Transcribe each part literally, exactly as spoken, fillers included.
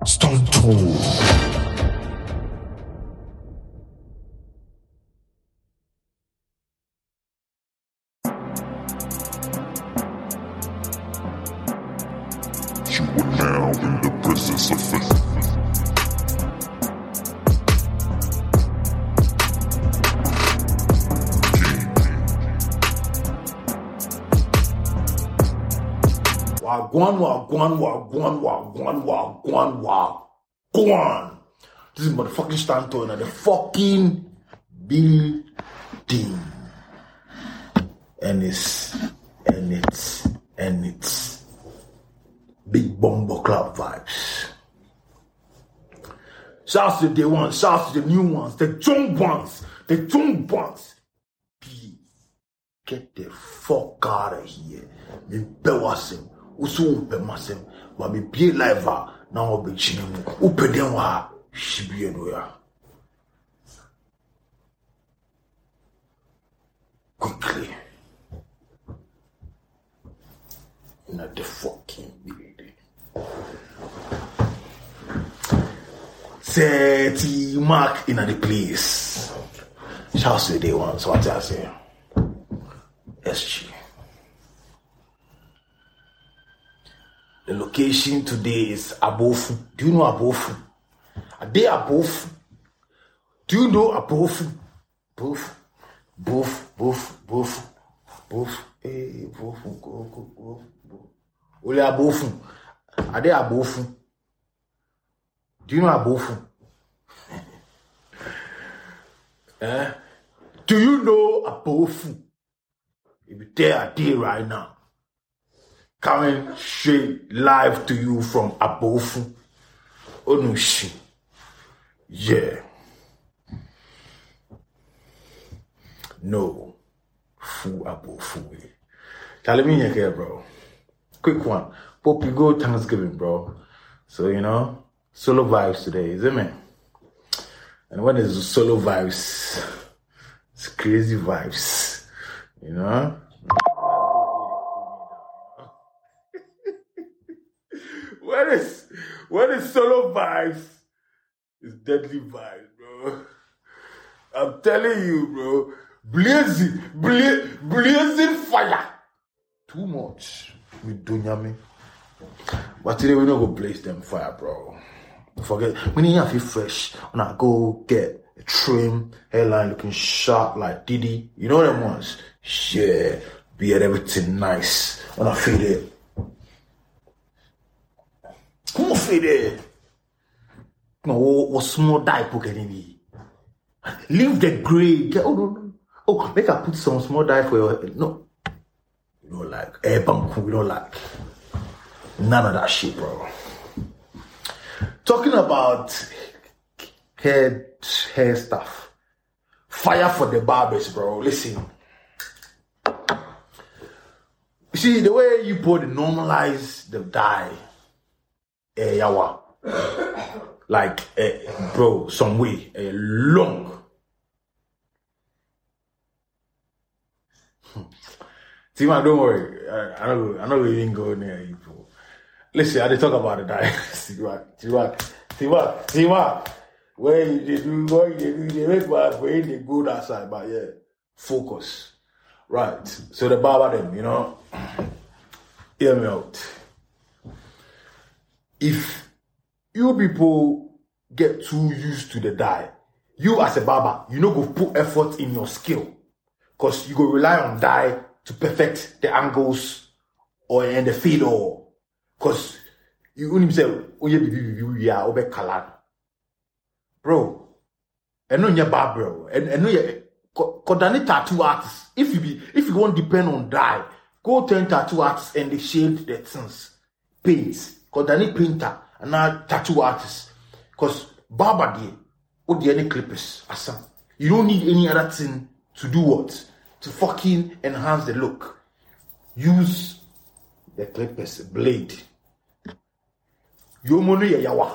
Stone Tool. You are now in the presence of fate. Wagwan, wagwan, wagwan, wagwan, wagwan, wagwan. This is motherfucking Stanton and the fucking building. And it's, and it's, and it's big bomber club vibes. Shouts to the day one, shouts to the new ones, the young ones, the young ones. Please, get the fuck out of here. Me bewasem. Uso upe masem, but me be live now be chinem. Upe denwa shibiye doya. Quickly, not the fucking building. Thirty mark in the place. Shall say they want, so what I say. S G. The location today is Abofu. Do you know Abofu? Are they Abofu? Do you know Abofu? Bofu, bofu, bofu, bofu, bofu, eh, bofu, go, go, go, go. Ole Abofu. Are they Abofu? Do you know Abofu? eh? Do you know Abofu? If you're there, there right now. Coming straight live to you from Abofu. Onushi. Yeah. No. Fu Abofu. Tell me here, bro. Quick one. Hope you go Thanksgiving, bro. So, you know, solo vibes today, isn't it? And what is solo vibes? It's crazy vibes. You know? What is what is solo vibes? It's deadly vibes, bro. I'm telling you, bro. Blazing, bla- blazing fire. Too much. We do yummy. But today we're not gonna blaze them fire, bro. Forget we need to feel fresh. When I go get a trim, hairline looking sharp like Diddy. You know them ones? Yeah. Be at everything nice. When I feel it. Come on, Fede. No, what small dye poke any. Leave the grey. Oh no, no. Oh, make I put some small dye for your. No, you don't like. Eh, banku, we don't like. None of that shit, bro. Talking about hair, hair stuff. Fire for the barbers, bro. Listen. You see the way you put normalize the dye. Eh, yawa. Like, eh, bro, some way, eh, long. See, man, don't worry. I, I don't, I don't even go near you, bro. Listen, I did talk about the diet. See what, see what, see what, see what. Where you they do, what you do, they make my brain they go that side, but yeah, focus. Right. So the barber them, you know, hear me out. If you people get too used to the dye, you as a barber, you know go put effort in your skill. Because you go rely on dye to perfect the angles or in the fade or because you only say, oh yeah, yeah, obe color. Bro, and no your barber, bro. And and no your kodani tattoo artists. If you be if you won't depend on dye, go turn tattoo artists and they shade the things. Paints. Kodani painter and now tattoo artist. Because barber day, what the any clippers, asa. You don't need any other thing to do what? To fucking enhance the look. Use the clippers, blade. Yomo no yawa.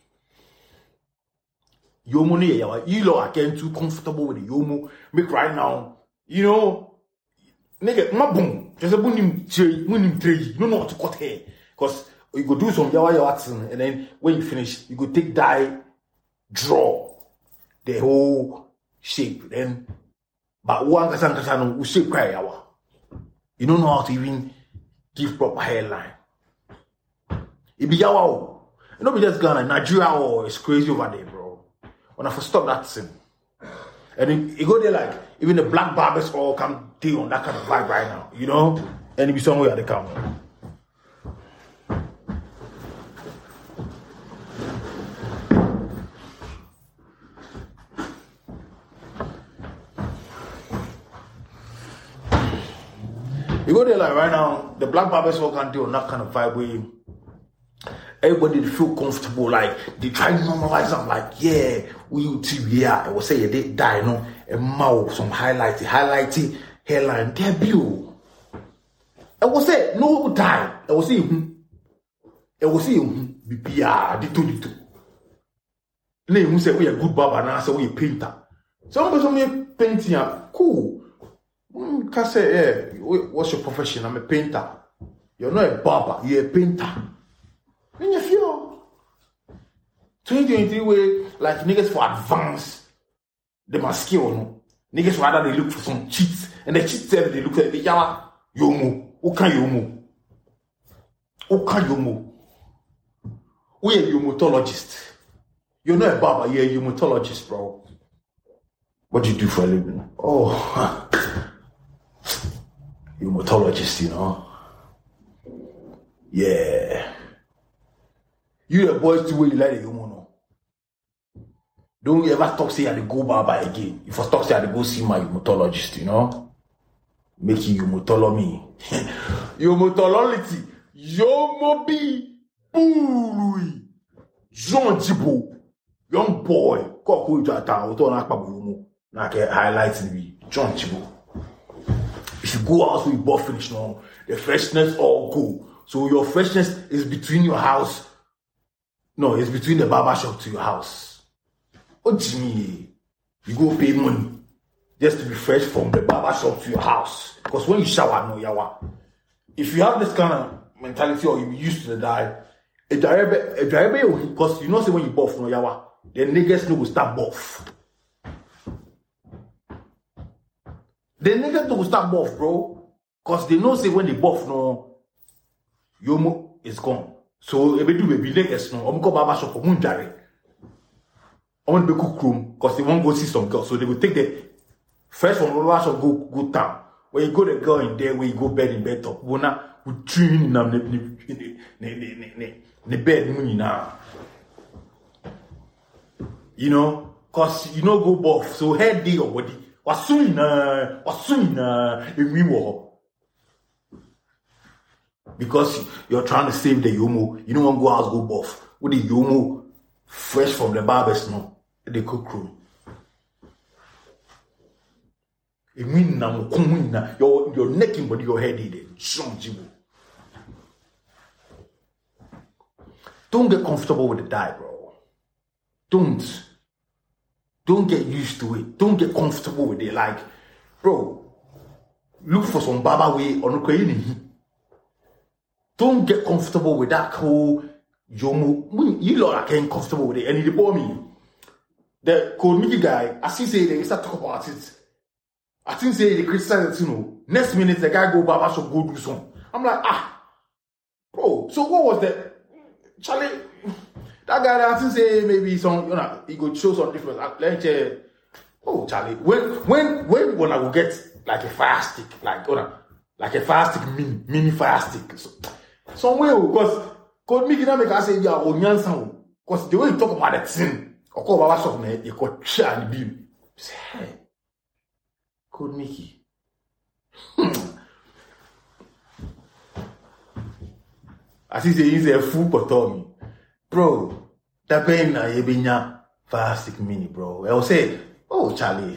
Yomo no yawa. You lot are getting too comfortable with the yomo. Make right now, you know, nigga, my boom. Just a boom him tree, boom him tree. You don't know how to cut hair. Because Or you go do some yawa yawa thing, and then when you finish, you go take dye, draw the whole shape. Then, but one kasan kasan will shape cry yawa. You don't know how to even give proper hairline. It be yawa. You know, be just Ghana, Nigeria, or it's crazy over there, bro. When I first stop that thing, and it, it go there like even the black barbers all come deal on that kind of vibe right now, you know, and it be somewhere at the camera. You go there like right now, the black barbers all can do on that kind of vibe where everybody feel comfortable, like they try to normalize them, like, yeah, we you too, yeah. I will say, yeah, they die, you know, a mouth, some highlighty, highlighty hairline, debut. I will say, no die. I will say, I will say, be P R, the two, the two. Then you say, we a good barber, now, so we a painter. Some person painting, cool. Mm, can say, yeah, what's your profession? I'm a painter. You're not a barber, you're a painter. When you feel twenty twenty-three way, like niggas for advance, they must skill, no? Niggas rather they look for some cheats, and the cheats tell they look at the yawa, yomo, uka yomo, uka yomo. We a yomatologist. You're not a barber, you're a yomatologist, bro. What do you do for a living? Oh, yomatologist, you know? Yeah. You the boys to where you like the human. No. Don't ever talk say I go barber again. If I talk say I go see my hematologist, you know, make you hematolo me. Hematologity, yomobi, bului, John Jibo, young boy, koku jata, oto na akpa yomo, na ke highlights me, John Jibo. If you go out with buff finish now, the freshness all go. So your freshness is between your house. No, it's between the barber shop to your house. Oh, Jimmy, you go pay money just to be fresh from the barber shop to your house. Because when you shower, no yawa. If you have this kind of mentality or you're used to the dye, a driver, a driver, because you know, say when you buff no yawa, the niggas no will start buff. The niggas no will start buff, bro. Because they know, say when they buff no, yomo is gone. So if they do baby niggas no, I'm going barber shop for Munjari. I want to be cook room because they want to go see some girls. So they will take the first one barber shop go go down. When you go the girl in there, when you go bed in bed top, wanna we train in them the the the bed money now. You know, cause you know go buff. So head day your body. Was soon na, was soon na, in we war. Because you're trying to save the yomo, you don't want to go out go buff. With the yomo fresh from the barbers, no, the cook room. It mean now, your your neck in body, your head in Don't get comfortable with the dye, bro. Don't. Don't get used to it. Don't get comfortable with it. Like, bro, look for some barber way on the Don't get comfortable with that whole yomo. You lot are getting comfortable with it, and it bore me. The Code Mickey guy, as he say, they start talk about it. I think say they criticize it, you know. Next minute, the guy go barber shop, go do some. I'm like, ah, bro. So what was that, Charlie? That guy, I think say maybe some, you know, he could show some difference. Let me oh, Charlie, when when when when I will get like a fire stick, like you know, like a fire stick mini mini fire stick. So, somewhere, because Code Mickey now make us say, yeah, onion sound. Because the way you talk about that thing, or call Baba Shop, man, you could share the beam. Say, hey, Code Mickey. I see say he's a fool for Tommy. Bro, that pain na yebinya fire stick mini, bro. I will say, oh, Charlie.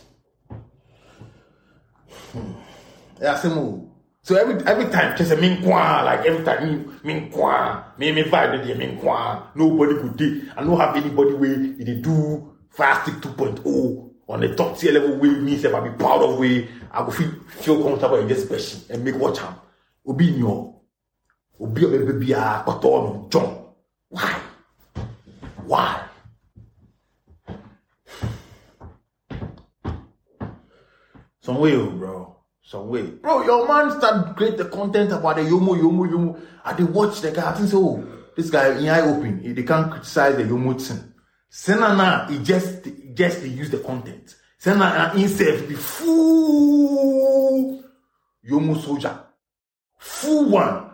Hmm. Yeah, move. So every every time, just a min kwa, like every time, min kwa, me me vibe the min kwa. Nobody could do. I don't have anybody way they do fire stick two point oh on the top tier level way. Me say I be proud of way. I go feel feel comfortable in this person and make watch him. Obi no. Obi a baby a koto John. Why? Why? Some way, bro. Some way. Bro, your man start create the content about the Yomo, Yomo, Yomo. And they watch the guy. I think so. This guy in eye open. They can't criticize the Yomo thing. Senana, he just, just they use the content. Senana himself be full Yomo soldier. Full one.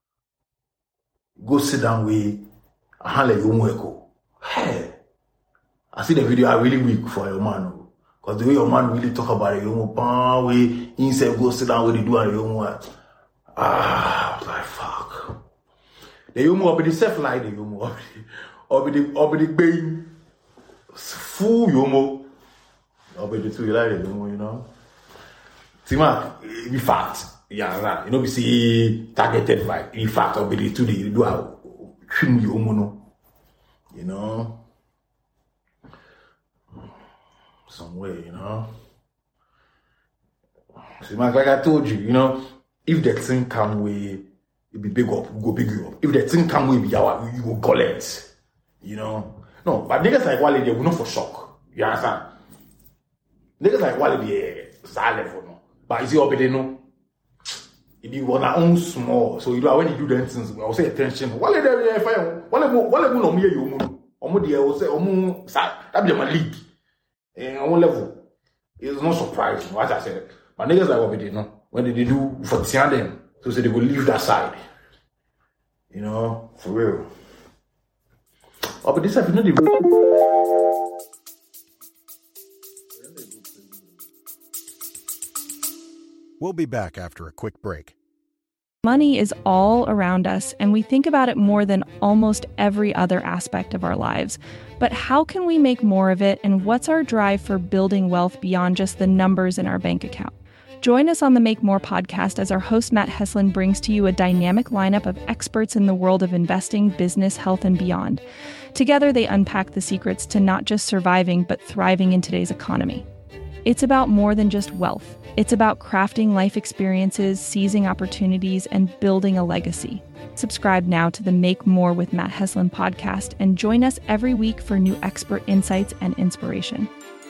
Go sit down with a handle Yomo echo. Hey. I see the video. I really weak for your man. Because the way your man really talk about it, Yomo pan way, he said go sit down with the do and Yomo. Ah, like fuck. The Yomo will be the self like the Yomo. Or be the or be the being full Yomo. Or be the two like the Yomo, you know. See man, in fact, yeah, right. You know, we see targeted like in fact or be the two they do a trim Yomo no. You know. Some way, you know. See, man, like I told you, you know, if the thing come way, it be big up, go big up. If the thing come way, be yawa, you go collect. You know. No, but niggas like Wale, they will not for shock. You understand? Niggas like Wale, they silent for no. But you see, what they know? If you want to own small, so you know when you do the things, I'll say attention. Wale, they fire. Wale, Wale, no me you mo. Omo they will say, omo, that be my league. And on one level, it's not surprising, what I said. But niggas like what they know. When did they do for them? So say they will leave that side. You know, for real. Oh, but this have you know the We'll be back after a quick break. Money is all around us, and we think about it more than almost every other aspect of our lives. But how can we make more of it, and what's our drive for building wealth beyond just the numbers in our bank account? Join us on the Make More podcast as our host Matt Heslin brings to you a dynamic lineup of experts in the world of investing, business, health, and beyond. Together, they unpack the secrets to not just surviving, but thriving in today's economy. It's about more than just wealth. It's about crafting life experiences, seizing opportunities, and building a legacy. Subscribe now to the Make More with Matt Heslin podcast and join us every week for new expert insights and inspiration.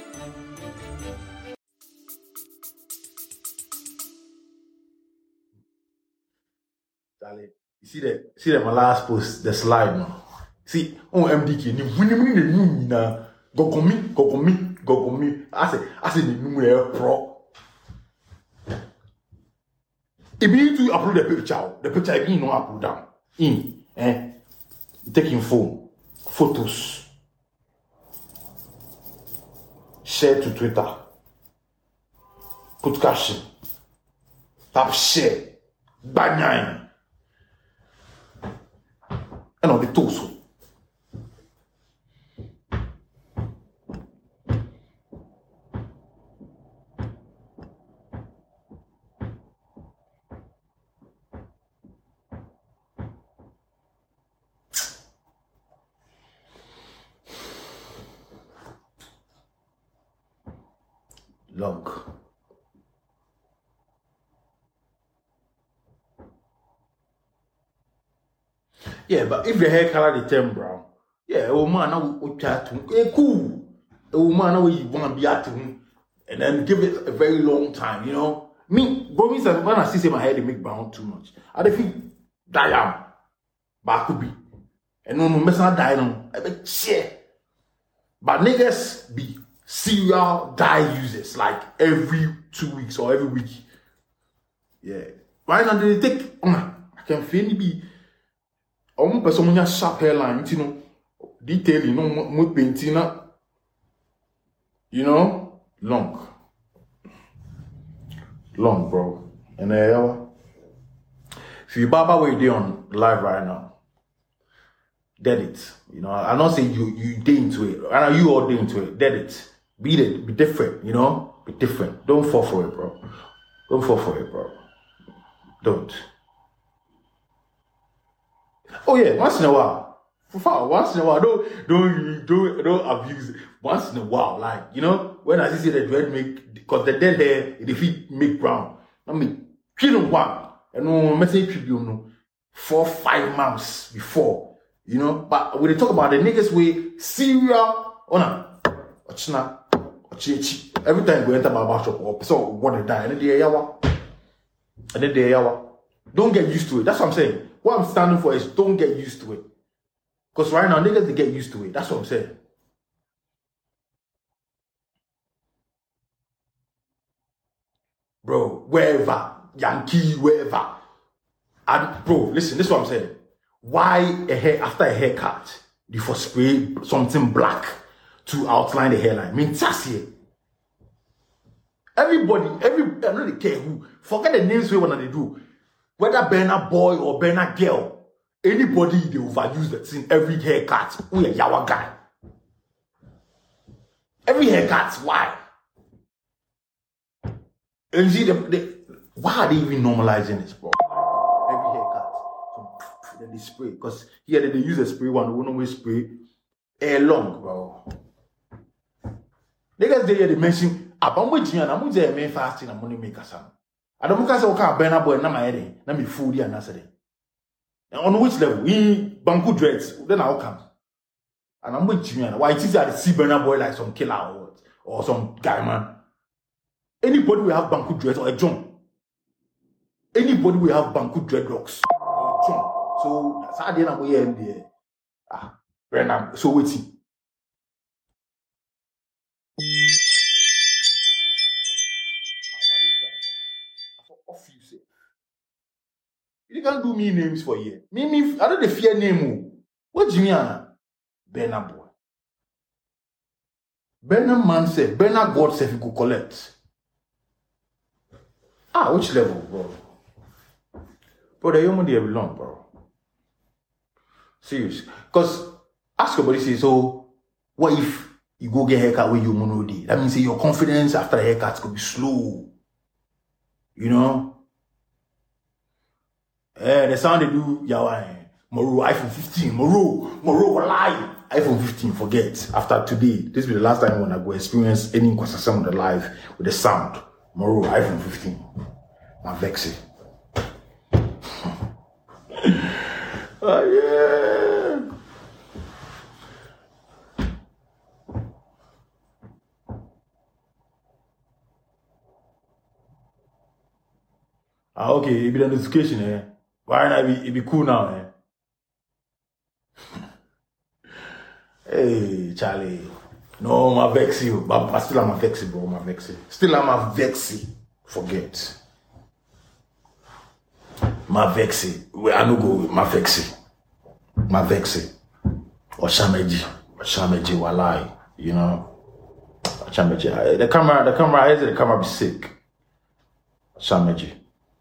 Charlie, you see that? See that my last post, the slide now. See, on M D K, ni winning the new na go commit, go commit, go commit. I say, I say the new pro. If you need to upload the picture, the picture you know upload down. In, eh? Taking phone, photos, share to Twitter, put caption, tap share, banyan, and on the torso. Long. Yeah, but if the hair color the turn brown, yeah, oh man, now we chat to eh, cool. Oh man, now we want to be at him and then give it a very long time, you know. Me, but me, when I see my hair, they make brown too much. I don't feel die but I could be. And no, no, mess not die no. I bet shit. But niggas be serial dye users like every two weeks or every week. Yeah. Why not they take I can feel be one person with a sharp hairline, you know, detail, you know, more painting up. You know, long. Long, bro. And uh if you baba what you do on live right now, dead it. You know, I don't say you you day into it. I know you all day into it, dead it. Be it, be different, you know? Be different. Don't fall for it, bro. Don't fall for it, bro. Don't. Oh yeah, once in a while. Once in a while, don't don't don't don't abuse it. Once in a while, like, you know, when I see the dread make because the dead hair, if it make brown. I mean, kill one. And no message you know. four, five months before, you know. But when they talk about the niggas with serial, ona, ochina, ochichi, every time we enter my bar shop, or so want to die, and then they yawa, and then they yawa. Don't get used to it. That's what I'm saying. What I'm standing for is don't get used to it. Because right now, niggas, they get used to it. That's what I'm saying. Bro, wherever, Yankee, wherever. And bro, listen, this is what I'm saying. Why a hair after a haircut, you for spray something black to outline the hairline? I mean, that's it. Everybody, every, I don't care who, forget the names we want to do. Whether Berna boy or Berna girl, anybody, they overuse that thing. Every haircut, we a yawa guy. Every haircut, why? And you see, the, the, why are they even normalizing this, bro? Every haircut, so, then they spray. Because here they, they use a spray one, they won't always spray hair long, bro. Niggas they, they mention, Abamwe Jian, I'm going to make fasting and money maker some. I don't know what Berna boy, na my head, na me food and answer. On which level? We Banku dreads, then I'll come. And I'm with Jian. Why it is that see Berna boy like some killer or what? Or some guy man. Anybody will have Banku dreads or a John. Anybody will have Banku dreadlocks or a John. So that's how they are way in there. Ah, Berna. So wait. You can't do me names for you. Me, me, I don't fear name. What do you mean? Berna boy. Berna man said, Berna God said he could collect. Ah, which level, bro? Bro, the human they belong, bro. Serious. Because ask somebody, say, so what if you go get a haircut with your mono day? That means say your confidence after a haircut could be slow. You know? Eh, the sound they do, yawa, Moro, iPhone fifteen, Moro, Moro, lie. iPhone fifteen, forget. After today, this will be the last time when I go experience any conversation with the live with the sound. Moro, iPhone fifteen. My vexy. Oh, yeah. Ah, okay, it be the notification, eh? Why not? It be, it be cool now, eh? Hey, Charlie. No, my vexy, but, but still I'm a vexy, bro. My vexy. Still I'm a vexy. Forget. My vexy. Where I no go with my vexy. My vexy. Or Shameji. Or Shameji walai. You know? Shameji. The camera, the camera, I the camera be sick. Shameji.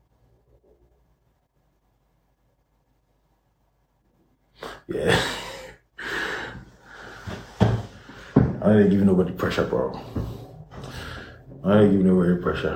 Yeah. I ain't giving nobody pressure, bro. I ain't giving nobody pressure.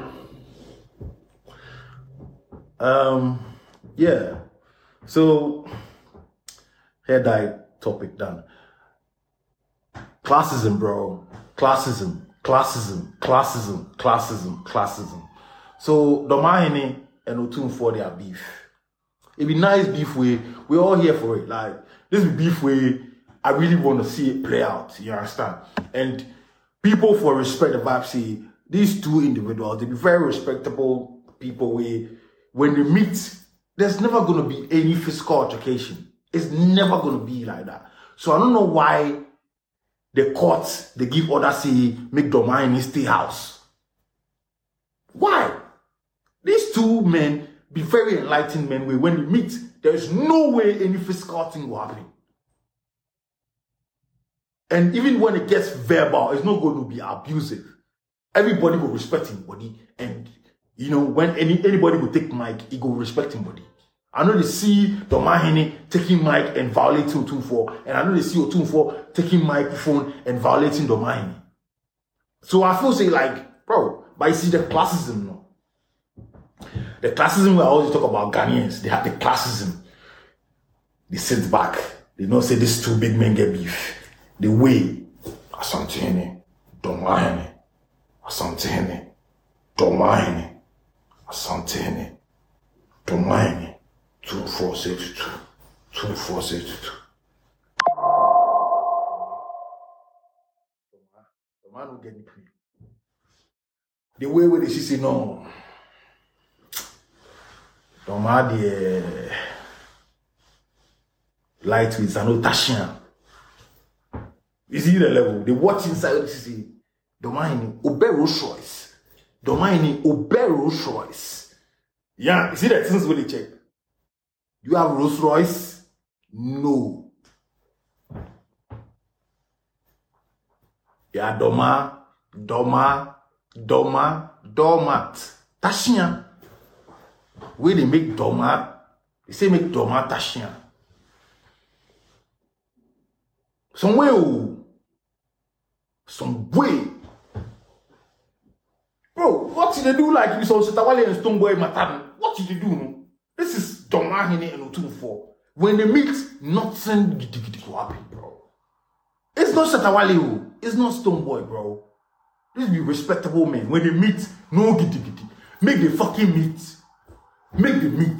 Um, yeah. So, hair dye topic done. Classism, bro. Classism, classism, classism, classism, classism. So, Domahini and Otun for their beef. It be nice beef way. We're all here for it. Like, this beef way, I really want to see it play out. You understand? And people for respect the vibe say, these two individuals, they be very respectable people where when they meet, there's never going to be any physical altercation. It's never going to be like that. So I don't know why the courts, they give orders say, make Domahini stay house. Why? These two men be very enlightened men where when they meet, there's no way any physical thing will happen. And even when it gets verbal, it's not going to be abusive. Everybody will respect him body. And, you know, when any anybody will take mic, he will respect him body. I know they see Domahini taking mic and violating Otun four. And I know they see Otun four taking microphone and violating Domahini. So I feel say like, bro, but you see the classism, no? The classism we always talk about Ghanaians, they have the classism. They sit back. They don't say these two big men get beef. The way Asantehene, Domahini, Asantehene, Domahini, Asantehene, Domahini, two four six two. two four six two. The man will get it. The way where they say no. The man the light with an Tashian. You see the level. They watch inside the see. The man obey Rolls Royce. The man obey Rolls Royce. Yeah, you see that things where they check. You have Rolls Royce? No. Yeah, Doma, Doma, Doma, Domat. Tashian. Where they make Doma, they say make Doma Tashian. Somewhere, some way. Bro, what did they do like you saw Sitawale and Stoneboy Matan? What did they do? No? This is Doma Hine and Otum four. When they meet, nothing giddy giddy go happen, bro. It's not Sitawale, it's not Stoneboy, bro. This be respectable men. When they meet, no giddy giddy. Make the fucking meet. Make the meet.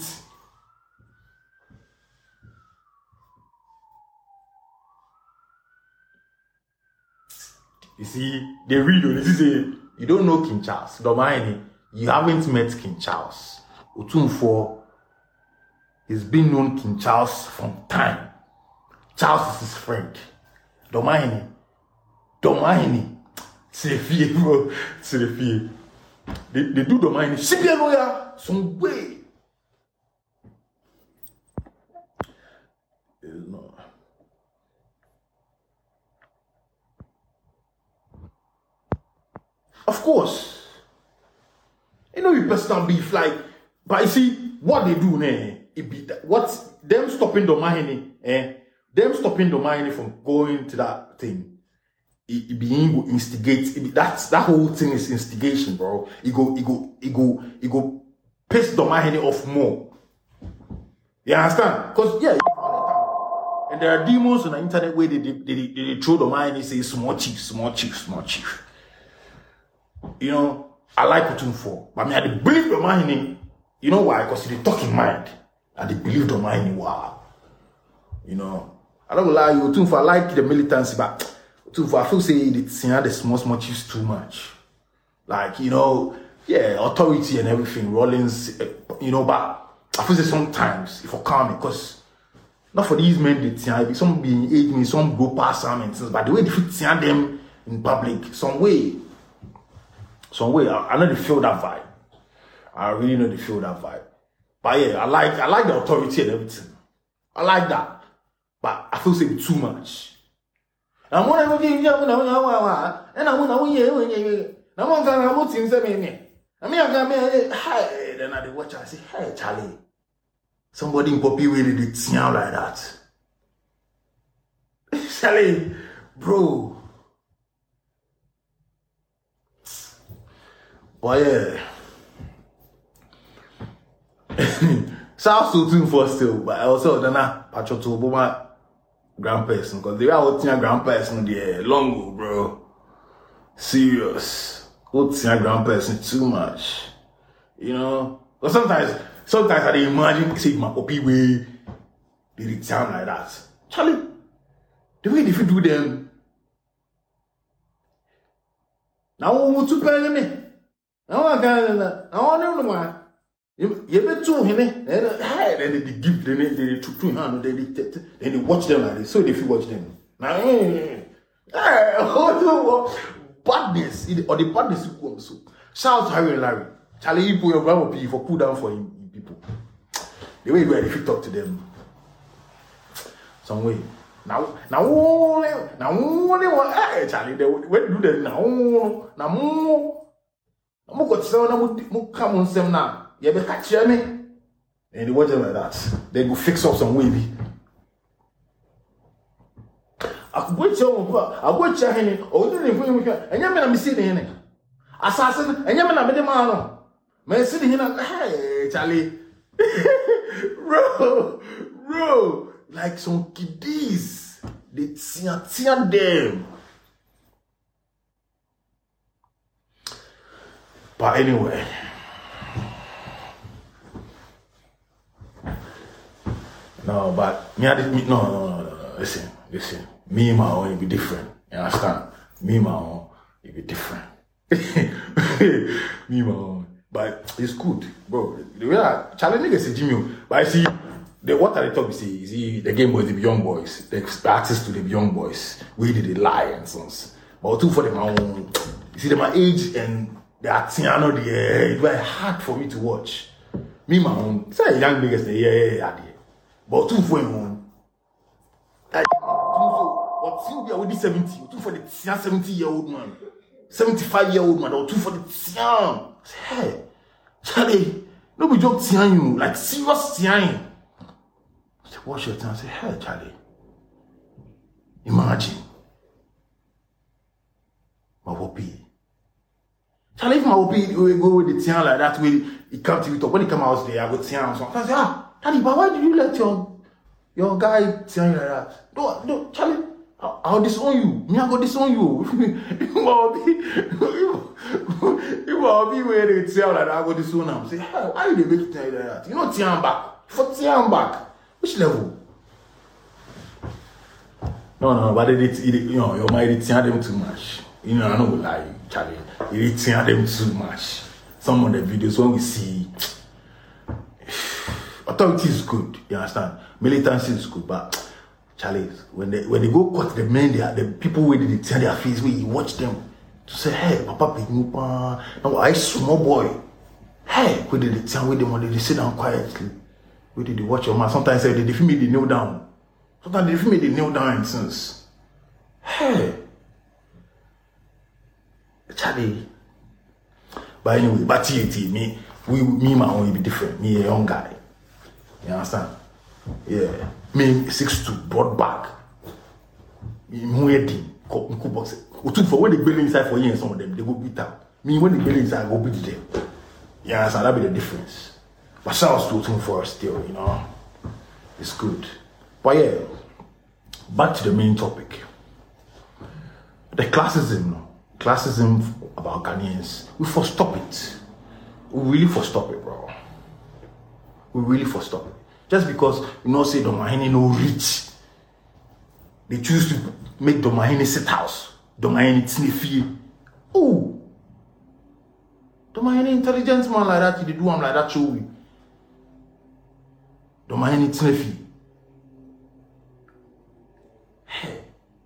You see, they read on this is you don't know King Charles. Domaini, you haven't met King Charles. Otumfuo, he's been known King Charles from time. Charles is his friend. Domaini, Domaini, Serefie, bro, Serefie. They, they do Domaini. See the lawyer, some way. It's not. Of course. You know your personal beef, like, but you see, what they do, eh, it be that, what, them stopping the money, eh, them stopping the money from going to that thing, it, it being go instigate, it be, that's, that whole thing is instigation, bro. It go, it go, it go, it go piss the money off more. You understand? Because, yeah, and there are demons on the internet where they, they, they, they, they throw the money and say, small chief, small chief, small chief. You know, I like Otumfuo, but I mean, I didn't believe the man. You know why? Because he talk in mind. I didn't believe the man. Wow. You know, I don't lie. Otumfuo, I like the militancy, but Otumfuo, I feel say it's you know, the small small chiefs too much. Like you know, yeah, authority and everything. Rollins, you know, but I feel say sometimes if I calm because not for these men, they some being age me, some go past some and things, but the way they fit them in public, some way. Some way, I, I know they feel that vibe. I really know they feel that vibe. But yeah, I like I like the authority and everything. I like that. But I feel say too much. I want to and I want to win. I want to things I mean. I mean, I got hi. Then I watch. I say, hey, Charlie. Somebody in Poppy way did sound like that. Charlie, bro. But yeah, South Otumfuo still, but I also don't know Pacho to my grandparents because they are watching grandparents there long, bro. Serious, watching grandparents too much, you know. But sometimes, sometimes I imagine say my Poppy way they did sound like that. Charlie, the way if you do them, now we want to pay me. I want to I want to know you bet to him, and then they give them, they took two hands, then they watch them like this, so if you watch them. Now, badness, or the badness you come so. Shout Harry and Larry. Charlie, you put your brother P for cool down for him, people. The way you are, if you talk to them, some way. Now, now, now, hey, Charlie, they went do them now, now. I'm going to say, I'm going to come on them now. You ever catch me? And they watch them like that. They go fix up some wavy. I go to you, I go to you, or do you think, and you may be sitting in it. Assassin, and you may not be the man. May sitting here, hey, Charlie. Bro, bro, like some kiddies. They tear them. But anyway, No, but me, I did, me no, no, no, no, no. Listen, listen. Me, my own, it be different. You understand? Me, my own, it be different. Me, my own. But it's good, bro. The way I challenge niggas is Jimmy. But I see, the what I talk is see the Game Boys, the young boys, the access to the young boys. We did the lie and sons. But two for them, my own. You see, them my age and the Atiano, the it was hard for me to watch. Me, my own. Say young niggas, yeah, yeah, yeah. But two for him own. Like, what Sylvia with the seventy, two for the seventy year old man, seventy-five year old man, or two for the Tian. Hey, Charlie, no be joke Tian you, like serious Tian. I said, watch your time. I said, hey, Charlie, imagine. My whoopee. Charlie, if my whoopee will go with the Tian like that, way he come to you talk. When he come out there, I go Tian. So I say, ah, Charlie, but why did you let your your guy Tian like that? No, no, Charlie. I'll, I'll disown you. Me, I go disown you. If I'll be, if I'll be where they tell like that, I go disown them. Say, hey, why you they make tell you like that? You know, Tian back. For Tian back. Which level? No, no, but they, they, you know, your mind Tian them too much. You know, I know lie, Charlie. You Tian them too much. Some of the videos when we see, authority is good. You understand? Militancy is good, but. Charlie, when they when they go cut the men, they are the people where they turn their face, where you watch them to say, hey, Papa, big no, now I small boy. Hey, where did they turn with them, or did they sit down quietly? Where did they watch your man? Sometimes they they feel me, they kneel down. Sometimes they feel me, they kneel down in sense. Hey, Charlie. But anyway, but T A T, me, we, me, my own will be different. Me, a young guy. You understand? Yeah. Me six two brought back. Me wedding. Cook box. For when they build inside for you and some of them, they go beat out. Me when they build inside, I go beat them. Yeah, so that'll be the difference. But sounds too soon for us still, you know. It's good. But yeah, back to the main topic. The classism, no. Classism about Ghanaians. We for stop it. We really for stop it, bro. We really for stop it. Just because you know say Domahini no rich, they choose to make Domahini sit house, Domahini sniffy. Oh, Domahini intelligent man like that, they do him like that show. Domahini sniffy. Hey,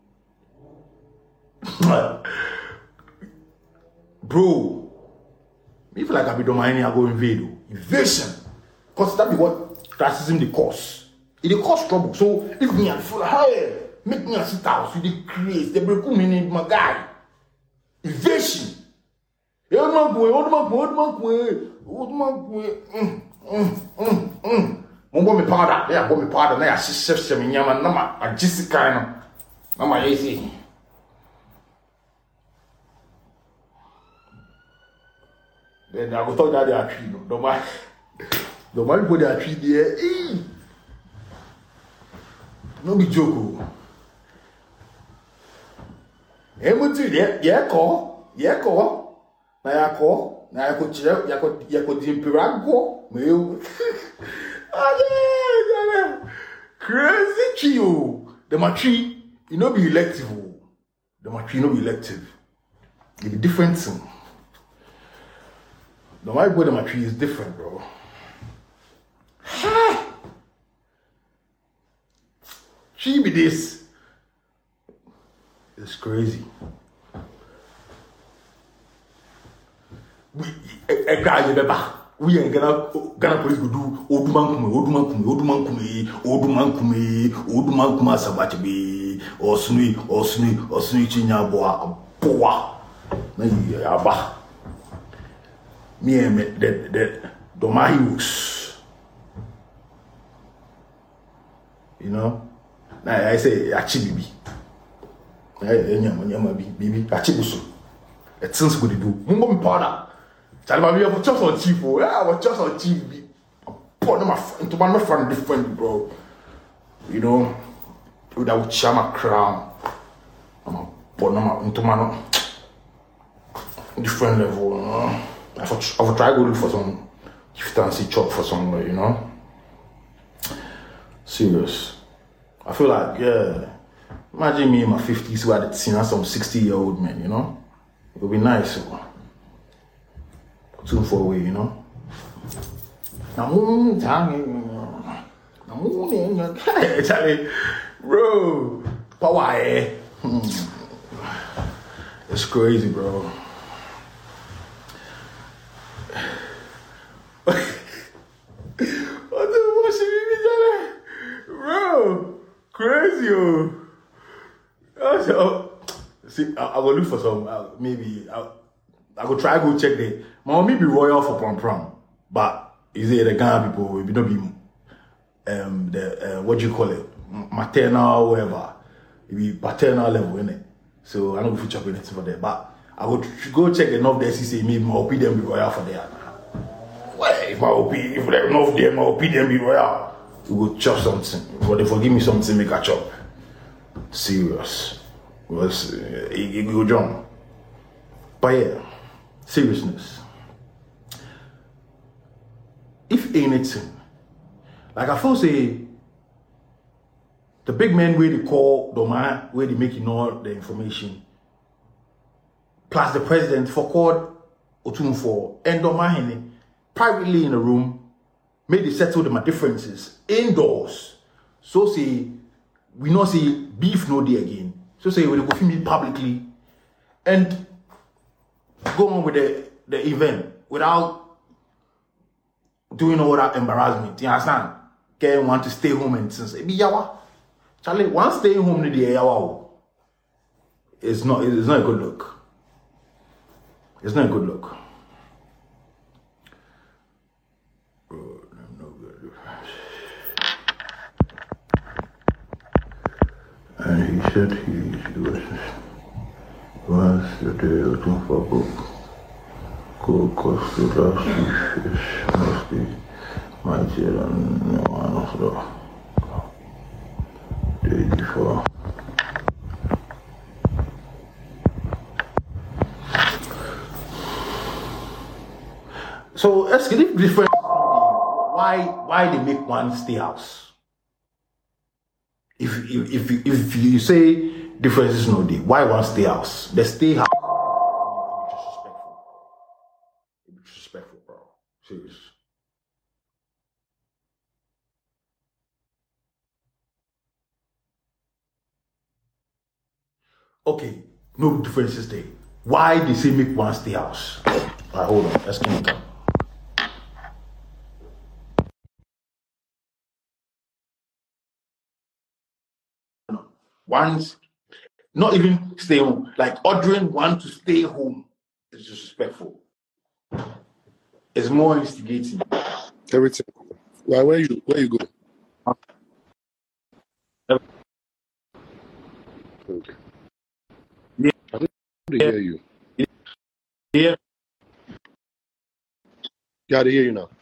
bro, me feel like I be Domahini, I go invade. Invasion, cause that be what. Racism the cause. It the cause trouble. So if me I feel like, hey, make me a sit house, you the create, they break me in my guy. Invasion. Old man boy, old man boy, old man boy, old man boy. Mm, mm, mm, mm. Mumbo me powder, yeah, go me powder. Now I see chef me nyama nama a Jessica no. Nama easy. Then I go talk that they are tree, no, don't mind. The man put their tree there, eh? No be joke. Eh, what do you? Yeah, call, yeah, call. Na ya call, na ya ko chire, ya ko ya ko dimpirago. Me. Ah yeah, crazy chill. The matri, you know, be elective. The matri no be elective. It be different thing. The man put the matri is different, bro. She be this. It's crazy. We a guy beba. We ain't gonna Ghana police go do oduman kume, oduman kume, oduman kume, oduman kume, oduman kuma sabache be osnui, osnui, osnui chinya boa boa. Na yaba. Me and the the Domahis. You know? Now I say achibibi. Eh nyama nyama bi bibi achibuso. It things go dey do. Mumbo me powder. Tell me we just on cheap. Yeah, I was just on cheap. Put my friend to my friend different, bro. You know, with that chama crown. I'm put my into my different level. You know? I for I for try go look for some fancy chop for somewhere, you know. Serious. I feel like, yeah, imagine me in my fifties who had seen some sixty year old men, you know? It would be nice. So. Too far away, you know? Charlie, bro, power, eh? It's crazy, bro. What the fuck should we be doing? Bro, crazy, oh. Oh, see, I, I will look for some, uh, maybe, I, I will try go check the, my mommy be royal for Prom Prom, but is it the Ghana people, it be not be, um, the, uh, what do you call it, maternal, whatever, it be paternal level, innit? So I don't know if you chop anything for that, but I would go check enough there, see, maybe my opinion be royal for that. Well, if my opinion, if there enough there, my opinion be royal, we go chop something, but they forgive me something, make a chop. Serious. Was uh, it go John. But yeah, seriousness. If anything, like I feel say, the big men where they call the man, where they making all the information, plus the president for called Otumfuo and the man privately in a room, made they settle them differences indoors. So say we not see beef no day again. So say we go film it publicly and go on with the, the event without doing all that embarrassment. You understand? Can want to stay home and since be yawa. Charlie, once staying home the day yawa. It's not it's not a good look. It's not a good look. And he said he was was the day looking for book. Go cost the last fish must be mightier than no one of the day before. So let's get it different. Why why they make one stay house? If if if you, if you say differences no day, why one stay house? The stay house. It be disrespectful, bro. Serious. Okay, no differences there. Why they say make one stay house? Alright, hold on. Let's keep it. One's not even stay home, like ordering one to stay home is disrespectful. It's more instigating. Everything. Why? Where you? Where you go? Okay. Yeah. I don't hear you. Yeah. Yeah, I hear you now.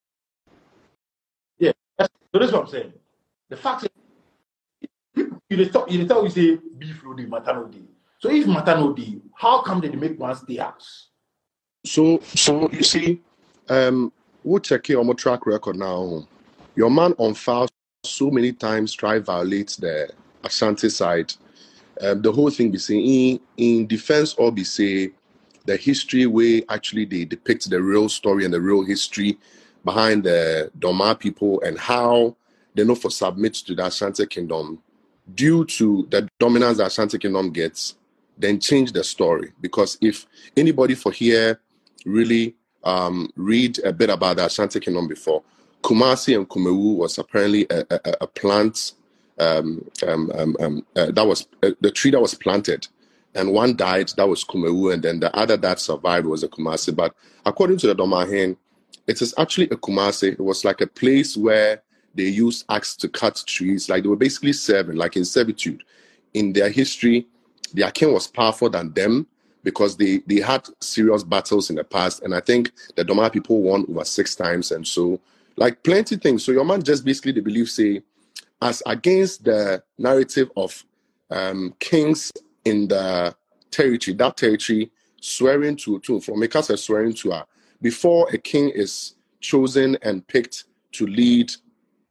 Yeah. That's, so that's what I'm saying. The fact is, you dey talk, you dey tell you say beef no dey, matter no dey. So if matter no dey, how come they make one stay house? So, so you see, um, we'll check your more track record now. Your man on file so many times try violate the Ashanti side. Um, the whole thing be saying in, in defense or be say the history way actually they depict the real story and the real history behind the Doma people and how they know for submit to the Ashanti kingdom due to the dominance the Ashanti kingdom gets, then change the story. Because if anybody for here really um, read a bit about the Ashanti kingdom before, Kumasi and Kumewu was apparently a, a, a plant um, um, um, um, uh, that was uh, the tree that was planted, and one died. That was Kumewu, and then the other that survived was a Kumasi. But according to the Domahin, it is actually a Kumasi. It was like a place where they used axe to cut trees, like they were basically serving, like in servitude. In their history, their king was powerful than them because they, they had serious battles in the past. And I think the Doma people won over six times. And so, like plenty things. So your man just basically, they believe, say, as against the narrative of um, kings in the territory, that territory swearing to, to from Mikasa swearing to her, before a king is chosen and picked to lead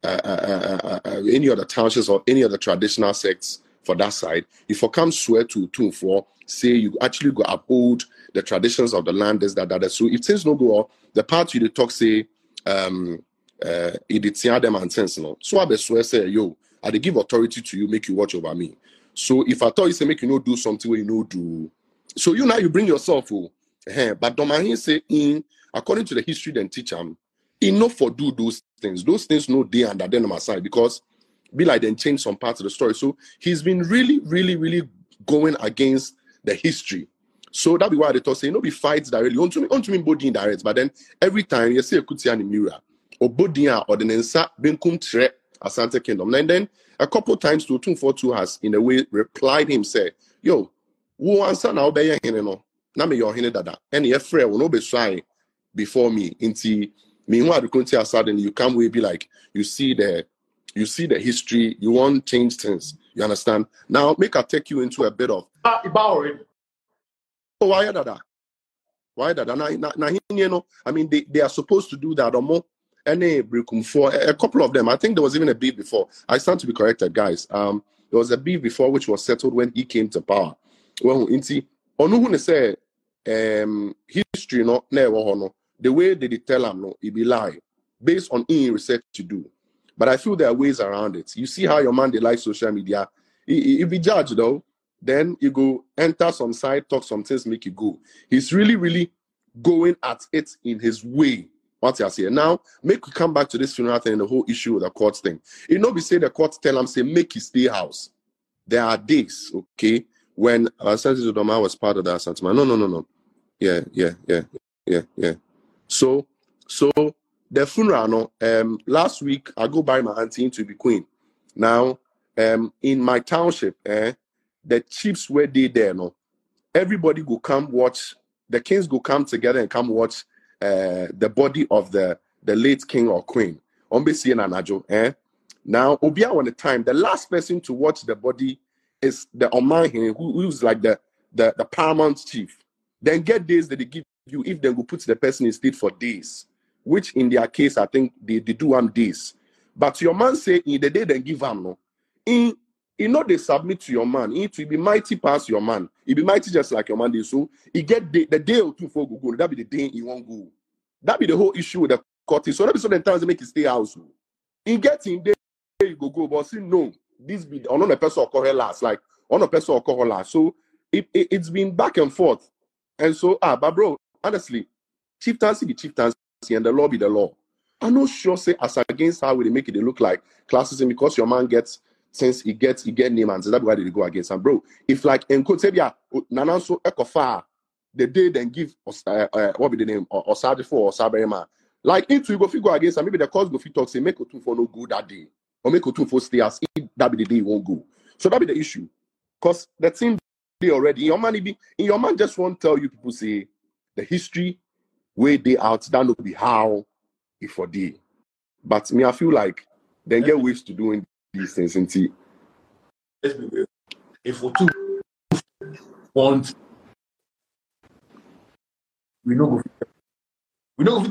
uh, uh, uh, uh, any other townships or any other traditional sects for that side, if you come swear to two for say you actually go uphold the traditions of the land, this, that, that. So if things no go up, the part you dey talk say, um, uh, it them and sense, no. So I be swear say, yo, I dey give authority to you, make you watch over me. So if I thought you say make you no do something where you no do, so you now you bring yourself, oh, eh, but Domahin say in according to the history then teach him, enough for do those things. Those things no day under them on my side because be like then change some parts of the story. So he's been really, really, really going against the history. So that be why they talk say, you know, be fights directly. On to me, on to me body indirect, but then every time you see a kutia in the mirror or body or the nensa benkum tre Asante Kingdom. And then a couple times to two four two has in a way replied him say, yo, who answer now be your no. Na me your dada. And your friend will not be shy before me. Into meanwhile the country suddenly you come way be like you see the you see the history, you want change things. You understand? Now make I take you into a bit of Ah, already. oh why dada? Why dada? Now, now, now you know, I mean they, they are supposed to do that or more. Any breakum for a couple of them. I think there was even a beef before. I stand to be corrected, guys. Um, there was a beef before which was settled when he came to power. Well, inti onu who say um history no never no. The way they tell him no, it be lie based on in research to do. But I feel there are ways around it. You see how your man they like social media. If he judge though, then you go enter some side, talk some things, make you go. He's really, really going at it in his way. What I say now, make we come back to this funeral thing and the whole issue with the court thing. You know, we say the court tell him say make his stay house. There are days, okay, when Asante Dodoma was part of that Asante man. No, no, no, no. Yeah, yeah, yeah, yeah, yeah. So, so the funeral, no, um, last week I go buy my auntie to be queen. Now, um, in my township, eh, the chiefs were they there, no. Everybody go come watch. The kings go come together and come watch uh, the body of the, the late king or queen. Ombesi and Anajo, eh. Now, Obia on the time, the last person to watch the body is the Omanhene, who, who's like the, the, the paramount chief. Then get days that they give you if they will put the person in state for days, which in their case, I think they, they do one days. But your man say in the day they give him, no, in you know they submit to your man, it will be mighty past your man. It be mighty just like your man did. So he get the, the day or two for go go. That be the day he won't go. That be the whole issue with the court. So that be so the times they make it stay house. He gets in there, you go go, but see no, this be on a person or last, like on a person or last. So it, it it's been back and forth. And so, ah, but bro, honestly, chieftaincy be chieftaincy and the law be the law. I'm not sure say as against how will they make it they look like classism because your man gets since he gets he get name and so that's why they go against him, bro. If like in Kotebia, Nananso Ekofa, the day then give uh, uh, what be the name or Osadi for or Saberema, like if we go figure against him, maybe the cause go fit talk say make Otu for no go that day or make Otu for stay as if that be the day he won't go. So that be the issue because the team already in your man be in your man just won't tell you people say the history way they out that will be how if for day. But me I feel like then get ways to doing these things and see. Let's be real. If we two want we know we know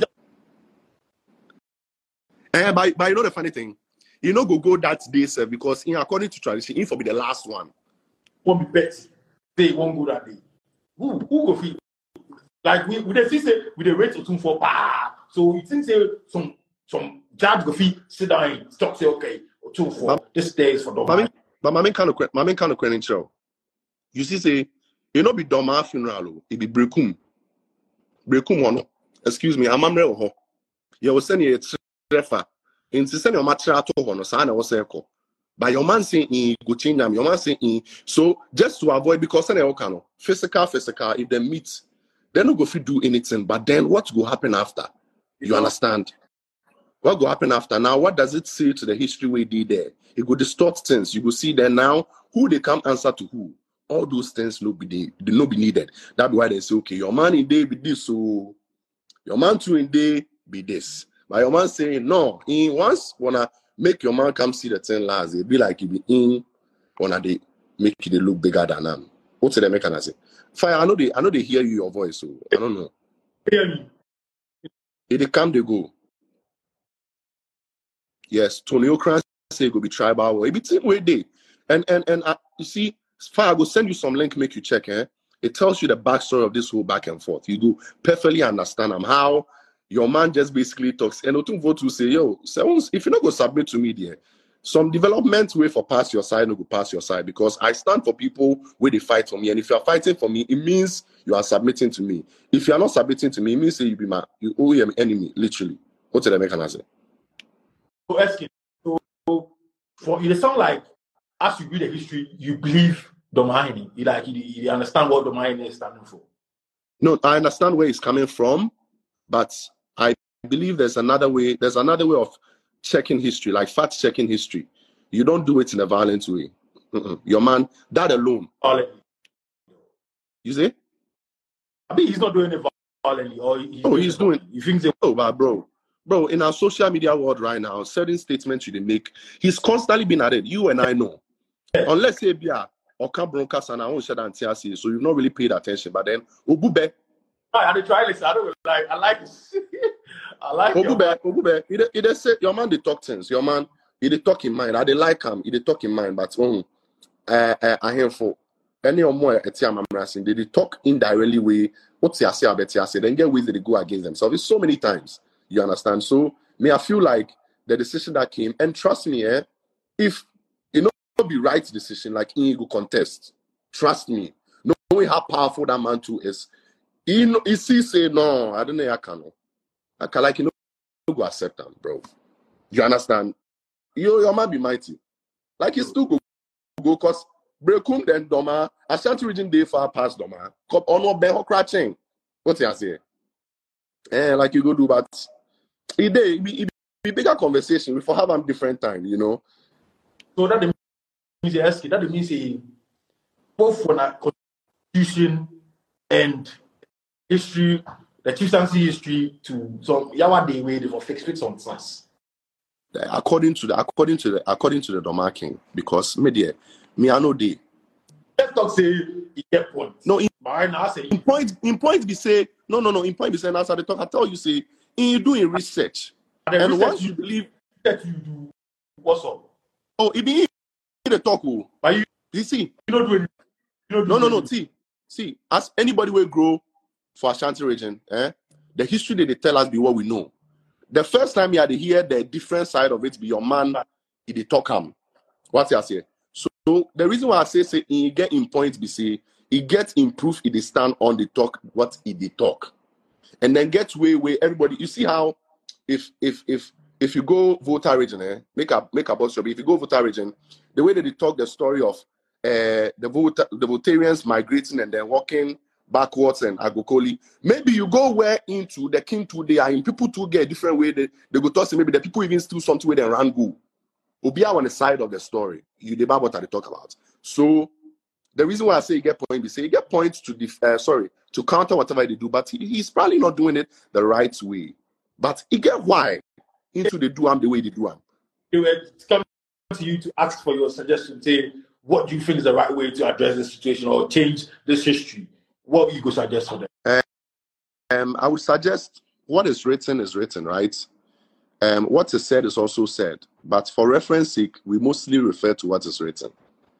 eh, but, but you know the funny thing, you know go go that day sir, because in according to tradition, it will be the last one. Won't be bet. They won't go that day. Who who go feel like we we they say we they wait to two for bah. So it seems say some some judge go feel sit down and talk say okay or two for but, this day is for Doma. But my main kind of my main kind of question. You see say you know be Doma funeral, it be brekum. Brekum one. Excuse me, I'm amre ho. You will send you a trefa. In send your material to ho no sa na wo say ko. But your man saying in go change them, your man saying in so just to avoid because then they can physical, physical, if they meet, they don't go fit do anything. But then what will happen after? You understand? What will happen after? Now, what does it say to the history we did there? It will distort things. You will see then now who they come answer to who. All those things no be they, they no be needed. That's why they say, okay, your man in day be this, so your man too in day be this. But your man saying no, he once wanna make your man come see the thing last. It be like you be in wanna they make it look bigger than them. What's the make I say? Fire, I know they I know they hear you your voice, so I don't know. Hear me. If they come, they go. Yes, Tony Okran say it will be tribal war. It be team way day. And and and uh, you see, fine, I will send you some link, make you check, eh? It tells you the backstory of this whole back and forth. You do perfectly understand um, how your man just basically talks. And Otum vote to say, yo, so if you're not going to submit to me there, some development way for pass your side, no go pass your side, because I stand for people where they fight for me. And if you are fighting for me, it means you are submitting to me. If you are not submitting to me, it means say you be my you owe your enemy, literally. What did I make an answer? So, asking, so for it sound like as you read the history, you believe Domahini. You like you, you understand what Domahini is standing for. No, I understand where it's coming from, but I believe there's another way. There's another way of checking history, like fact checking history. You don't do it in a violent way. Mm-mm. Your man, that alone. Violently. You see? I mean, he's not doing it violently, or he's oh, doing he's it doing. You think they? Oh, but bro, bro, in our social media world right now, certain statements you make, he's constantly been at it. You and I know. Yeah. Unless say yeah, or can broadcast and I won't share that T C, so you've not really paid attention. But then Obube. I had to try this. I don't like. I like this. I like Obube. Obube. He he they say your man they talk things. Your man he they talk in mind. I they like him. He they talk in mind. But um, uh, uh, I hear for any or more at Tiam Amrasin. They they talk indirectly way. What's the say about the say? Then get ways that they go against themselves. It's so many times. You understand? So me, I feel like the decision that came, and trust me, eh, if you know be right decision like in go contest, trust me, knowing how powerful that man too is. He know, he see say no, I don't know I can. I can like you know go accept them, bro. You understand? You your man be mighty. Like he still go go cause Brekum then Doma, Ashanti region day far past Doma. Cop on no ben cratching. What you say? Eh, like you go do but it day it be, it be bigger conversation. We for have them different time, you know. So that means that means he both for that constitution and history, the chieftaincy history to some Yawa day way for fix fix on class. According to the according to the according to the Doma King, because media me I know they let's talk say he get points. No, in, but now say in point in point be say no no no in point be say now the talk I tell you say in you doing research and, and research once you believe that you do what's up. Oh, it be the talk. Oh. But you you see you don't do it. You don't do no no no it. see see as anybody will grow for Ashanti region, eh? The history that they tell us be what we know. The first time you had to hear the different side of it be your man, he did talk him. What you say? So, so the reason why I say say he get in point be say he get improve if they stand on the talk what he did talk, and then get way way everybody. You see how if if if if you go voter region, eh, make a make a boss job. If you go voter region, the way that they talk the story of uh, the voter the Votarians migrating and then walking backwards and Agokoli. Maybe you go where into the king two they are in people to get a different way. They, they go talk to maybe the people even still something where they run go. Obia on the side of the story. You debate what I talk about. So the reason why I say you get point, we say you get points to def- uh, sorry to counter whatever they do, but he, he's probably not doing it the right way. But he get why into the do am the way they do am. They were coming to you to ask for your suggestion, say what do you think is the right way to address this situation or change this history. What you go suggest for them? Uh, um, I would suggest what is written is written, right? Um, what is said is also said. But for reference sake, we mostly refer to what is written.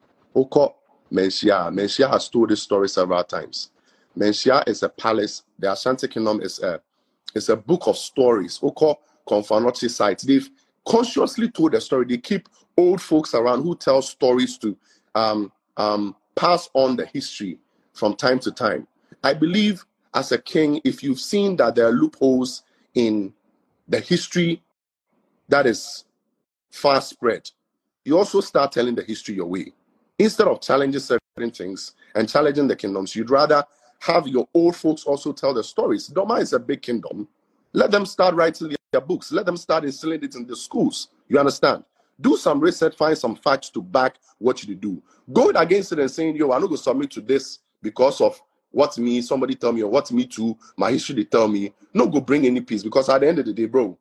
Oko Menshia. Menshia has told this story several times. Menshia is a palace. The Ashanti Kingdom is a, is a book of stories. Oko Konfanochi sites. They've consciously told the story. They keep old folks around who tell stories to um, um, pass on the history from time to time. I believe as a king, if you've seen that there are loopholes in the history that is far spread, you also start telling the history your way. Instead of challenging certain things and challenging the kingdoms, you'd rather have your old folks also tell the stories. Doma is a big kingdom. Let them start writing their books. Let them start instilling it in the schools. You understand? Do some research, find some facts to back what you do. Going against it and saying, yo, I'm not going to submit to this because of what me, somebody tell me, or what me too, my history they tell me, no go bring any peace, because at the end of the day, bro,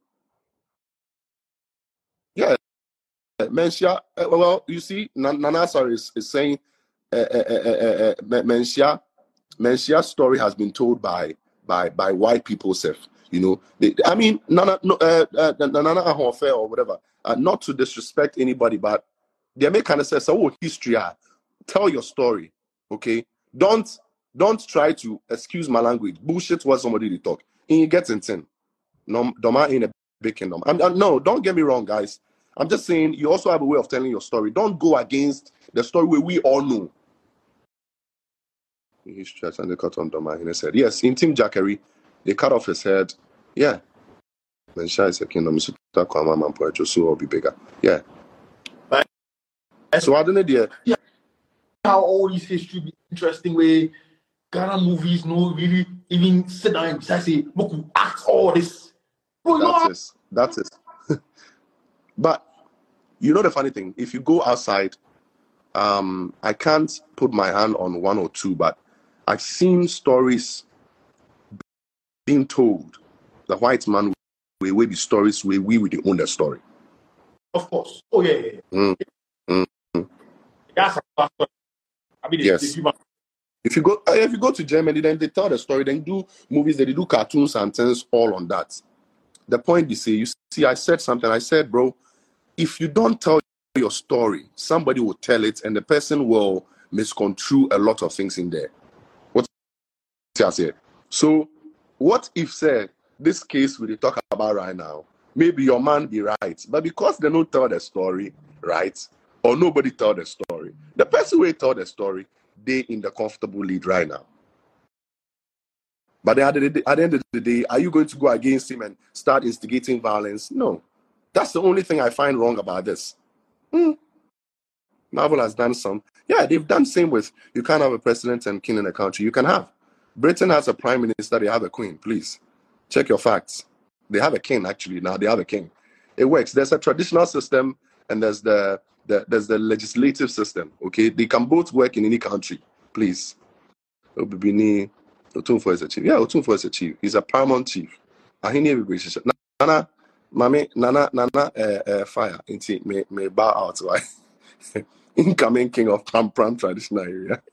yeah, Menshia, uh, well, you see, Nanasar is, is saying, uh, uh, uh, uh, Menshia, Menshia's story has been told by, by, by white people, self. You know, they, I mean, Nana, no, uh, uh, Nana Ahonfe or whatever. Uh, not to disrespect anybody, but they may kind of say, "So, oh, history. Ah, tell your story, okay? Don't don't try to excuse my language. Bullshit what somebody they talk. And you get in ten. No, Doma in a big kingdom. I'm, I'm, no, don't get me wrong, guys. I'm just saying you also have a way of telling your story. Don't go against the story where we all know. History and they cut on Doma in his head. Yes, in Team Jackery, they cut off his head. Yeah. Then Shah is a kingdom. So will be bigger. Yeah. Right. So I don't know the yeah. How all this history be interesting way. Ghana movies no really even sit down and decide say, look, act all this. Bro, that's it. That's it. But you know the funny thing, if you go outside, um, I can't put my hand on one or two, but I've seen stories being told. The white man will will be stories where we will own the story. Of course. Oh yeah, yeah. Mm, mm, mm. That's a story. I mean, yes. If you, if you go, if you go to Germany, then they tell the story. Then do movies. They do cartoons and things all on that. The point is, you see, I said something. I said, bro, if you don't tell your story, somebody will tell it, and the person will misconstrue a lot of things in there. What I said. So, what if, say, this case we talk about right now, maybe your man be right, but because they don't tell the story, right, or nobody tell the story, the person who tell the story, they in the comfortable lead right now. But at the, at the end of the day, are you going to go against him and start instigating violence? No. That's the only thing I find wrong about this. Hmm. Marvel has done some. Yeah, they've done same with, you can't have a president and king in a country. You can have. Britain has a prime minister, they have a queen. Please, check your facts. They have a king, actually. Now they have a king. It works. There's a traditional system and there's the, the there's the legislative system, okay? They can both work in any country. Please. Obibini, Otunfo is a chief. Yeah, Otunfo is a chief. He's a paramount chief. Nana, Mami, Nana, Nana, uh, uh, fire. Inti, may, may bow out, right? Incoming king of Pram Pram traditional area.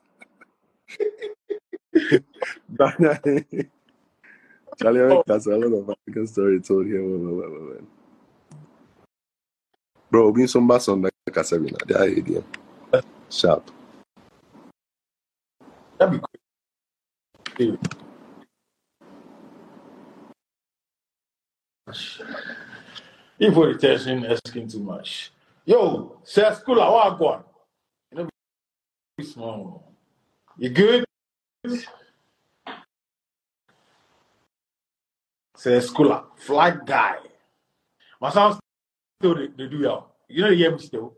Charlie, oh. That's a lot of African story told here. Bro, being some bass on the Casabina, the idea. Sharp. That'd be great. If we're attention asking too much. Yo, say school, I want to go on. You know, be small. You good? Say school, flag guy. My son still they, they do y'all. You know the hear me still.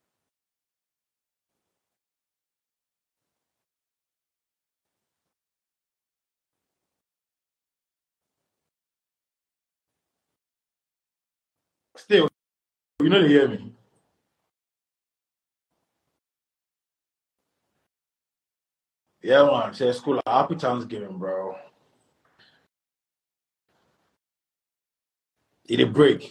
Still, you know they hear me. Yeah, man. Say school, happy Thanksgiving, bro. It a break.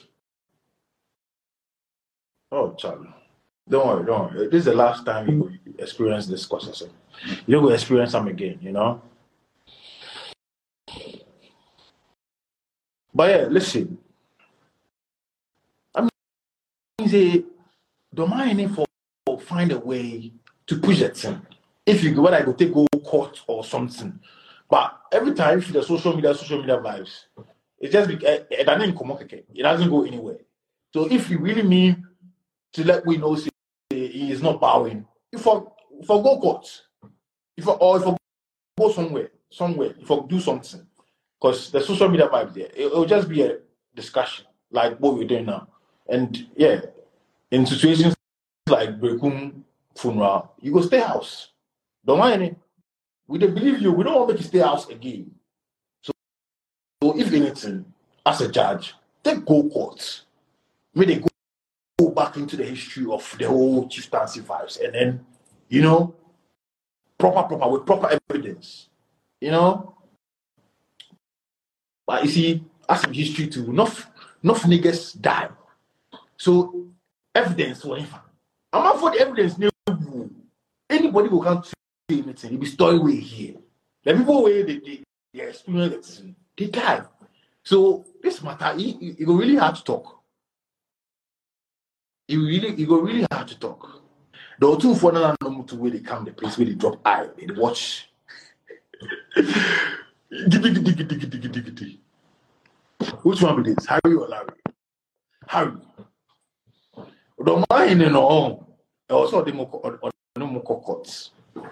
Oh, Charlie. Don't worry, don't worry. This is the last time you experience this course. You don't go experience them again, you know? But yeah, listen. I mean, say, don't mind for find a way to push it in. If you go, whether I go take go court or something. But every time the social media, social media vibes, it just be, it doesn't go anywhere. So if you really mean to let we know say, he is not bowing, if for for go court, if for, or if for go somewhere, somewhere, if for do something, because the social media vibe there, it will just be a discussion like what we're doing now. And yeah, in situations like Brekum funeral, you go stay house. Don't mind it. We don't believe you. We don't want to make you stay house again. So, so if anything, as a judge, take go court. May they go, go back into the history of the whole chieftaincy vibes, and then, you know, proper, proper with proper evidence. You know, but you see, as in history too, enough, enough niggas die. So evidence, whatever. I'm not for the evidence. Anybody who can't say anything, it be story way here. The people where they, they, they experience it, they die. So this matter, it, it go really hard to talk. It really, it go really hard to talk. The two for no no to where they come the place where they drop eye, they watch. Which one be this? Harry or Larry? Harry. The mind in no. Also the more no more cocots.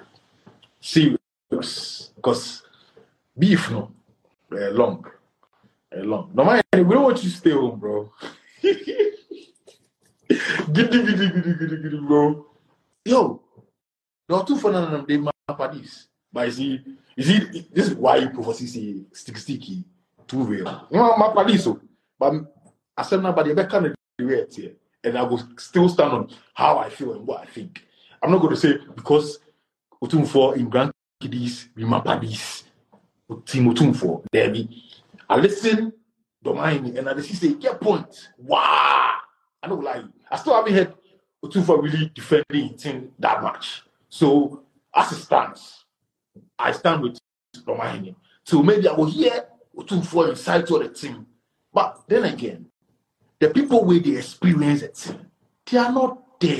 Serious, because beef no, uh, long, uh, long. No mind, we don't want you to stay home, bro. Giddy, giddy, giddy, giddy, giddy, bro. Yo, there are two for them. They map this, but you see, you see, this is why you prophecy say stick sticky, too real. You know, map this so, but I said nobody ever kind of react here, and I will still stand on how I feel and what I think. I'm not going to say because Otum for in Grand Kiddies, we map this. Team Otum for there be. I listen, don't mind me, and I just say, get point. Wow, I don't lie. I still haven't heard Otum for really defending team that much. So as it stands, I stand with don't mind me. So maybe I will hear Otum for inside to the team. But then again, the people where they experience it, they are not there.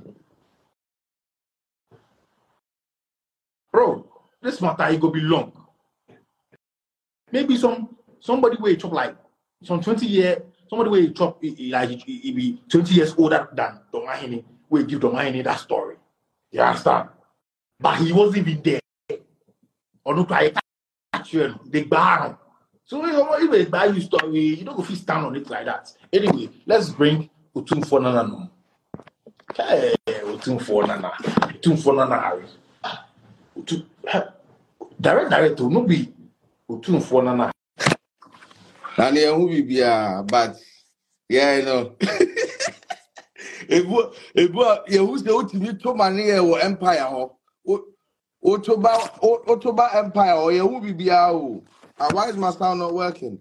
Bro, this matter it go be long. Maybe some somebody where chop like some twenty year, somebody where chop like it be twenty years older than Domahini, where give Domahini that story. You understand? But he wasn't even there. Or no try actually they bar. So if they buy you story, you don't go fit stand on it like that. Anyway, let's bring Otum for Nana no. Hey, Otum for Nana. Otum for Nana Harry. To direct direct to no be Otum for Nana. And yeah, who be uh, but yeah, you know. If what if what yeah, who's the ultimate to money or empire ho? Otoba Otoba Empire or yeah, who be uh, why is my sound not working?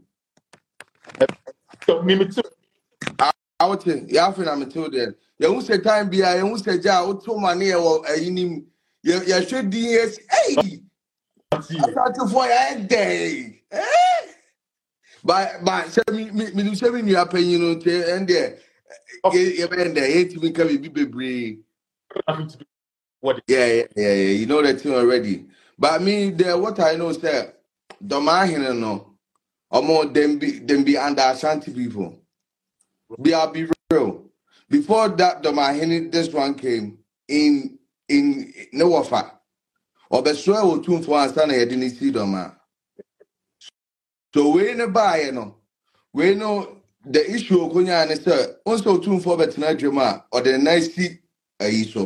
Me too. I think yeah, I think I'm told then. Yeah, who say time be uh, who say ja Oto money or uh, in yeah, yeah, should D S. Hey, I thought you for a day. Eh? But but say me me me say me you are paying you know and there. Yeah, yeah, man, there ain't me can be be What? Yeah, yeah, yeah, yeah. You know that thing already. But me, there, what I know is that Domahine no, or more them be them be under Ashanti people. Be I'll be real. Before that Domahine, this one came in. In no wafa or be sure o tun for answer na yede ni see doma. So we no buy no we no the issue okonya ne say onso tun for betena dwema or the nice see ayi so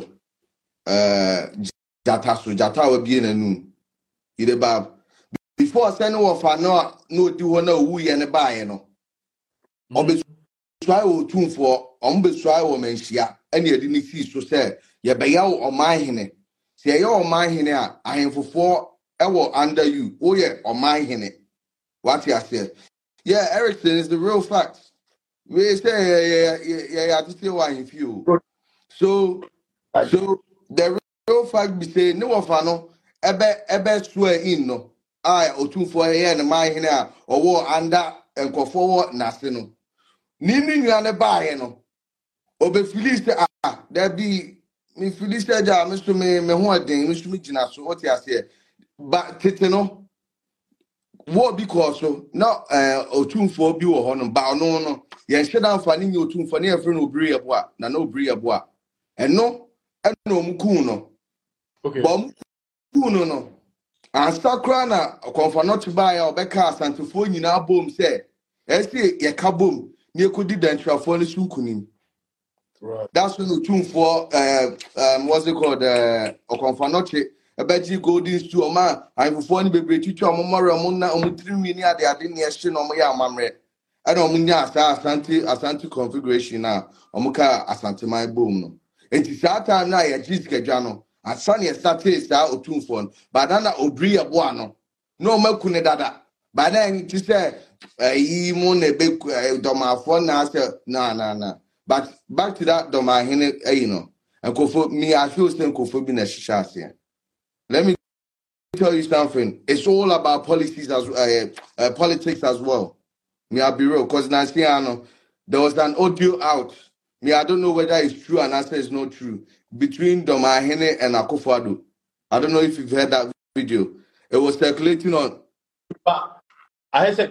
uh jata so jata we bi nanum ide ba before say no wafa no no di ho na wu ye ne buy no or be try o tun for on be try o menhia ene yede ni see so say ye be ya o man hene se ye o man hene a ahemfofo e wo under you o ye o man hene what you say yeah Erickson is the real fact we say yeah yeah yeah yeah to say why if you so so the real fact be say no of no ebe ebe swear in no I otunfo ye na man hene a o wo under enkofo wo nase no ni ni nua ne baaye no obe filize ah there be me filize ja me so me me ho aden me so me gina so what you say but tete no what because so no eh otunfo bi wo ho no ba no no ye hweda mfa ni otunfo ne efre no obiri eboa na na obiri eboa eno eno omku no Okay. bom ku no no ansakra na konfa not buy ya obeka asantofo nyina bom se esi ye ka bom ni ekodi dantrafo ne sunkunim. Right. That's when the tune for uh um what's it called uh Okonfanoche about golden stew or man I'm for any baby teacher memorial mona on three mini at the adin shin on my mamre. I don't mean Asante Asante configuration now Omuka Asante my boom. It is that time now a Jessica Jano and Sunny started style or tune phone but then Obria Buano no makune dada but then to say uh ye moon a big doma phone now na na na. But back to that, Domahine, you know, and for me, I feel saying Kofu bin a shisha. Let me tell you something. It's all about policies as uh, uh, politics as well. Me, I'll be real, because Nancy, there was an audio out. Me, I don't know whether it's true and answer is not true. Between Domahene and Akufo-Addo. I don't know if you've heard that video. It was circulating on. But I said,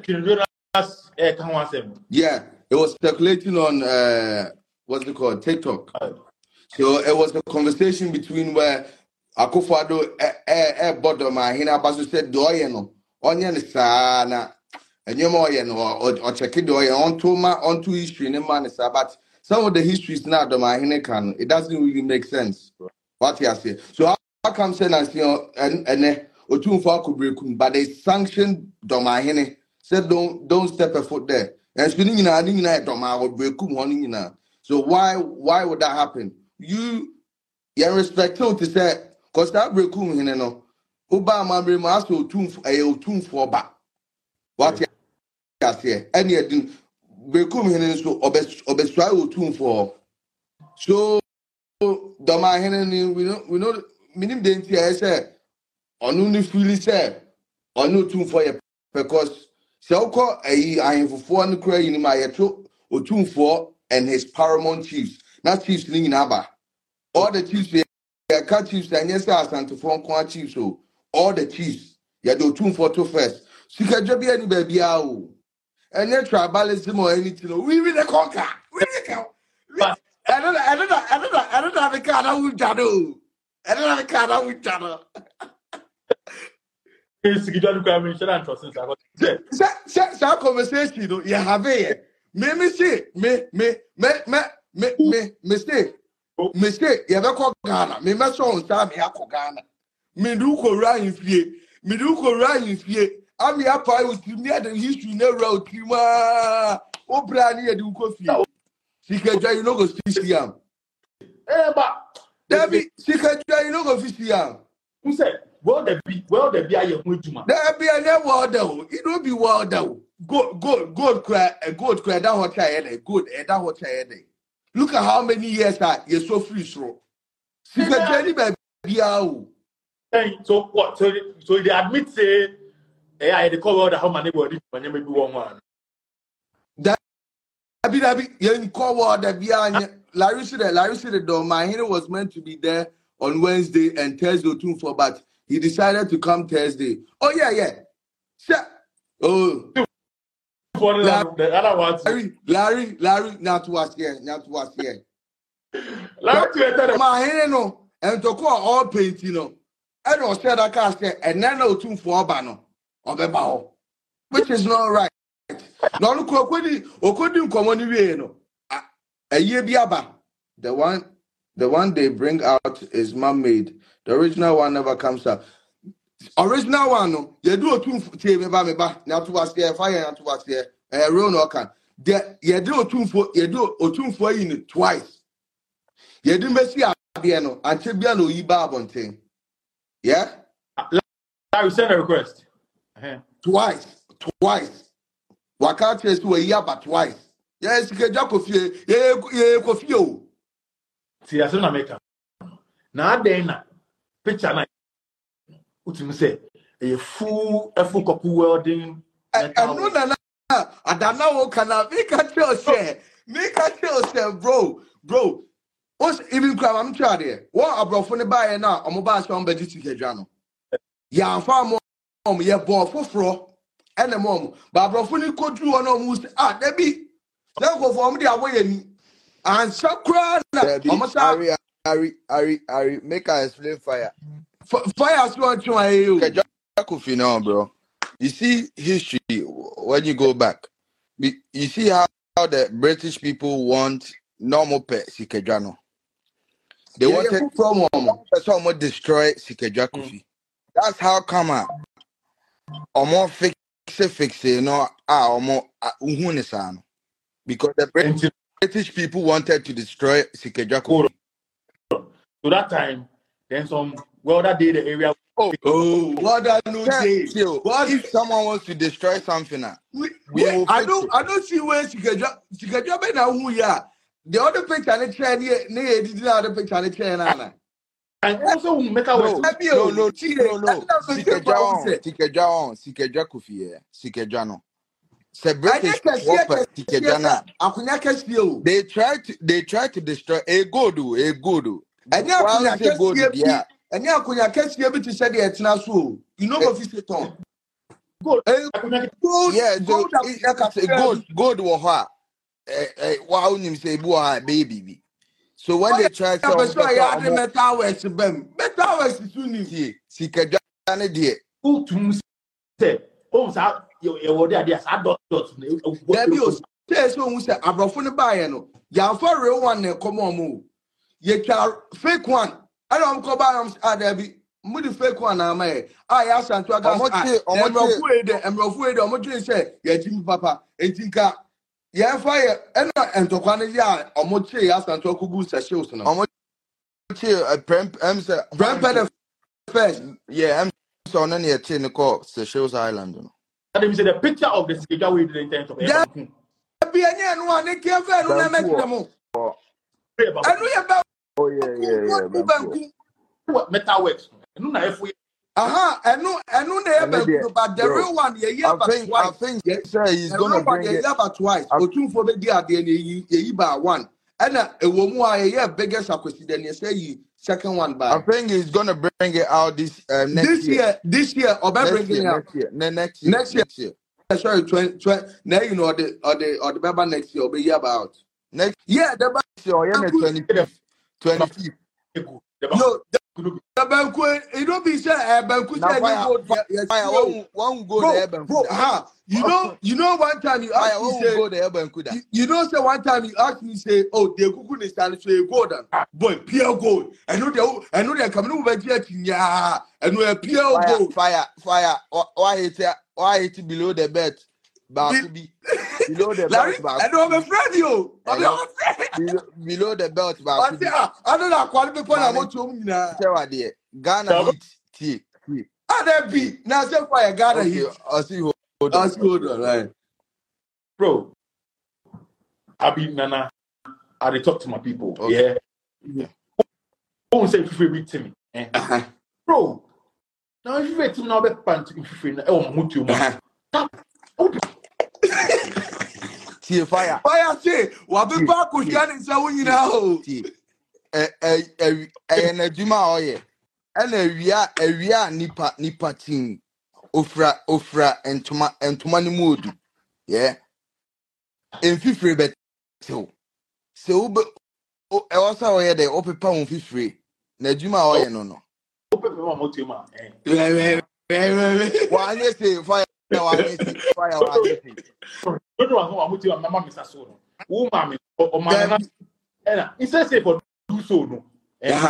yeah, it was circulating on uh, what's it called? TikTok. So it was a conversation between where Akufo-Addo eh bought Domahene, Abasu said, "Do you know? Onion is sana." And you more, you know, or, or check it onto my onto history in man is but some of the histories now the Mahine can it doesn't really make sense. What you say? So how, how come say and and and Otun for Kubrikum, but they sanctioned Domahine, said don't don't step a foot there. And spinning in a ding night Doma or Brekum one in a. So why why would that happen? You you respect to say because that Brekum in no Obama remarks to tune for a tune for back. What you here any edin bekum hene so obesua otun for so doma hene ni we know we know minim de ntia e say onu ni feel say onu otun for because se ukọ ayi ahemfofo no kra yin ma yeto otun for and his paramount chiefs na chiefs ni nyina ba all the chiefs we ka chiefs anya say asantofo nko chiefs so all the chiefs ya do otun for to first sikadwa bia ni ba bia o any tribalism or anything. We will conquer. We will conquer. I don't know. I don't know. I don't know. I don't have a card out with Jado. I don't have a card out with Jado. That conversation, you know, you have it. Me, me, say, me, me, me, me, me, me, mistake. Mistake. You have a call Ghana. Me, my son, Sam, you have Ghana. Me, do go right in fear. Me, do go right in fear. I'm here with near the history never road. Kima, oh, Brani, you go feel. She can try, you know, go fish yam. Eh, but Debbie, she can try, you know, go fish yam. Who said, well, the be, well, the be a going to man. There be a never water. It will be water. Good, good, good, cry, a good cry, that what I had, good, and that what I had. Look at how many years I you're so free throw. She can try, baby, out. So what? So, so they admit, say, eh, I had to cover the how many body when you maybe one one. That be that be you call that be Larry said Larry said the my hero was meant to be there on Wednesday and Thursday too for, but he decided to come Thursday. Oh yeah, yeah. Sure. Oh. Larry, the other ones. Larry, Larry, Larry, not was here, not was here. Larry, my hero no, and to call all paint, you know. I don't say that cast and then no two for Bano or the bow, which is not right. No, look, Okodi come on the a year biaba. The one, the one they bring out is man-made. The original one never comes out. Original one, no, you do a two for me ba. Now to us there, fire now to us there. A real no can. There, you do a two for you do a two for in twice. You do messy abiano and Tibiano Iba Bonte. Yeah? I send a request. Uh-huh. Twice. Twice. Waka chase to a year but twice. Yes, you can jump of you. Yeah, yeah, coffee. See, as soon as I make up. Now, then, picture night. What you say? A full, a full couple welding. I know that. I don't know. Can I make a tell say? Make a tell say, bro, bro. What's even crime? I'm trying there. What a bro for the buyer now? I'm about some budget to get Jano. Yeah, I'm far more. Yeah, boy, for fro. And the mom, but bro, for the could do one almost. Ah, there be. Then go for me the away and Sakra. Ari, Ari, Ari, Ari, make her explain fire. Fire is not to you. Kofi now, bro. You see history when you go back. You see how, how the British people want normal pet Sikejano. They Yeah, wanted yeah, from one. someone destroy Sikeja Kofi. That's how come out. Or more fix it, fix it, no, ah, or more uhunisano. Because the British, British people wanted to destroy Sikeja Kofi. So that time, then some well that day the area. Oh, Oh, what I know say. so What? if someone wants to destroy something, uh, We, we we, will I fix don't it. I don't see where Sikaja Sikaja be now who ya. The other picture and chair near near the other picture and chair na. And also make our No, way. no, no, no, no. Sikeja on, Sikeja on, Sikeja Kofi, yeah. Sikeja no. Se I British think wapa tikejana. akunya kesiye. They try to they try to destroy a good a good. Any While akunya say good kesiye yeah. bi, any akunya kesiye bi to say the etna so. You know what fit on. Gold, gold, Yeah, so gold it, akunya it's a good good wa eh eh wow nim say bu baby. So when they try to say so ya the metal works bem. Metal works tuni. see sikejana die. Utum say, oh, sa you you there there sa dot dot. There be o say so who say abrofo ne buy no. Ya for real one na come on mo. Ye twa fake one. I don't come buy am ah there be mo the fake one na ma e. Ah ya santo aga. Omoche Omoche omoche e de emrofo e de omoche say ye tim papa. Entinka yeah, fire and entokwa ne ya omoche ya santo kubu sa shows no. Omoche a prem em say Prem the first. yeah em so na ne che ne call Seychelles Island no. And they say the picture of the schedule we did intent of Yeah. Be any no one care for no na make them. Anu ya ba Oh yeah yeah yeah. What metal works? No na if we aha anu anu na ya ba but the real one ye yeah but I twice. think I think say he's gonna bring it. Yeah but twice. Otumfo be di ade na ye ye ba one. And ewo mu a ye biggest akwesi then you say you second one by. I think he's gonna bring it out this um, next this year. year. This year, or Next bringing year, it out next year, ne- next year, next year. next year, Sorry, twenty, twenty. Now you know the or the or the Baba next year will be year about. next Yeah, the year, yeah, ne twenty fifth, twenty fifth. no, the Banku. It don't be said. Banku Now said fire, you go. fire, Yes, fire, bro, one, one go bro, there, Ben bro. Kuda. Ha, you know, you know. One time you Fire, asked me one say. go there, Ben Kuda. You, you know, say one time you asked me say, oh, the kuku is standing so you go down, boy, pure gold. I know they, I know they're coming over here to yeah, and we're pure Fire, gold. fire, fire. Wh- Why it, why it below the bed? Back be below the Larry, belt, back I know I'm afraid you. I'm Eh, afraid. below, below the belt, I back say, ah, I don't know what people are Mame. want to me now. Say what there? Ghana heat, tea, tea. Ah, that be now. Say fire, Ghana Okay, hit. I see. Hold on. I'll see. Hold on, right. bro. I be Nana. I dey talk to my people. Okay. Yeah. Who say if you beat me? Eh? Uh-huh. Bro. Now if you beat me now, be pant if you na. Eh, o mutu mo. Tea fire. Fire say, what people are cushion say we know. Tea. Eh, eh, eh, eh, na juma oye. Ena ewia, ewia nipa, nipa team. Ofra, ofra, entuma, entuma ni modu. Yeah. Enfifre bet. So, so ube, o, e wasa oye de, opepa unfifre. Na juma oye no no. Open me one mutu ma. Eh. Wait, wait, wait, wait, wait. Wanye say fire, wanye say fire, wanye say. Don't know what mutu ma. Mama Mister So no. Who mama? O mama. Eh, he say say for do so no. Eh.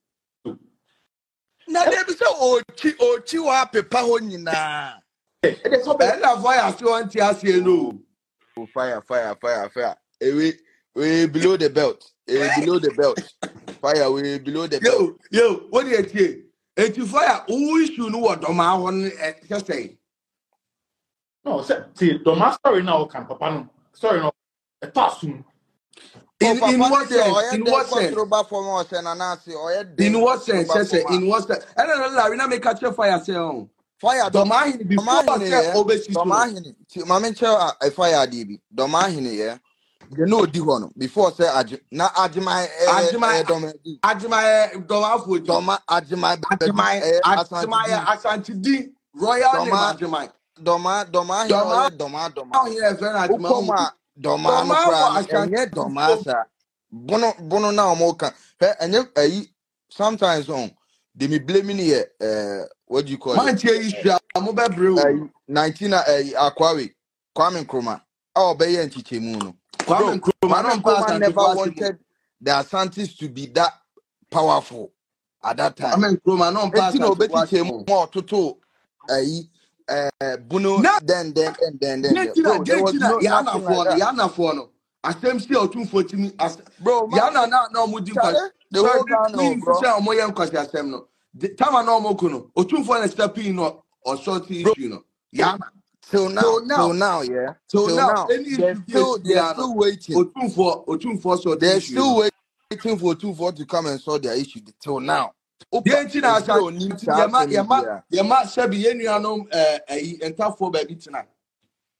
Na dem say ochi, ochi wa pepa ho nyina. Eh, there's so And that fire still want to say no. Oh, fire, fire, fire, fire. Eh, we, we below the belt. Eh, below the belt. Fire, we below the belt. Yo, yo, what do you say? And to fire, who is you know what Doma one just say? No, say, see, the master story now can papa no. Sorry no. A tasum. In, Oh, in papa what say, sense? oye In de what sense? kwasroba for mo se na na se oye de In what sense? kwasroba Yes, sir. for ma. In what sense? And then Larry na make catch fire say on. Fire Doma hini before Doma hini say ye. obesi Doma so. hini. Ti mama che a fire di bi. Doma hini ye. They know di ho no before say aj na ajima eh Ajima- eh doma di. Ajima Doma for Doma ajima Ajima eh Ajima asante Asante D Royal name Doma- Ajima. doma doma hini Doma- oye doma doma. Now here friend Ajima. Ukoma doma no Doma kra wa Ashanti enye doma sa. Bono bono na omo kan. He enye ayi sometimes on they me blaming here uh what do you call it? Man tie issue am be bro. Uh, nineteen uh, Akwawe Kwame Nkrumah. Oh, be yen chichemu no. Kwame Nkrumah Kwame no pass Nkrumah and never pass him. wanted the Asantis to be that powerful at that time. Kwame Nkrumah no pass Eti no and be pass him. chichemu mo toto ayi eh Buno Na- then then then then then. then. Gentina, Bro, there was Gentina, no Yana nothing for like no, that. Yana for no. Asem si otun forty as Bro, man, Yana na na mo di kwa. Chale, the So whole this Ghana, mean bro. say omo yam kwasi asem no. The time na omo kuno. Otun for na step in no or short issue no. Yana. Till now, Till now. till now, yeah. Till Till now, now, any they're issue still case, they're yeah, still waiting. Otun for Otun for short They're issue. still no. waiting for two four to come and solve their issue till now. Gentina There's no need Ashanti to have Yama some Yama media. Yama sebi yenu anom eh eh entafo baby tonight.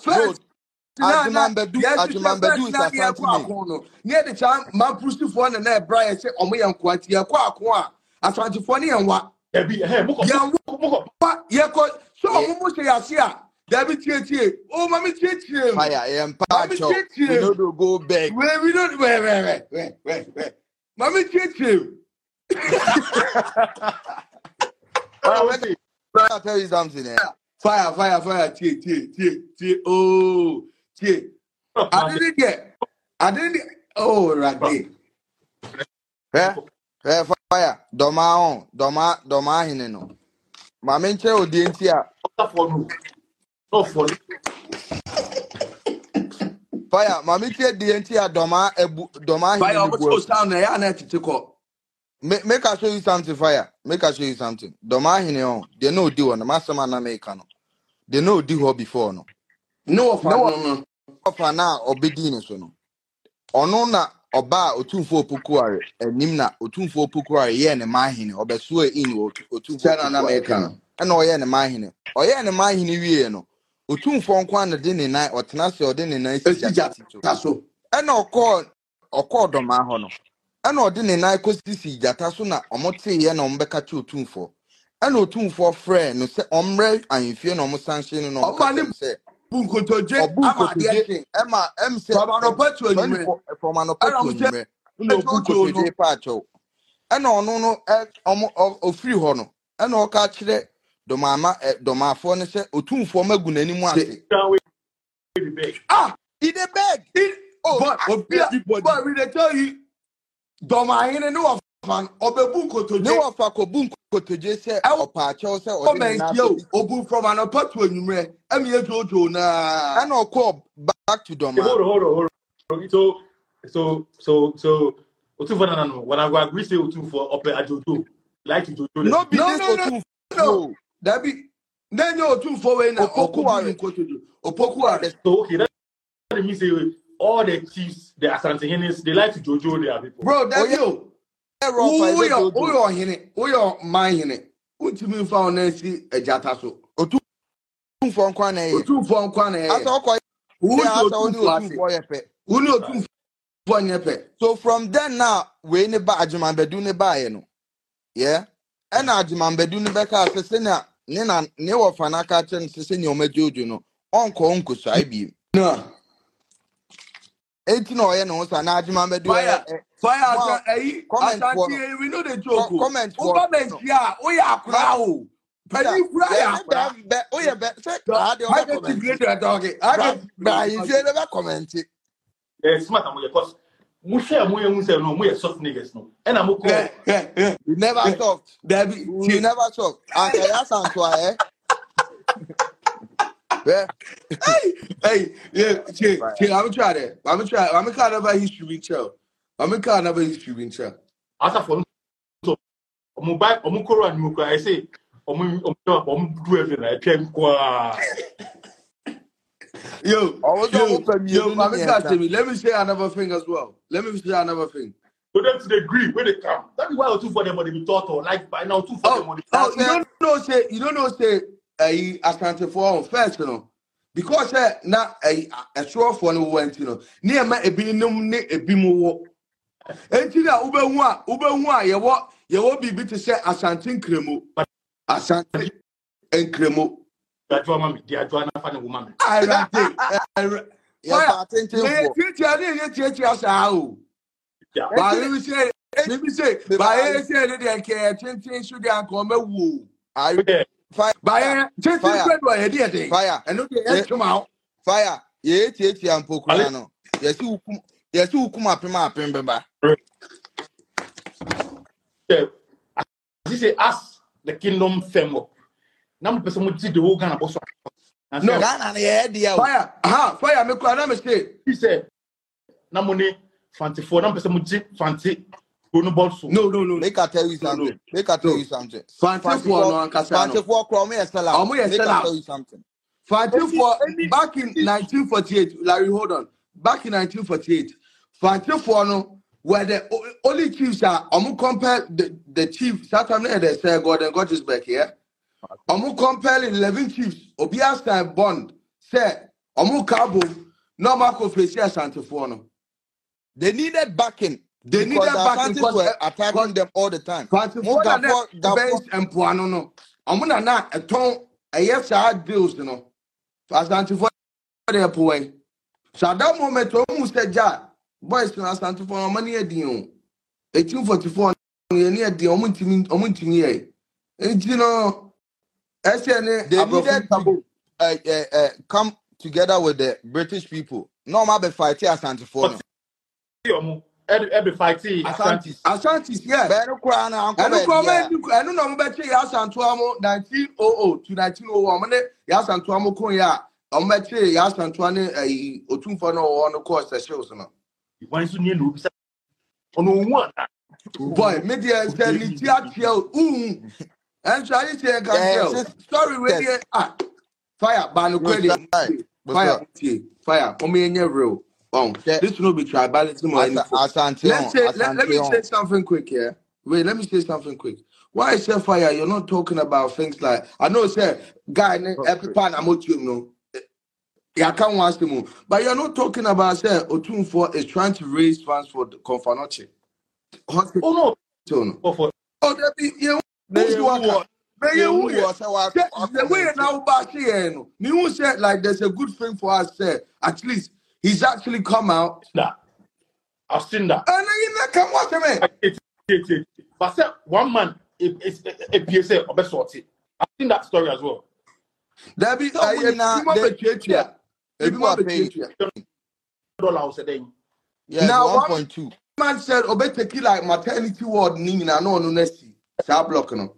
First, Ajimambedu, yes, Ajimambedu is Asante name. Near the time, man, push the phone and that Brian said, "Oh, me and Quanti, a qua qua, Asante funny and what? There be hey, moko, Yeah, moko. what? Yeah, cause so almost say Asia. There be T. Oh, mommy, T. Fire, I am Pacho. We know to go back. Where we don't, where, where, where, where, where. Mommy, T. I'll tell you something. Eh? Fire, fire, fire, T, T, T, T. Oh, T. I didn't get. I didn't. Oh, right. Eh? Eh, fire. Doma on. Doma, Doma hineno. Mamenche odientia. Not for no. Not for no. Fire. Mamenche odientia doma ebu doma Fire, hineno. what's your sound? I need to take up. Make make I show you something, fire. Make I show you something. Doma hineno. They know do on the master man Americano. They know do her before no. No, no, no. Ofa na obedi so no. Ono na oba otumfo opokuare enim na otumfo opokuare ye ne mahene obeso in otumfo na America na oye ne mahene oye ne mahene wie no otumfo nkwa na de ne nan otena se ode ne nan sijata so e na okọ okọ doma ho no e na ode ne nan kosi sijata so na omote ye na ombeka che otumfo e na otumfo frɛ no se omre anfie na omosanhye no no ka se Bunkotoje amadeje ema em se from an opportu anime from an opportu anime no bunkotoje pacho e na onu no omo ofiri ho no e na oka kire domama domafo ne se otumfo magu nanimu ase ah he dey beg oh but but we dey tell you domahine no fan obebu kotoje no of akobun kotoje se opacho se odi na obu from an opportu anime em ye jojo na and okọ back to doma hold on hold on hold on so so so so otumfo na no when I go agree say otumfo ope ajojo like to jojo no be no, this no, otumfo no that be then you otumfo we na opokuare kotoje opokuare so okay that means say all the chiefs the Asante Hennes they like to jojo their people bro that you who you who you hine who you man hine utimi fa ona si ejata so otumfo nkwa na ye otumfo nkwa na ye asa okọ who asa oni otumfo ye pe who ni otumfo nye pe so from then now we ne ba Ajimambedu ne ba ye no yeah and Ajimambedu ne be ka se se na ne na ne wo fana ka chen se se ne o majojo no onko onko sai bi no enti na oye no so na Ajimambedu fire fire eh Asante we know the joke comment for comment here o ya akura o pani kura ya akura be o ye be se ka de o comment I dog I ba you say never comment eh smart am because mo share mo yun say no mo ye soft niggas no and am ko you never soft baby you never soft and ya santo eh hey hey yeah che che I'm try that I'm try I'm kind of a history show I'm kind of a history show asa for so mo buy mo koro and mo I say omo omo omo do everything I tell kwa yo yo yo let me say another thing as well let me say another thing for them to the agree when they come that is why two for them but they be taught or like by now two for them money oh you don't know say you don't know say eh Asante for first you know because eh na eh a show for no went you know near ma ebi num ne ebi mu wo enti na ubehu a ubehu a ye wo ye wo bibi to say Asante nkremo Asante nkremo that drama me the drama na fa ne woman I right yeah attention for titi ani ye titi asa o yeah but we say maybe say by say say dey care tintin sugar ko mewu I fire by tintin bread wa ye dey fire and no dey come out fire ye eti ampokura no ye si hukum ye si hukum apem apem beba he say as the kingdom firm up na mo person mo ti the whole Ghana boss no Ghana na ye dia fire aha fire me kwa na me say he said na mo ne fanti for na person mo ti fanti no boss no no no make I tell you something no, no. make I tell no. you something fanti for no ankasa fanti for kro me sell out make I tell you something fanti for back in nineteen forty-eight Larry hold on back in nineteen forty-eight fanti for no where the only chiefs are omu compare the the chief Saturday they say Gordon Gottisbeck here omu compare eleven chiefs Obias time bond say Omu Cabo, no Marco Facia Santifono. They needed backing. They needed because the backing Ashantis because were attacking them all the time. Mo Santifono Gafo- and Gafo- Benz and Puano no. Omuna na a ton a yes hard deals, you know. As Santifono they away. So at that moment, almost said, "Ja, boys, na Santifono money a deal." eighteen forty-four, near the Omunti Omunti. And you know, S N A They needed to uh, uh, uh, come together with the British people. No matter fighting Asantefono. Every fight, Asantis. Ashantis, yeah. Beno Krana, Uncle And no Bedia. comment, I don't know about Yasantuamo nineteen hundred to nineteen oh one. Yasantuamo Koya, on Matche Yasantuane, a Otumfano on the course that shows. once you need to on one. Boy, media said, Nitia, um, and so I say, I can Yeah, tell. sis- Story ready. Ah, fire, Bano credit. Fire, fire, for me in your real. Oh, Yeah. this will not be tribalism or anything. Asante. Let's say, let, let me say something quick here. Wait, let me say something quick. Why is there fire? You're not talking about things like I know, sir, guy, every pan I'm with you, no. Yeah, I can't watch the moon. But you're not talking about say Otunfo is trying to raise funds for the Confanoche. Oh no. Oh, for oh, that be you. Who's the worker? The way now back here, no. You said like there's a good thing for us, sir. At least he's actually come out. that. I've seen that. And you not come watch him. It, it, it, it. But say one man, it's a P S A or best sorted. I've seen that story as well. There be So a we now- they- yeah. People are paying. Dollar said then. Yeah, Now, one one- point two. Man said, "Obe take it like maternity ward nini na no no nesi." Sa block no.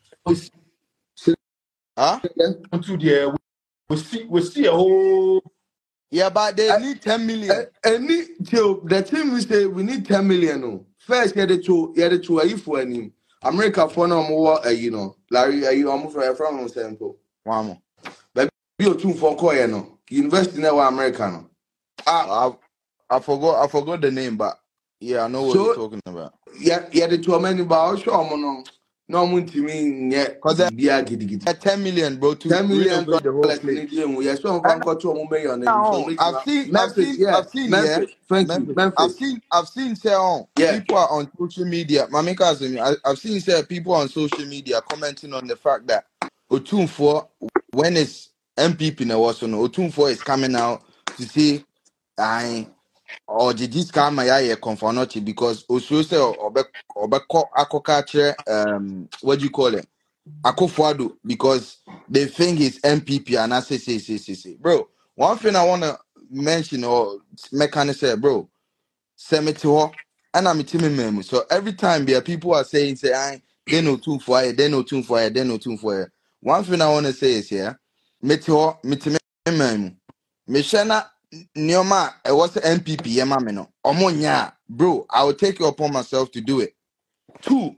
Huh? To the we see we see a whole Yeah, but they Uh, need ten million. Any till the team we say we need ten million. No. First, yeah, the two, yeah, the two. If we any America for no more, uh, you know, Larry, are you almost from no sample? One more. Be two for coin no. University now America no. Ah, I, I forgot. I forgot the name, but yeah, I know what So- you're talking about. yeah, yeah, the two many, but I'll show them no. No, I'm to me yeah. 'Cause that- be a giddy giddy. Yeah, ten million, bro. To Ten million renovate the whole dollars place. Canadian. We are so I'm going to a million. No, I've seen, I've Memphis, seen, yeah. I've seen, Memphis, yeah. thank Memphis. you, Memphis. I've seen, I've seen, say, on Yeah. people are on social media. Mami Kazumi, I, I've seen, say, people on social media commenting on the fact that Otunfo, when it's M P P now also no, Otunfo is coming out to say, I or did this come my eye confanochi because also say obe obe akokache um what do you call it? Akufo-Addo because they think he's M P P and I say say say say say bro. One thing I wanna mention or mechanic say, bro, semeti and I'm a team member. So every time there people are saying say I they know tune for it, they know tune for it, they know tune for it. One thing I wanna say is here, meti ho meti member. Meshana Nioma, I was M P P, yeah, mamma, no. Omonya, bro, I will take it upon myself to do it. Two,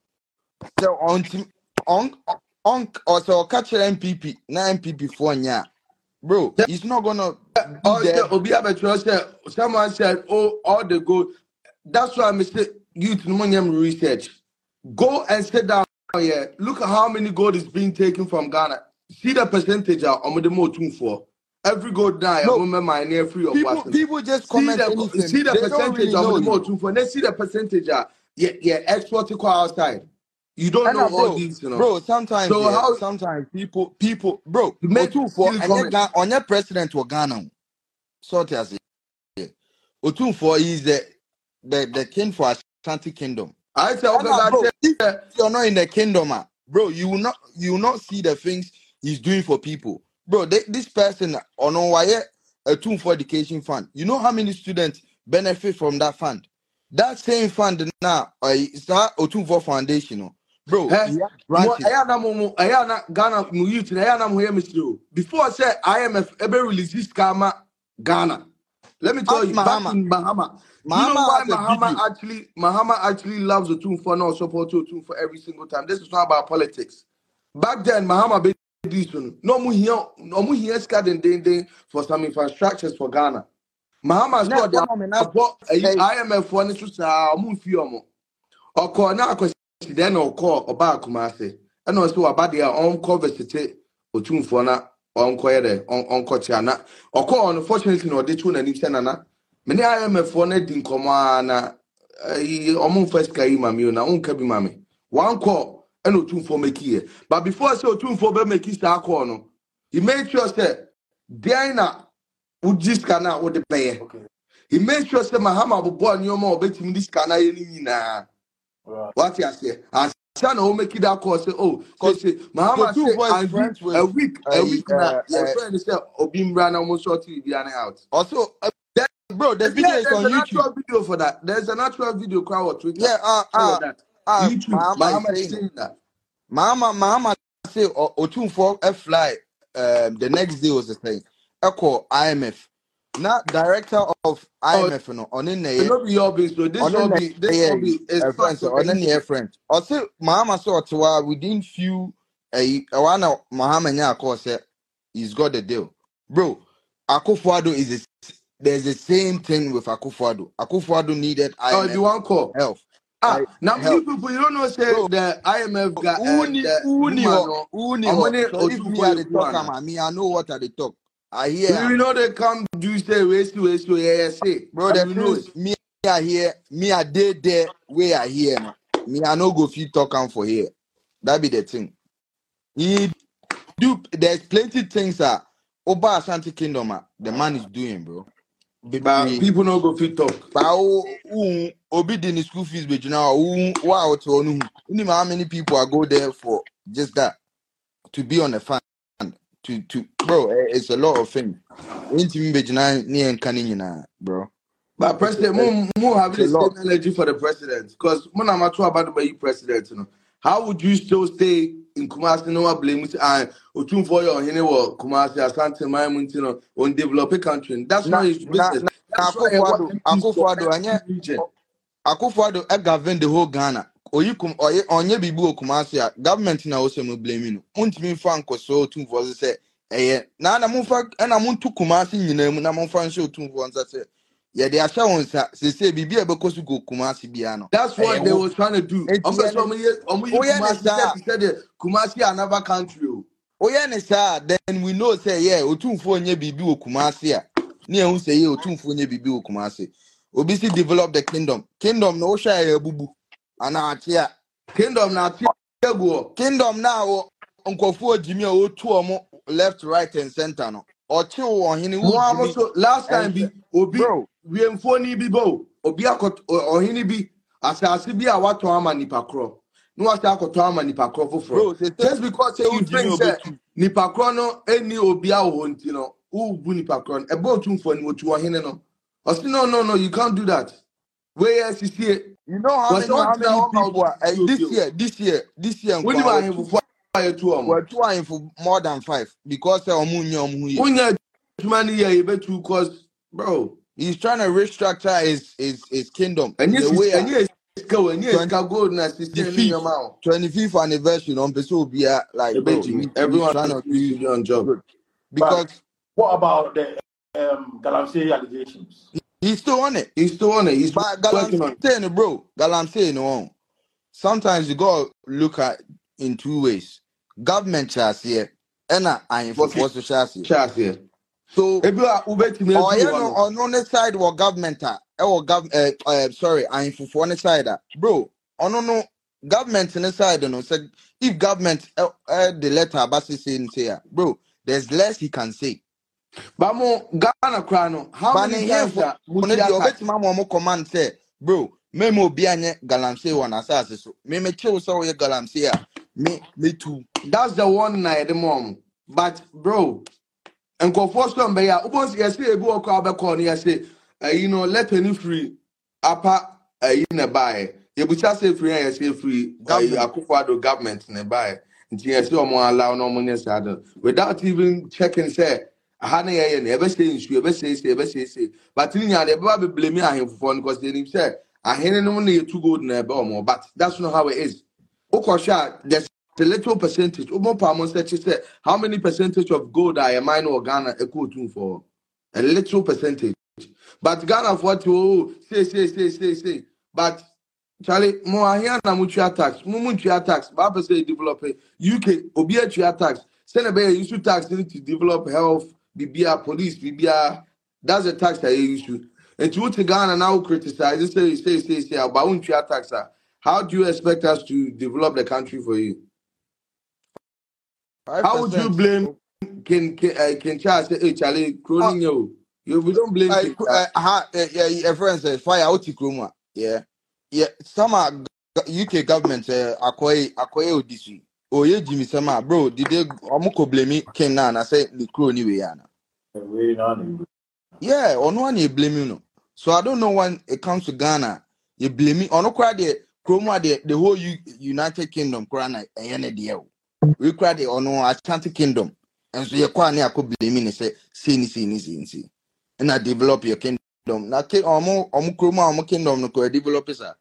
so on, on, on, also catch M P P, na M P P for nya, bro. He's not gonna. Oh, be there. yeah, Obi Abetro said, someone said, oh, all the gold. That's why I say you to Monyam research. Go and sit down here. Look at how many gold is being taken from Ghana. See the percentage of the more for. Every gold now, I No. remember my near free of People, Washington. people just See comment the, anything. see the They don't percentage really of know, the you more know. for. Then see the percentage. Uh, yeah, yeah, export to outside. You don't And know uh, all bro, these, you know. bro, sometimes, So yeah, how- sometimes people, people, bro, You make Otunfo, silly and your comments. Ga- on your president of Ghana, sort as it. Otunfo is the, the, the king for Ashanti Kingdom. I tell And, uh, you, bro, if that you're not in the kingdom, ah, bro, you will not, you will not see the things he's doing for people, bro. They, this person on why a tool for education fund. You know how many students benefit from that fund? That same fund now, uh, it's that Otunfo Foundation, oh. Bro. Eh, he has Mo- branches. ɛyɛ na mo mo- ɛyɛ na Ghana mo youth na ɛyɛ na mo hear me still. Before I say I M F ebe release this karma Ghana. Let me tell Ask you, Mahama. back in Bahama, you Mahama know why has a Mahama video. actually Mahama actually loves Otunfo now support Otunfo every single time. This is not about politics. Back then, Mahama be this one. No more here, no more here scared and for some infrastructures for Ghana. Mahama Now, scored the come on, man, that's- about hey. I M F one is sa omu fi omo. Oko na akwesi then oko oba Kumasi. And also about the on cover city Otunfo na ɔnkɔyɛ dɛ ɔnkɔkyea na ɔkɔɔ unfortunately na ɔde to n'anim sɛ nana mene I M F foɔ no di nkɔmmɔ a na ɔmo mfa sika yi ma me o na wonka bi ma me wankɔ ɛna otumfoɔ makiɛ but before sɛ otumfoɔ bɛmaki saa kɔɔ no he made sure sɛ deɛn na wogye sika no a wode bɛyɛ he made sure sɛ mahama bobɔɔ nneɔma a ɔbɛtumi de sika no ayɛ no nyinaa wate aseɛ ansa na ɔmaki that call sɛ oh say mahama say a week a week na yɛ friend sɛ obi mbra na ɔmo sort biribiara no out also bro, the video yeah, is on there's a YouTube. natural video for that. There's a natural video crowd on Twitter. Yeah, uh, uh, that. uh, YouTube. Mahama is saying that. Mahama, Mahama say Otumfuo F fly. Um, the next day was the thing. Echo I M F. Now director of I M F, oh, no, on in there. No, be your business. This will be. This will be. A friend, on any a friend. Also, Mahama saw to within few. A one Mahama nya call say he's got the deal, bro. Akufo-Addo is a There's the same thing with Akufo-Addo. Akufo-Addo needed I M F oh, you want call health. Ah, uh, now health. you people, you don't know say Bro, the I M F got who need who need who need so if me at the talk, am me I know what are the talk. I hear. You know they come do say waste waste yeah say. Bro, the know me I hear me I did there where I hear no. Me I no go fit talk am for here. That be the thing. He do there's plenty things that Oba Ashanti Kingdom uh, the man is doing, bro. But people no go fit talk. But who obi the school fees but you know who wow to you know how many people are go there for just that to be on the fan to to bro it's a lot of things. Bro. But president more more have the same energy for the president because when I'm talking about the president, you know, how would you still stay in Kumasi? No one blame it. I Otum for your hene wo Kumasi Asante Maimun, you know, on developed country. That's not his business. Akufo-Addo, Akufo-Addo, anye Akufo-Addo e govern the whole Ghana. Oyi kum oye onye bibu Kumasi a government na ose mo blame no. Untimi fa nkoso Otum for say eh na na mo fa na mo ntu Kumasi nyina mu na mo fa nso Otum for say yeah, they are showing say say bibi e bekosu go Kumasi bia no. That's what they were trying to do. Also, some Kumasi said Kumasi another country. Oh yeah, sir. Then we know say yeah, Otumfuo nye bibi o Kumasi a. Ni ehun say yeah, Otumfuo nye bibi o Kumasi. Obisi develop the kingdom. Kingdom no sha ya bubu. Ana atia. Kingdom na atia go. Kingdom now Nkofuo Jimi o tu omo left, right and center no. Ochi wo hini wo last time bi obi we mfoni bi bo obi akot ohini bi asase bi a wato ama nipa kro no wasa akoto ama nipa kro foforo just because say you think say nipa kro no eni obi a wo nti no who bu nipa kro e bo tumfo ni otu ohini no o say no no no you can't do that where is here you know how many, how many people are, uh, this year this year this year when you are for we're trying for more than five because uh, omunye omunye money yeah you bet cause bro he's trying to restructure his his, his kingdom and the way and yes go and yes go go na twenty-fifth anniversary on person be like bro, everyone trying to do your job because but what about the um Galamsey allegations? He's still on it. He's still on it. He's but working on it, bro. Galamsey no. Sometimes you gotta look at in two ways. Government chas here, and I enforce the chas here. Chas here. So, if you are Uber to me, or you know, on one side, what government, or government, uh, uh, sorry, I enforce one side, bro. On no government in the side, you know, said if government, uh, uh, the letter, Abasi saying, say, bro, there's less he can say. But more Ghana Crano, how many times that Mama command say, bro, Memo Bianye Galamsey one assassin, so me me chill so you Galamsey, me me too. That's the one night the mom. But bro, and go for some bear, once you say a book or back on, you say, you know, let any free upper in a buy. You would just say free, I say free, Akufo-Addo government in a buy. And you say, more allow no money without even checking, say. Hana ya never say you ever say ever say say but in ya never be blame him for because they him say I hene no need too good na be more but that's not how it is. Okosha there's a little percentage omo pa mo say say how many percentage of gold are mine or Ghana equal to for a little percentage but Ghana for to say say say say say but Charlie mo ahia na mutua tax mo mutua tax ba say develop U K obi atua tax Senegal you should tax to develop health, B B R police, B B R. That's a tax that you issue. And to to Ghana now criticize, say, say, say, say, about one tax. How do you expect us to develop the country for you? How would you blame Ken Ken uh, Ken Charles? Say, hey, Charlie, Cronin, yo, you we don't blame Ken Uh, uh, yeah, yeah, friend says fire out Kroma. Yeah, yeah. Some are U K government uh, acquire acquire Odisi. Oh yeah, Jimmy Sama, bro. Did they amuko blame me Ken na? I say the crow anyway, Yana. Yeah, or no one you blame you no. So I don't know when it comes to Ghana, you blame me. Or no cry the Kroma the the whole U, United Kingdom, Krana and the we cry the or no Ashanti Kingdom, and so you quite near could blame me and say, see, see, see, see, see. And I develop your kingdom. Now, omo omo kroma omo kingdom no ko develop sir.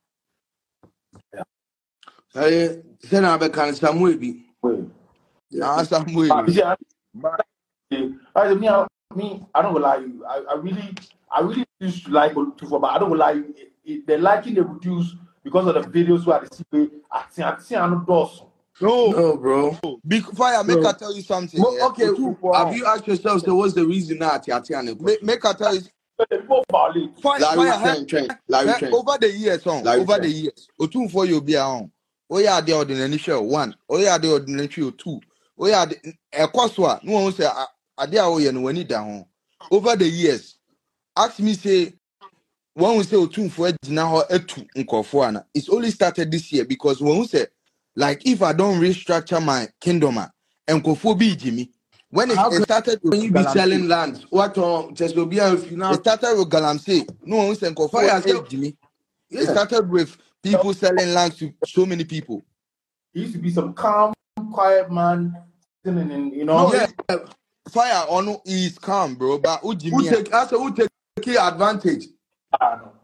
Eh, say na be kan Samuel bi. Na Samuel. But I mean, I, me, I don't lie. You. I, I really, I really used to like to for, but I don't lie. You. It, it, the liking they reduce because of the videos where they see I see, I see, I know those. No, no, bro. Big fire. Make no. I tell you something. Well, yeah. okay, have you asked yourself, so what's the reason that you make, make I tell you. Fire, Larry fire, Trent, Trent, Larry Trent. Over the years, on Larry over Trent. the years, or two for you be on. Oh yeah, the ordinary show one. Oh yeah, the ordinary show two. Oh yeah, a coswa. No one say I dare oh yeah, no one need down. Over the years, ask me say. When we say Otun for now etu nkofo it's only started this year because when we say like if I don't restructure my kingdom and nkofo be Jimmy when it, it started when you be selling land what on just be if you now it started with Galamsey no one say nkofo Jimmy yeah. It started with people selling land to so many people. He used to be some calm quiet man and you know no, yeah. Fire on is calm bro but who Jimmy who take also who take key advantage. I'm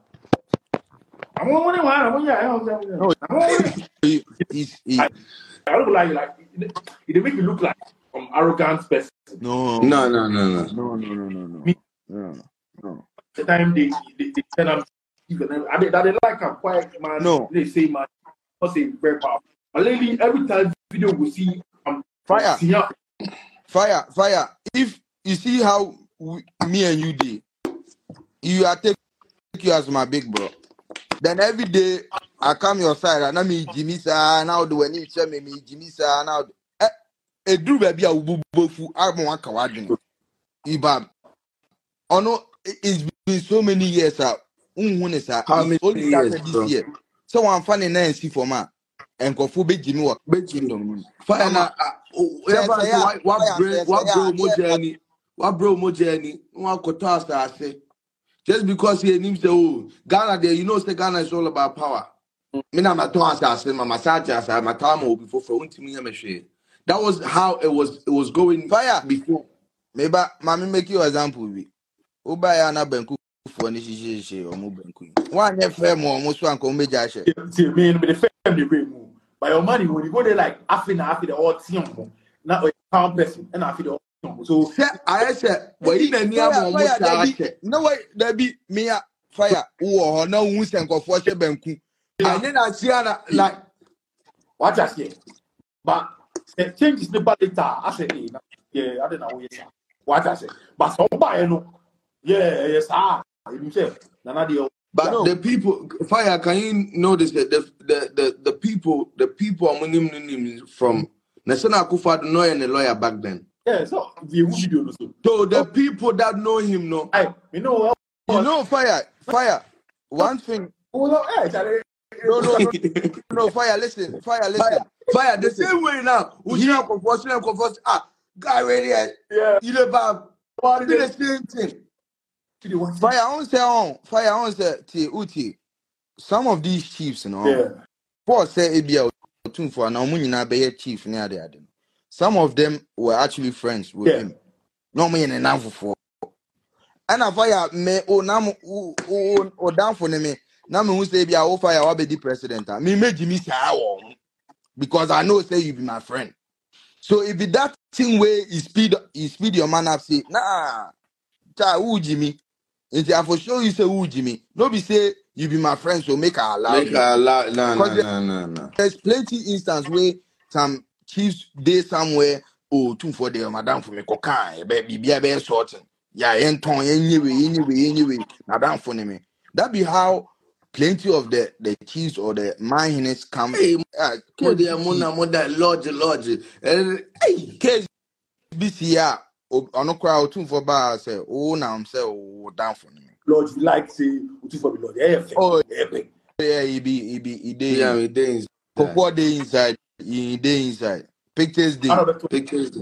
only one. I'm only one. I'm only. He's. He, I don't like like. It make me look like some arrogant person. No. No. No. No. No. No. No. No. No. No. No. The time they they, they tell them, I mean, that they like a quiet man. No. They say man, not say very powerful. But lately, every time video we see, um, fire, see fire, fire. If you see how we, me and you did, you are taking you as my big bro. Then every day I come your side and I mean Jimmy sir now do any tell me me Jimmy sir now a do baby a bubu I want kawadin. Ibab. Oh no, it's been so many years sir. Unhunesa it's only started this bro? Year. So I'm finding and see for man and kofu be Jimmy work kingdom. Fire na what what bro what bro mo journey what bro mo journey one kota say. Just because he names the oh Ghana there, you know, say Ghana is all about power. Me na my toss as my massage as my time will before for one team. That was how it was. It was going fire before. Maybe mommy make you example. We Ubaya na benku for ni she she or mu benku. One F M or most one come major she. See me in the family way move. By your money when you go there like after after the all team now a pound person and after the. So I said, "Well, you know, no way, there be me fire. Oh, no, we send for forty benku. And then I see like what I say, but change is the later. I say, yeah, I don't know what I say, but somebody know, yeah, yes, ah, himself, none of But no. The people, fire. Can you notice that the the the, the people, the people among them from Nasana Akufo-Addo know and the lawyer back then. Yeah, so the video also. So the people that know him know. I you know well, you know fire, fire. One thing. Oh no, hey, no, no, no, no, fire. Listen, fire, listen, fire. fire the same way now. We should have confusion and confusion. Ah, guy ready? Yeah, you know about the same thing. Fire on say on, fire on say ti uti. Some of these chiefs, you know. Yeah. Paul say ebia otun for na omu nyina be chief ne ade ade. Some of them were actually friends with yeah. him. No me in enough for. And I fire me o nam o o down for me. Now me who say be a fire will be the president. Me make me say because I know say you be my friend. So if it that thing way you speed you speed your man up say nah, cha who Jimmy. If I for sure you say who Jimmy. No be say you be my friend so make her allow. Make her allow. No no no no no. There's plenty instance where some chiefs they somewhere oh two for the madam for me coca baby be a sorting. Yeah, enton anyway, anyway, anyway, madam for me. That be how plenty of the the cheese or the minus come. Hey, Uh, mo de mo na mo da lodge lodge. Hey, case B C R on no crowd two for bar say oh now I'm say oh down for me. Lord, you like say two for the Lord. Yeah, Oh yeah, yeah, he be he be he day. yeah, we dey For four day inside, he day inside. Pictures day. pictures.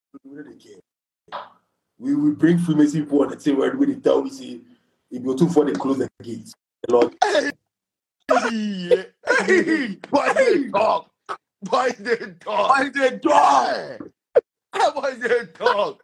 We will bring Freemason people on the team where they tell me say if you're too far, they close the gates. Lord, Hey, boy, they talk. Boy, they talk. Why they talk? Boy, they talk.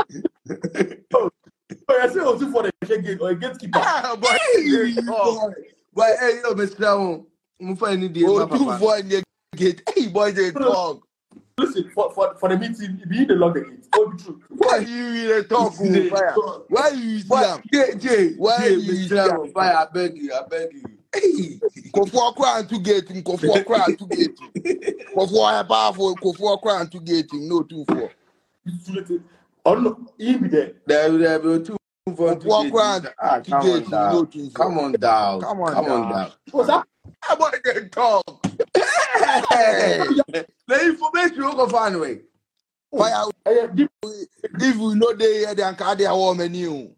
but I say oh too far the gate or a gatekeeper. Boy, they talk. Why hey yo Mister Brown, mo find any day Oh, papa. two for in the gate. Hey, boy, they talk. Listen, for, for, for the meeting, if you need to lock the gate, all be true. Why you really talk? They Fire? talk. Why you see Why them? Jay Jay Why Jay you Mister see Brown, fire, I beg you, I beg you. Hey. Kofu cry to gate, Kofu cry to gate. Kofu are powerful, Kofu cry to gate, no two four. Oh no, he be there. There there be two for two Walk around days. Ah, to come get on to down. no two Come four. on down. Come on Come on down. down. What's that? How about they talk? Hey. The information you go find way. Fire, Eh, deep- if we know they hear the anchor their woman you.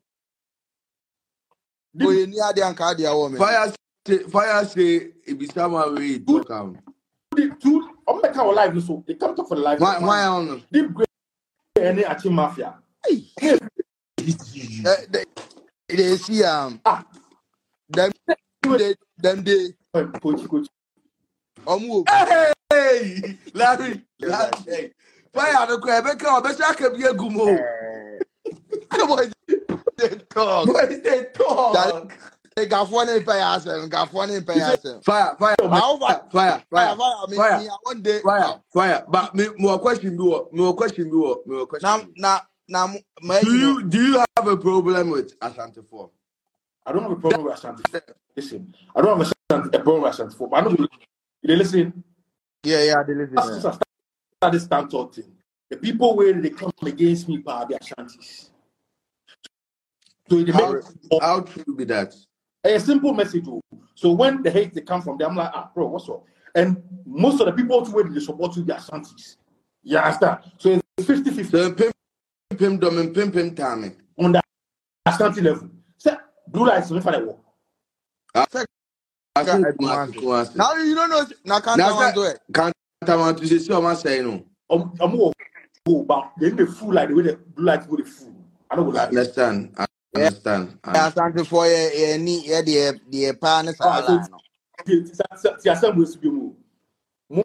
Boy, you near the anchor their woman. Fire say fire say it be someone way talk am. deep two. I'm making our live so they come talk for the live. Why why on? Deep great any achi mafia. Eh, they, they see um Ah, them they them they coach, coach. um Hey, Larry, Larry. Fire the crab, be come, be shake be agumo. boy they talk. What is they talk? They got one in pay us and got one in pay us. Fire, fire, How about fire, fire fire, fire me fire, me one day fire, fire. But me more question be what? More question be what? More now question. now now my Do you do you have a problem with Ashanti four? I don't have a problem with Ashanti. Listen, I don't have a, a problem with Ashanti. But I don't believe they listen. yeah yeah they listen. Since I started this stand talking, the people where they come against me are the Ashantis. So it How makes how true be that? a simple message. oh. So when the hate they come from them, I'm like, ah, bro, what's up? And most of the people who they support you, the Ashantis. You understand? So it's fifty fifty So pim pim dom and pim pim tammy. on the Ashanti level. So blue lights for the war. I Now you don't know now can't Now do it. can't I want to say so much say no. I'm I'm more go but then the fool like the way the blue lights go the fool. I don't go I like understand. I understand. I Yeah, something for a ni yeah the the pan is Ah, all. so the assembly to be more. More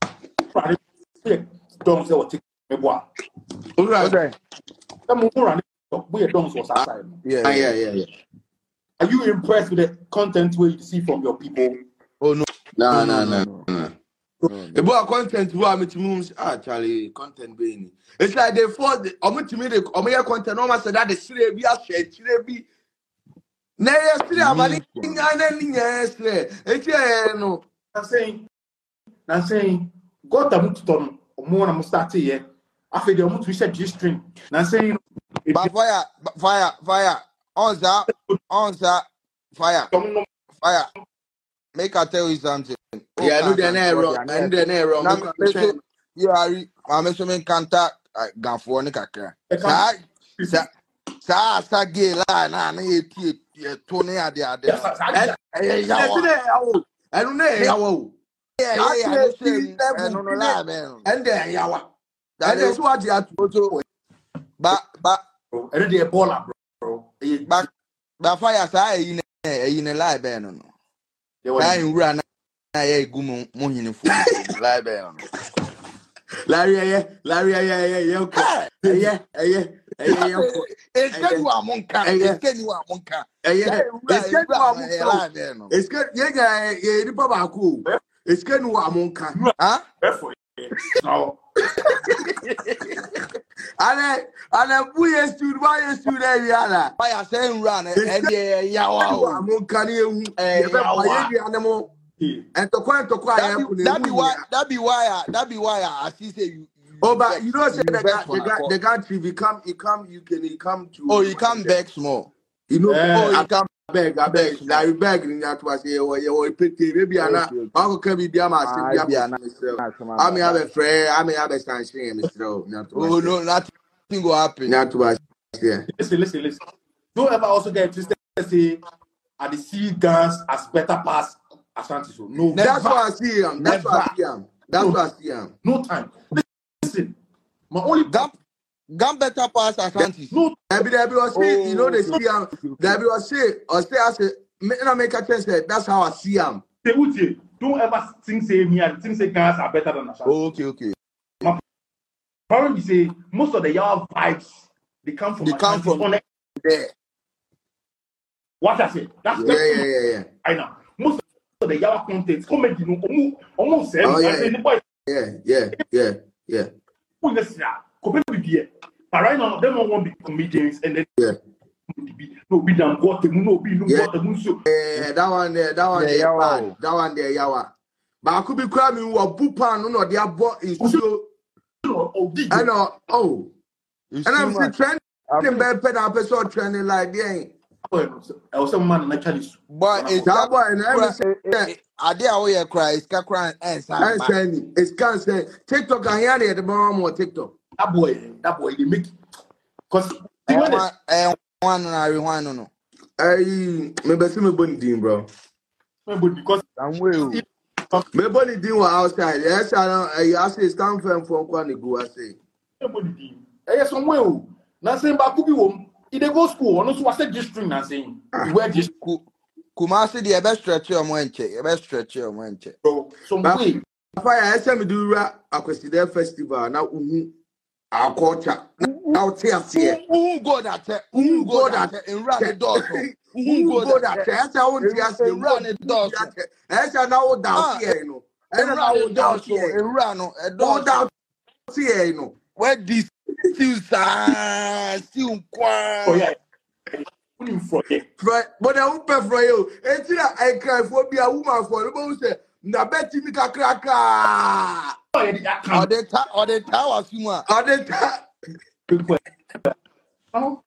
don't say what take me boy. all right. Okay. Some more run we don't was outside. Yeah, Ah, yeah. yeah, yeah, yeah. Are you impressed with the content where you see from your people? Oh no. No, No, no, no, no, no, no. no. About content, who am to moves? Ah, Charlie, content being. It's like they force the. I'm to me the. I'm here content. Almost said that the city be a share. City be. Na yesterday, I'm Me, running. I'm yesterday. It's yeah, no. I'm saying, I'm saying, God the mutu ton more na start here. After the mutu share G string. I'm saying, But fire, fire, fire. On that, on that, fire, fire. Make I tell you something. Yeah, no, they're not wrong. And they're not wrong. Now, Because- listen, you are. I'm assuming contact. Gan for ni kakra. Sa sa sa sa gay la na na ye tie tie to ne ade ade. And Eh ya yesterday, wa. I will. I don't know. I will. Yeah yeah yeah. Actually, Listen, level, eh, no no la man. And then yawa. That And is that's what you have to. also. But but bro, and they baller, bro. They but but fire sa e ne e ne lie be no no. were Na nwura na na ye gu mo mo hini fu lie be no. Larry, yeah, Larry, yeah, yeah, yeah, okay. Yeah, yeah, yeah, yeah. It's can you amonka. It's can you amonka. Yeah, it's good to lie be no. It's good. Yeah, yeah, yeah. The baba cool. It's good to amonka. Huh? for no. And and who is to why is to there yala. Fire say run and the yawa. Amonka ni ehu. Eh, Ebe yawa. paye di animal. And to kwa to kwa That be, that be why that be why I- that be why I see say you Oh, but vex, you know, say you the vex guy, for the guy, na the guy, if he come, he come, you can, he come to. oh, you can vex more. You know, Oh, I you can beg, I vex beg, more. like beg, in that was here, or you pity, maybe I'm not. Okay, okay. I'll come be a massive, Ah, be a be an Mister answer, I may have man. a friend, I may have a sanction, Mister Not to Oh no, nothing will happen. Not to us, yeah. Listen, listen, listen. Don't ever also get twisted to say, I see guns as better pass Ashanti. So no, That's Never. why I see him. That's why I see him. That's No. why I see him. no time. Listen, my only Gam, Gam better pass Ashanti. no. Debbie, Debbie was say, you know, they Oh, see him. Debbie was say, or say, I say, me and I make a chance. That's how I see him. Say, Uche, don't ever think say me and think say guns are better than Ashanti. oh, okay, okay. Problem is say most of the y'all vibes they come from They come Ashanti from on it. there. What I say, that's Yeah, yeah, yeah, yeah. I know. Most of the y'all content comedy no almost almost same. Oh, yeah, I say the boy Yeah, yeah, yeah, yeah. who is this? Compare with here. But right now, them don't want to be comedians and then Yeah. no be them got the no be no Yeah. got the moon so. Yeah, that one there, that one Yeah, there, yawa. bad. That one there, yawa. But I could be crying who are bupan, no, no, they are bought in so. Oh, D J. I know, oh. You And I'm see, still man. trending, I'm- bad pen episode trending like, yeah. I was some man in Chinese. Boy, it's That boy, and cry. everything. I did how you cry. It's crying and I'm sad. saying it's cancer. TikTok, I hear it, the bomb or TikTok. That boy, that boy, they make because see when they And one and I one no no. Hey, maybe see me bunny dean, bro. because I'm will. Me bunny dean was outside. Yes, I know. I say stand firm for one go. I say. everybody did. Eh, somewhere. Now saying back could be home. He they go school. And also I said this string. Now saying he wear this Kumasi the best stretch your manche. The best stretch your manche. bro. Some But- way. Fire, I say me do rap a question there festival. Now, uhu, our culture. Now, tear, tear. Who go that? Who go that? And run the door. Who go that? I say I want to ask you. Run the door. I say now down Ah, here, you know. And And run now the down door. here. And run a All door. down here, you know. Where this still sa still Oh kwan. yeah. Put him from there. Fr- But I won't pay for you. It's like I cry for be a woman for the most. Na betty me kakra kra. Oh yeah, that Or can't the ta or the tower suma. All the time. be quick. Oh.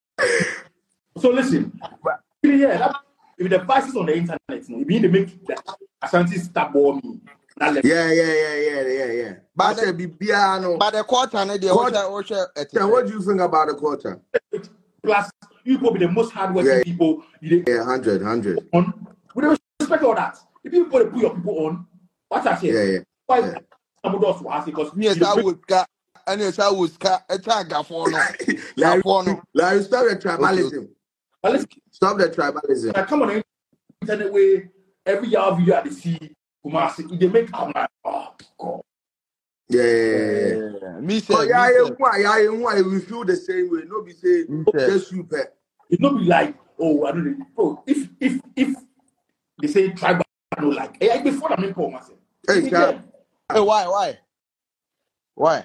So listen, yeah, that, if the prices on the internet, you know, if you make the Ashanti start ball me, that level. Yeah, yeah, yeah, yeah, yeah, yeah. But But I be piano. But the quarter ne the Quarter- watch watch Then what do you think about the quarter? Plus, you people be the most hardworking Yeah. people. You dey Yeah, hundred, hundred. on. We don't respect all that. If you put put your people on, what I say, Yeah, yeah. why yeah. some of us will ask because Yes, you I dey would ka and yes, I would ka a tag for no. Larry, For no. Larry, stop the tribalism. but let's Stop the tribalism. I come on the internet way every year video at the sea. Kumasi, they make I'm like, oh god. Yeah, yeah, yeah, yeah. Me say, Oh, yeah, yeah, me yeah, yeah, yeah, yeah. We feel the same way. No, be say say. just you pet. It not be like, oh, I don't know. Bro, if if if they say tribal, I don't like. Hey, I before I make call myself. Hey, If Chad. Hey, why, why, why?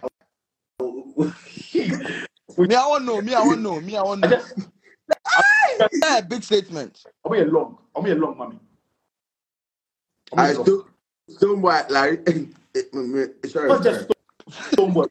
Me, I want know. Me, I want know. Me, I want I know. just Yeah, big statement. I'll be a long. I'll be a long mommy. I still, still what, Larry? Sorry, Not sorry. just don't work.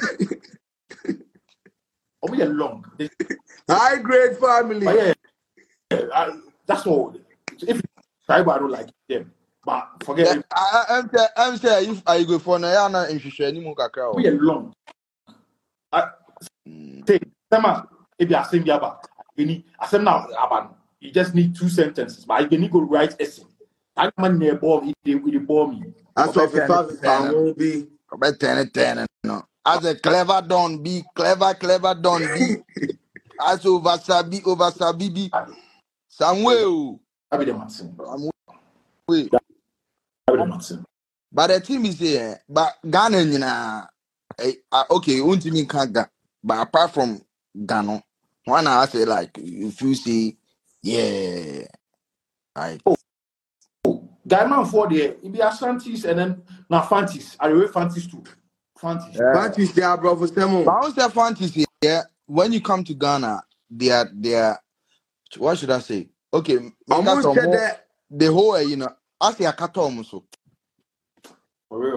I'll be a long. They- High grade family. But yeah, yeah, I, that's all. If tribal, I don't like them. But forget Yeah, it. I, I- I'm say, I'm say, if I go for na ya na nhwehwe ni mu kakra I'll o. be a long. I say, Sama, if you are saying about any, I said now, Aban, you just need two sentences. But I need to write essay. That man near ball, he will bore me. That's what the father Ten, won't be. About ten, ten, no. As a clever don be, clever, clever don be. As over sabi, over sabi be. Somewhere, I be the man saying. wait. I be the man saying. But the team is here. But Ghana, you know, eh, uh, okay, won't mean Ghana. But apart from Ghana, one I say like if you see, yeah, like Guy man for there, it be Ashantis and then now Fantis. I read Fantis too. Fantis. Fantis there, bro, for But Semo. I say fantasy. Yeah, when you come to Ghana, they are they are. What should I say? Okay, Almost because said more- that. the whole, eh, you know, I say a cat almost. For real.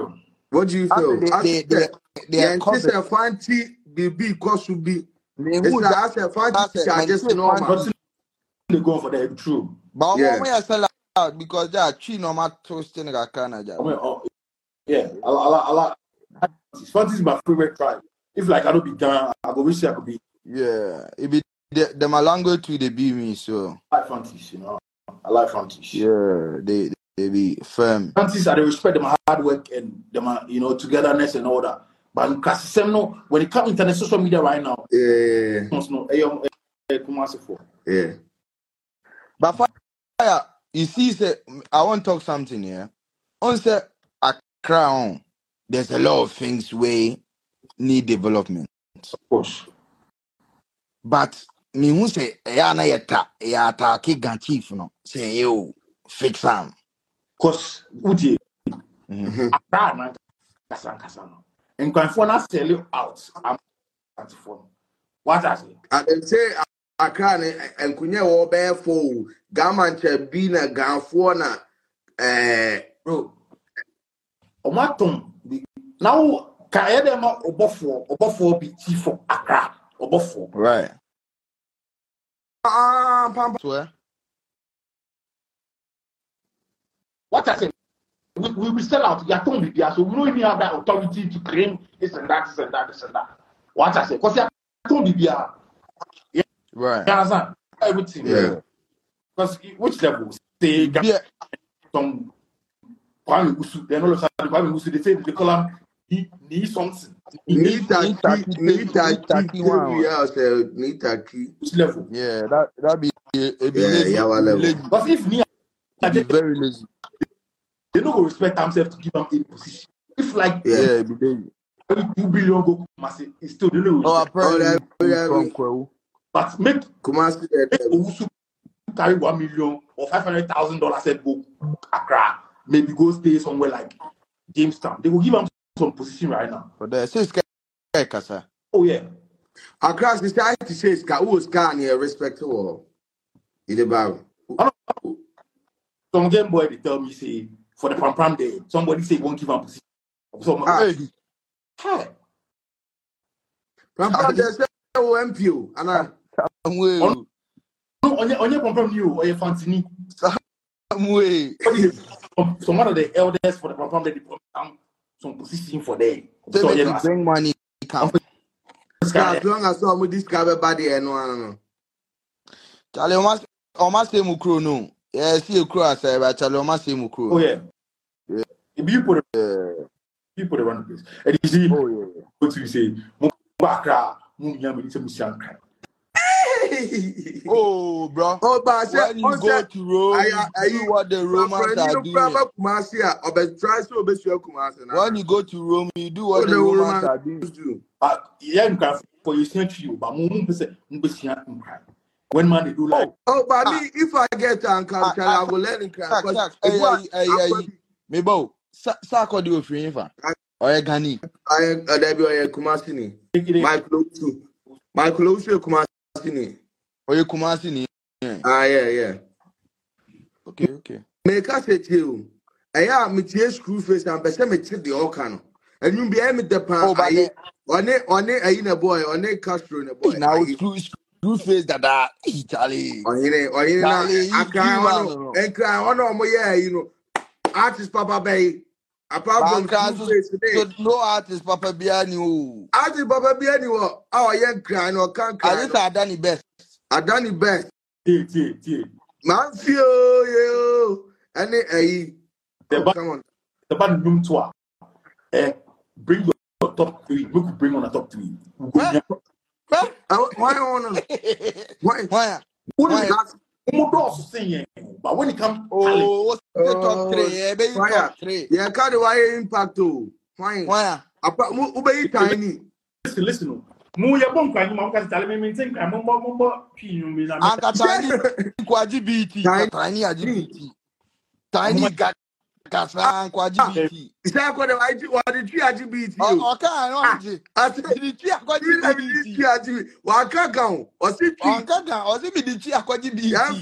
What do you I feel? say I they they said, they they yeah, are and this covered. a fancy baby cost to be. They It's who like that I said, fancy that's it. Man, charges say normal. fancy. Nothing they go for that true. But I'm Yeah. almost sell out because they are three normal toasting a Canada. I mean, oh, yeah, I, I, I, I, fancy is my favorite tribe. If like I don't be done, I go wish I could be. Yeah, it be the the Malango too. They be me so. I like fancies, you know. I like fancies. Yeah, they they be firm. Fancies, I respect them hard work and them, you know, togetherness and all that. But in Kassim, no, when it comes to social media right now, Yeah. no, eh, um, eh, Kumasi for. Yeah. But fire, you see, say I want to talk something here. On say Accra, on, there's a lot of things where need development. Of course. But me who say ya na yeta ya attack gan chief no say you fix am. Because Uji, Mhm. Accra na Kasan Kasan. And Kwanfo na sell you out. I'm at phone. What I say? And then say Accra and Kunya wo bear for Gamanche be na Ganfo na eh Bro, Omaton, now Kayedema Obofo, Obofo be chief for Accra, Obofo. Right. ah pam Swear. What I say? We, we will sell out Yaton Bibia, so we don't even have that authority to claim this and that, this and that, this and that. What I say? Because Yaton Bibia, Right. you understand? Everything. Yeah. Because which level? Say, Yeah. some Kwame Usu, they know Kwame Usu, they say they call him he need something. He need Nita Nita ki ki- Nita Nita ki ki one. yeah say Nita ki which level? Yeah, that that be it be Yeah, lazy. yeah, It be whatever. lazy. Because if me, It be they, very lazy. they don't go respect themselves to give them a position. If like Yeah. Yeah, it be lazy. two billion go Kumasi, it's still they don't Oh, respect. apparently that- that- from Kwewu. But make Kumasi make that Owusu carry one million or five hundred thousand dollars and go Accra, maybe go stay somewhere like Jamestown. They will give them some position right now. But there says kasa. Oh yeah. across the side to say ska who ska near respect to all. In the bar. Some game boy they tell me say for the pam pam day, somebody say won't give them position. So Ah. Hey, hey, Papa they say O M P O and I some way, no, on your on your pam pam you or your fancy. some way. Some, some one of the elders for the pam pam they put down some position for them. They So make you you know, bring money. Come. as long as some discover body and no no. Charlie, almost almost say mukro no. Yeah, see a crow as I but Charlie almost say mukro. oh yeah. Yeah. If you put Yeah. people they run the place. And you see Oh yeah. what you say, Mubakra, Munyam, Munyam, Oh, bro. Oh, but I said, When you go to Rome, I- I- you do what the Romans are doing. Kumasi, I bet try to be sure Kumasi. When you go to Rome, you do what What the the Romans Romans are doing. do. but yeah, you can for you sent you, but Mum percent, when man they do like, Oh, but me, if I get an Ah, come, ah, I will let him cry. Sack, sack. Hey, hey, hey, hey. Me bo. Sack what do you feel for? Or Gani? I there be a Kumasi ni. take it My clothes too. My clothes too Kumasi ni. Or you Kumasi ni? Ah yeah yeah. Okay, okay. Make us say to you. I am me tie screw face and be say me tie the all can. And you be me the pan. Oh, but I on it on it ayi na boy on it Castro na boy. now screw screw face that that. Hey, Charlie. Oyine oyine Charlie, you na akra give man, ono no. ekra ono omo yeah you know artist Papa Bay apart from Bankra, screw so, face so today no artist Papa Biani. Oh, artist Papa Bay anywhere oh yeah cry no can I cry just had done the best. I done the best tie, tie, tie. man feel yo any ayi The oh ba- come on the band room tour. Eh, bring your top three. We could bring on a top three. We go Huh? here. Huh? Oh, why on why Why? What Why? is that? Who does saying? But when it comes talent, Oh, what's the top Oh, three? Yeah, baby, why top three. yeah can the why impact oh why Why? apa mu ube tiny listen, listen. Mu ya bon kwa nyuma mka tale me maintain kwa mo mo mo pi nyumi na me. Anka tiny kwa G B T. Tiny. Tiny a G B T. Tiny ga kasa kwa G B T. isa ko the why what the three L G B T O ka no anje. I say Di ti akwa G three B T. L G B T waka gan o si three Anka ga o se bi di ti akwa G B Yeah, T.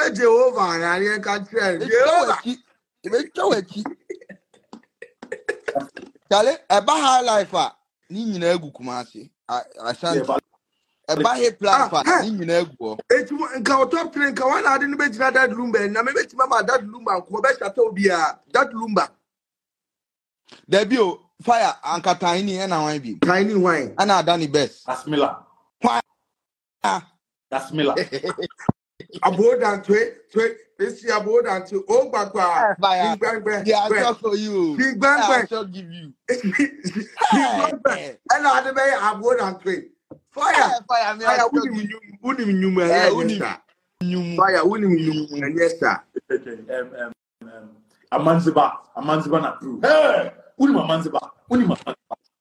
Jehovah na ye ka trend Be Jehovah chowe ki. Be chowe ki. Charlie, eba high life a ni nyina egu Kumasi. Ashanti. Eba hip life a ni nyina egu. Eti nka o top three nka wana ade no betina that lumba na me betima ma that lumba ko be shata obi a that lumba. Debi o fire anka tiny e na wan bi. Tiny wine. Ana Danny best. That's Miller. Why? That's Miller. Aboard and twe twe this year aboard and to oh bagwa. Fire. Bang bang. Yeah, I shall for you. Big bang I bang. shall give you. Big bang. And I be aboard and twe. Fire. Fire me. Fire uni uni nyuma ya uni. Fire uni nyuma yes sir. Um um um Amanziba. Amanziba na prove. Hey, uni Amanziba. Uni Amanziba.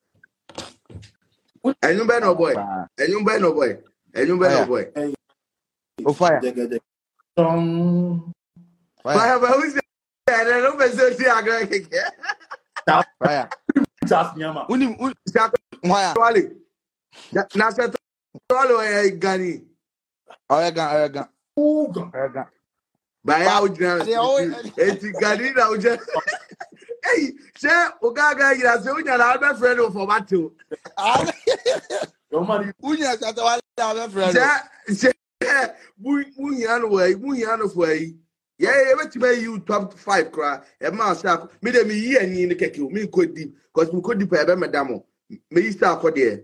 And you no boy. And you no boy. And you no boy. Oh fire. Um, Fire, but who's that? I don't know if I agree. Fire. Just Nyama. Uni uni. Why? Wally. Na se tolo e gani. Oega oega. Uga. Oega. Ba ya ujina. Eti gani na ujina. Hey, se ogaga ira se unya na be friend of formato. Don't marry. Unya sa wale be friend. Se se bu bu yan way, bu yan for yi. Yeah, yeah, bet me you top five cry. E ma sa me dem yi ani ni keke o me ko deep because me ko deep e be madam. Me yi sta akode.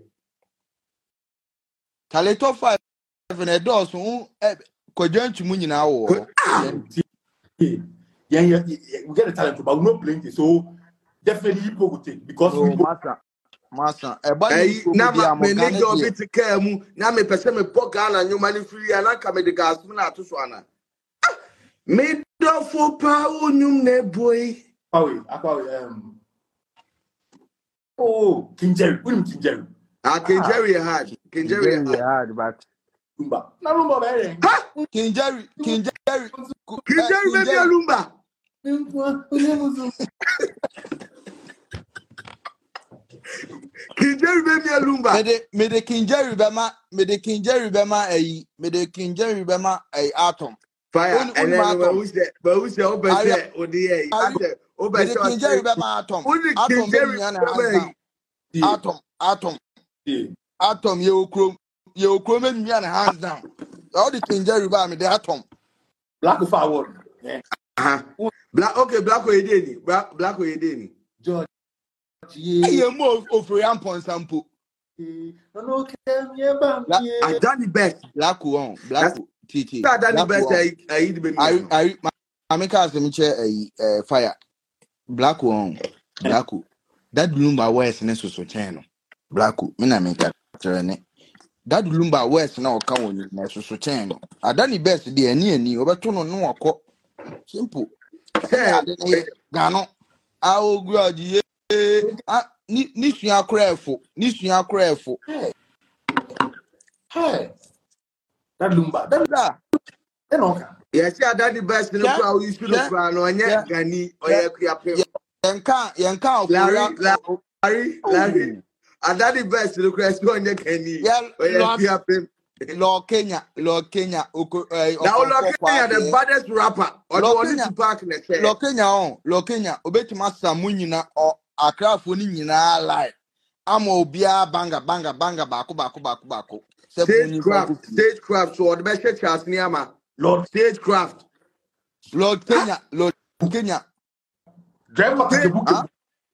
Kale top five na do so kwadwantu mu nyina wo. Yeah, yeah, we get the talent, but we're not playing it. So definitely you go take because oh, we go. Master, master. E ba Hey, na ma me ne go bit ka mu na me pese me poka na nyuma ni free ana ka me de gas na to so ana. Me do for pa unyum ne boy. Akwawi, akwawi, um. Oh, King Jerry, unim King Jerry. Ah, King Jerry hard. King Jerry hard, but Lumba. Na Lumba be. Ha? King Jerry, King Jerry, King Jerry be be Lumba. King Jerry be be Lumba. Me de me de King Jerry be ma, me de King Jerry be ma eh, me de King Jerry be ma eh Atom. Fire and then who's that? But who's the open set or the Me de King Jerry be ma Atom. Atom be me na Atom, Atom. Atom ye okrom, ye okrom me me na hands down. All the King Jerry be me de Atom. Black forward. Yeah. Uh-huh. Black okay, black way deni. Black black way deni. George. Yeah. Ye mo ofre ampon sample. No no kem ye bam. I done the best. Black one, black T T. I done the best. I I eat the I I I make us me che eh fire. Black one, black. That Lumba West ne so so chen. Black me na make trene. That Lumba West na o ka woni na so so chen. I done the best dey ani ani obeto no no akọ. Simple. Gano. I will grudge ye. Ni sua crefo. Ni sua crefo. Hey. That Lumba. That da. E no ka. Yes, I done the best. No kwa you should no kwa no anya gani oye kuya. Yenka yenka Larry Larry Larry. I done the best. No kwa so anya gani oye kuya. Law Kenya, Law Kenya, Oko, uh, now Law Kenya, the baddest rapper. Law Kenya, Park Law Kenya, on Law Kenya, Obeti Master Munina or Accra Funina live. I'm Obia banga banga banga baku baku baku baku. Stagecraft, stagecraft. So the best chance Niama. Lord Stagecraft, Lord Kenya, Lord Kenya. Driver take a book.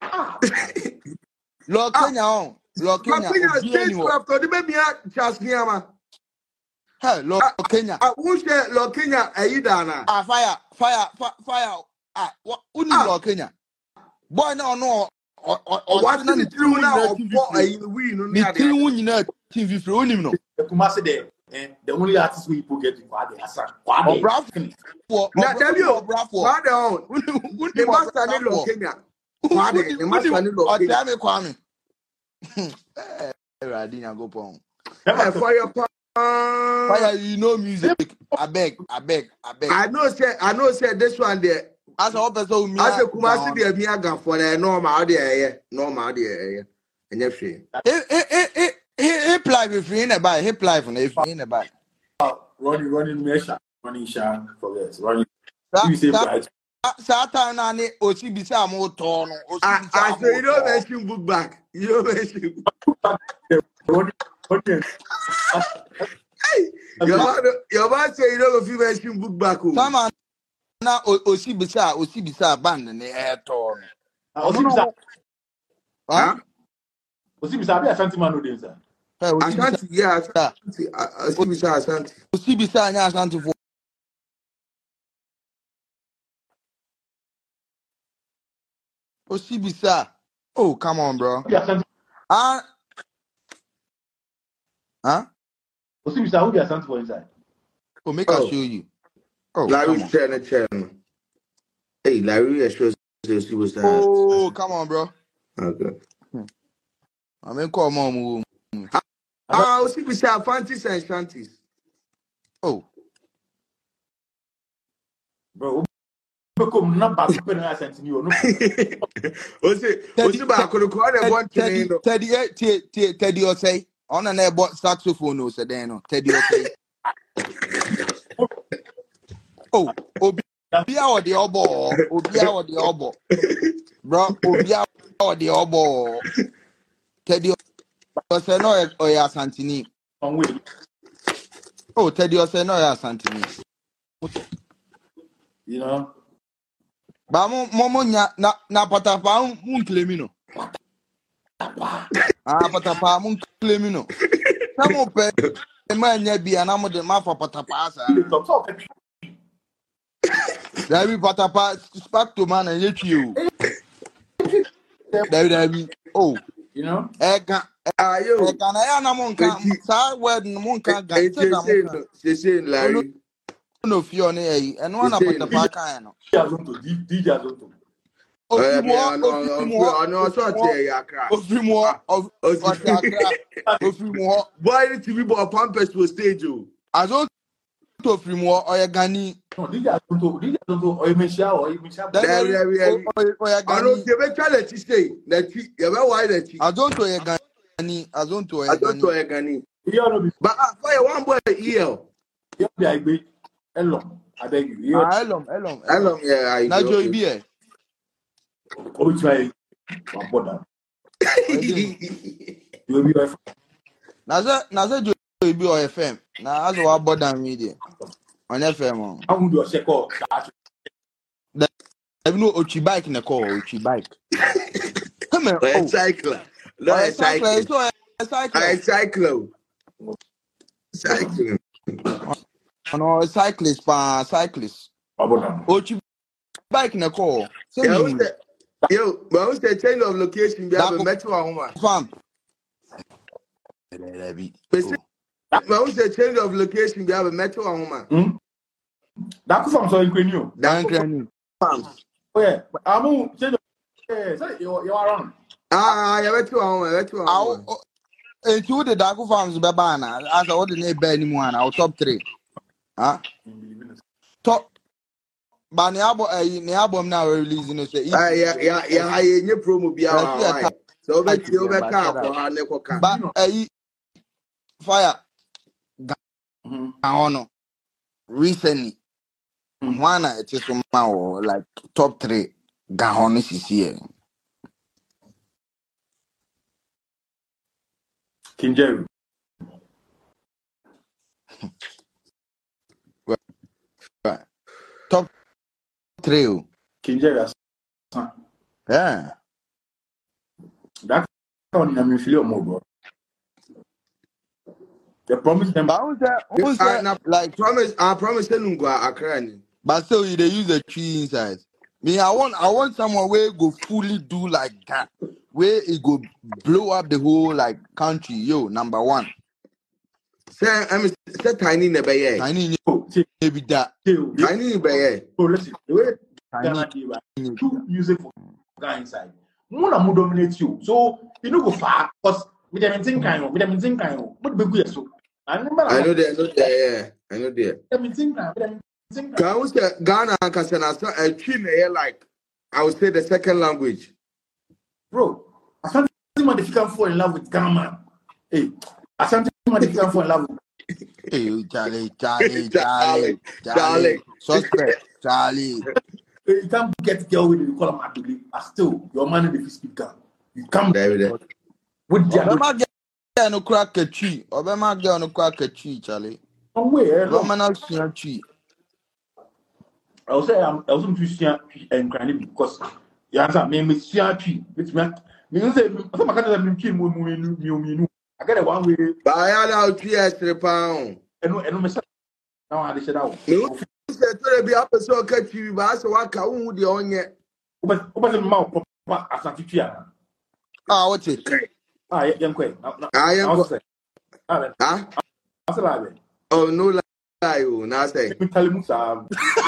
Lord Kenya on Lord Kenya. Stagecraft. Or the baby chance Niama. Hey, Lord uh, Kenya. Ah, who's the Lord Kenya? Aidana. Ah, fire, fire, fire, fire. Ah, what? Who is Lord Kenya? Boy, no, no. What's the true now? The true one, you know, T V for him, no. The Kumasi there, the only artist we people get to Kwade Hassan. Kwade. Bravo. Now tell you, bravo. Kwade on. The master need Lord Kenya. Kwade, the master need Lord Kenya. Tell me, Kwame. Radina go pon. Fire, fire, you know music. I beg, I beg, I beg. I know, say, I know, say this one there. As a person, as a Kumasi, the Miaga for the normal, the normal, the and if she. Eh, eh, eh, eh, eh, play with free in a buy, he play for if in a buy. Running, running, measure, running, shan, forget, running. You say right. Satan na ne osi bisa mo to no. Osi I, bisa I mo say you don't to. mention book back. You don't mention. What- what is- Your man, your man say you don't go mention book back. Oh. Sama na o- osi bisa osi bisa band ne e to no. Ah, Osibisa, Huh? Osibisa, I be Ashanti man no dey inside. Hey, osi bisa. Ashanti, yeah, Ashanti. Ashanti, Ashanti. Osi bisa anya Ashanti fo. Osi bisa. Oh, come on, bro. Who be Ashanti? Ah, huh? Osibisa, who be Ashanti for inside? Oh, make Oh. I show you. Oh, Larry come on. Chen, Chen. Hey, Larry, I sure see what's that. Oh, come on, bro. Okay. I mean, come on. Ah, we see we say Fantis and Shanties. Oh, Bro, who come na back to pen Ashanti ni o no. We see, we see back on the corner one Teddy, thing. Teddy, Teddy, Teddy, or say on an air bought saxophone, no, said no, Teddy, or say. Oh, Obia or the obo, Obia or the obo, bro, Obia or the obo, Teddy, or say no, or ya Santini. On way. Oh, Teddy, or say no, ya Santini. You know. Ba mo mo nya na na patapa mun clemino. Ah, patapa mun clemino. Samo pe ma nya bia na mo de ma fa patapa asa. Talk talk. Dabi patapa spark to man and yet you. Dabi dabi. Oh, You know. eka Ah, yo. eka na ya na mo nka sa word no mo nka ga It's se da mo nka. just saying, Larry. No fio ne yi. Eno na patapa kan no. D J Azonto, D J Azonto. Ofimo, ofimo, I know, so I tell you, I cry. ofimo, of Akra, ofimo. Boy, the T V boy Pampers to stage you. Azo to ofimo oyagani. No, D J Azonto, D J Azonto, or you Michelle, or you Michelle. There, there, there. I know Oyagani. you better tell it to say that you ever why that you. Azo to oyagani. Azo to I don't know oyagani. Gani. You know be But I fire one boy here. you be I be hello. I beg you. You Ah, elom, elom. Hello, yeah, I Na do. Joy B eh. oh try my brother. You will be your Na ze na ze Joy B o F M. Na azo wa border media. On F M on. I will do a check out. I know Ochi bike na call Ochi bike. Come on. A Oh, cycler. No, a a cycle. cycler. So a cycle. A cycler. Cycling. No, cyclist pa cyclist. My brother. Ochi bike na call. So Yeah, me who's the, yo, but who's the change of location? We have a That- metro and woman. fam. But who's the change of location? We have a metro and woman. Hmm? That could from so in you. Dan Granny. Oh yeah. I'm change. Yeah, say you you are wrong. Ah, yeah, metro and woman. Metro and I'll woman. into the Daku Farms Babana as I order name Benny one, our top three. Huh? Top but the album uh, the album now releasing it. Ah, yeah, yeah, yeah. I ain't your promo be Let's see a our car- so I be see you a be car, car shut for up. her neko car. But uh, fire Mhm. on recently one it is somehow like top three Gahon is here. King Jerry. Right. Top three. oh. King Jerry. Yeah. That one I mean feel more bro. They promise them But who's that? Who's Ah, that? na- Like Promise, I promise you go Accra ni. but still they use the tree inside. Me, I want I want someone where go fully do like that. Where it go blow up the whole like country. Yo, number one. Say, I'm say tiny ne be ye. Tiny oh, see, maybe that. see, Tiny ne be ye. so listen, the way Ghana Tiny. dey, right, do music for Ghana inside. More na more dominate you. So you know go far because with them think kind of, with them think kind of, but be good so. I remember I know that, I know that, yeah. I know that. them think kind, with them think kind. Can we say Ghana and Kasana a tree ne like I would say the second language. Bro, Asante man if you can fall in love with Ghana man. Hey, Asante man if you can fall in love with Hey, Charlie, Charlie, Charlie, Charlie, Charlie, Charlie. suspect, Charlie. You can't get girl with you call them ugly. But still, your man if you speak gun. You come There, there. with the Obama get no crack a tree. Obama get no crack a tree, Charlie. way. Obama not see a tree. I will say I'm also to see and crying because you answer me, me see a tree. Which meant me say some kind of tree mu mu mu mu. I get a one way. But I had out three extra pound. And no, and no, me say now I say that. You said to be up so catch you, but I said, what can we do on yet? But but the mouth papa asante tree. Ah, what's it? Ah, young quay. I am. Ah, Huh? I said like Oh, no lie. Oh, now say. me tell you some.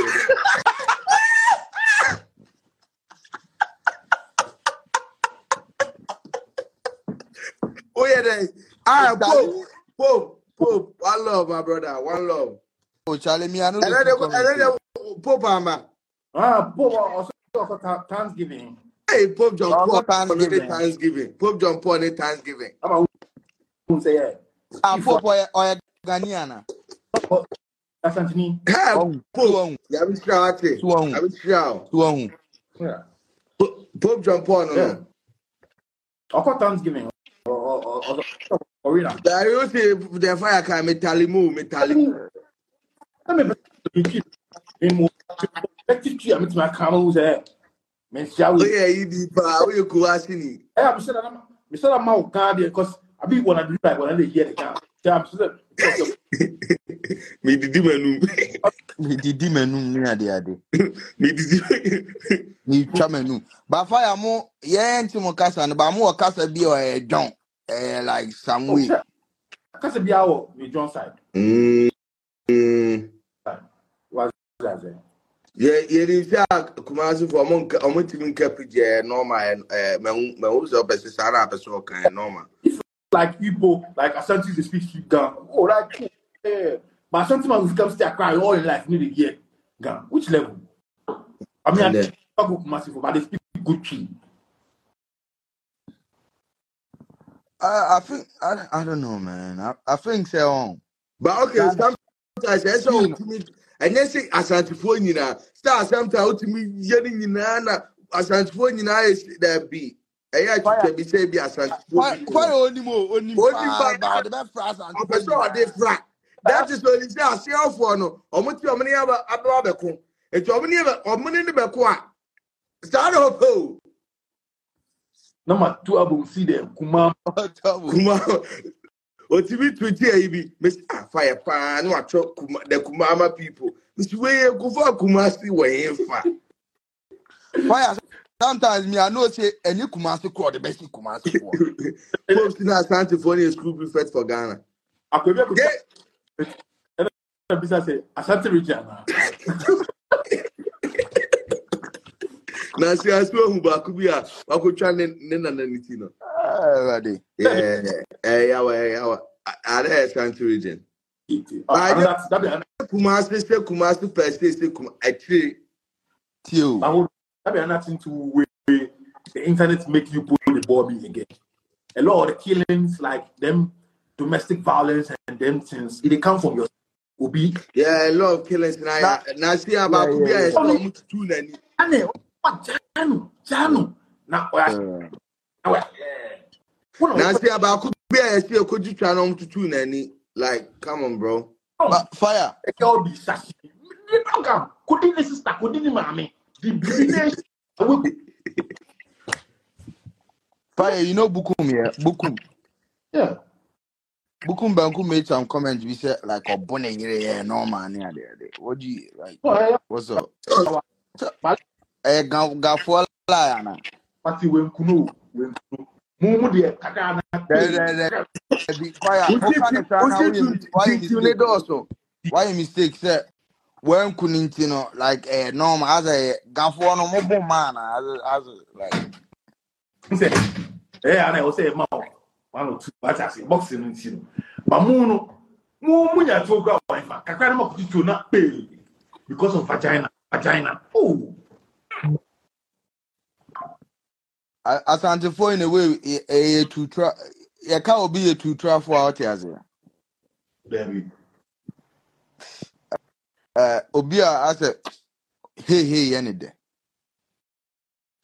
Oh, yeah, then. Ah, Pope, Pope, Pope. One love, my brother. One love. Oh, Charlie, me, I know. And then, and then, Pope, Ama. Ah, Pope also for Thanksgiving. Hey, Pope John Oh, Paul. Thanksgiving. Thanksgiving. Pope John Paul, on Thanksgiving. I'm a say yeah. Ah, Pope, or or Ghaniana. Asante ni. Hey, Oh, Pope. Yeah, I'm sure. Tuong. I'm sure. Tuong. Yeah. Pope John Paul, no, Yeah. no. Or Thanksgiving. Or or or or arena. I used to the fire can metalimu, metalimu. I mean, in more effective tree. I mean, my camel there. Men Oh, shall we? yeah, you did. Oh, you could ask me. I am saying I'm. I'm saying I'm out guard because I be one of the like when I hear the car. I'm saying. Me did menu. Me didi menu me ade ade. Me did. Me twa menu. But fire mo ye enti mo kasa no ba mo kasa bi o eh John. Eh like some Oh, way. sure. Because be our with John side. Mm. Mm. Was that there? Yeah, yeah, you say Kumasi for monk, a month capture normal and uh, my who's up as a Sarah person kind normal. Like people, like Asante they speak speak gun. Oh, like cool. Yeah. But sometimes we come stay cry all in life need to get gun. Which level? I mean, And I then- talk about massive, but they speak good tree. I I think I, I don't know, man. I, I think so. But okay, sometimes I say to me, and then say Asante phone you know, start sometimes to me, yelling in Nana, Asante phone you know, is there be. I had to be say be Asante Why phone. why only more only Only more by- about the best fast and I'm sure they flat. That is what you say. I see how for no. I'm not sure many ever about the cool. It's how many ever or many in the back. Start up, oh, Number two, I will see them. Kuma. Kuma. What T V twenty A B, Mister Fire Pan, no, the Kumama people. Mister Way, go for Kumasi way in fact. Why sometimes me I know say any Kumasi call the best Kumasi for. Folks in Asante for a school prefect for Ghana. I could be Yeah. a business say Asante region. Now, see, I swear who back could be a Wakuchan Nena Nitino. Ready. Yeah, yeah, yeah, I there Asante region. Uh, that's that be Kumasi say Kumasi per se say Kumasi. Actually, Tio. I would that be another thing to where the internet make you put the ball me again. A lot of the killings, like them domestic violence and them things, it come from your Obi. yeah, a lot of killings now. Now, see about could be a storm to two nanny. Ane, what Janu, Janu. Now, now, Now, see about could be a still could you try on to two nanny. Like, come on, bro. But fire. it can be sassy. Couldn't the sister, couldn't the mommy, the business. Fire, you know Bukum here. Bukum. Yeah. Bukum Banku made some comments. We said like a bonnet here, no man near there. What do you like? Oh, What's up? But Eh, Gafola. Pati when kuno, when kuno. Mumu de kakana. Fire. Why you mistake, sir? When Kunintino, like a uh, normal as a Gafo no mobile man, as as like. Say, eh, and I will say, "Mom, one or two, but I say boxing and you know, but muno, mumu ya toga wife, kakana mo kutu na pay because of vagina, vagina. Oh, Asante for in a way, a two try, a cow be a two try for out as baby. uh Obia as a hey hey any day.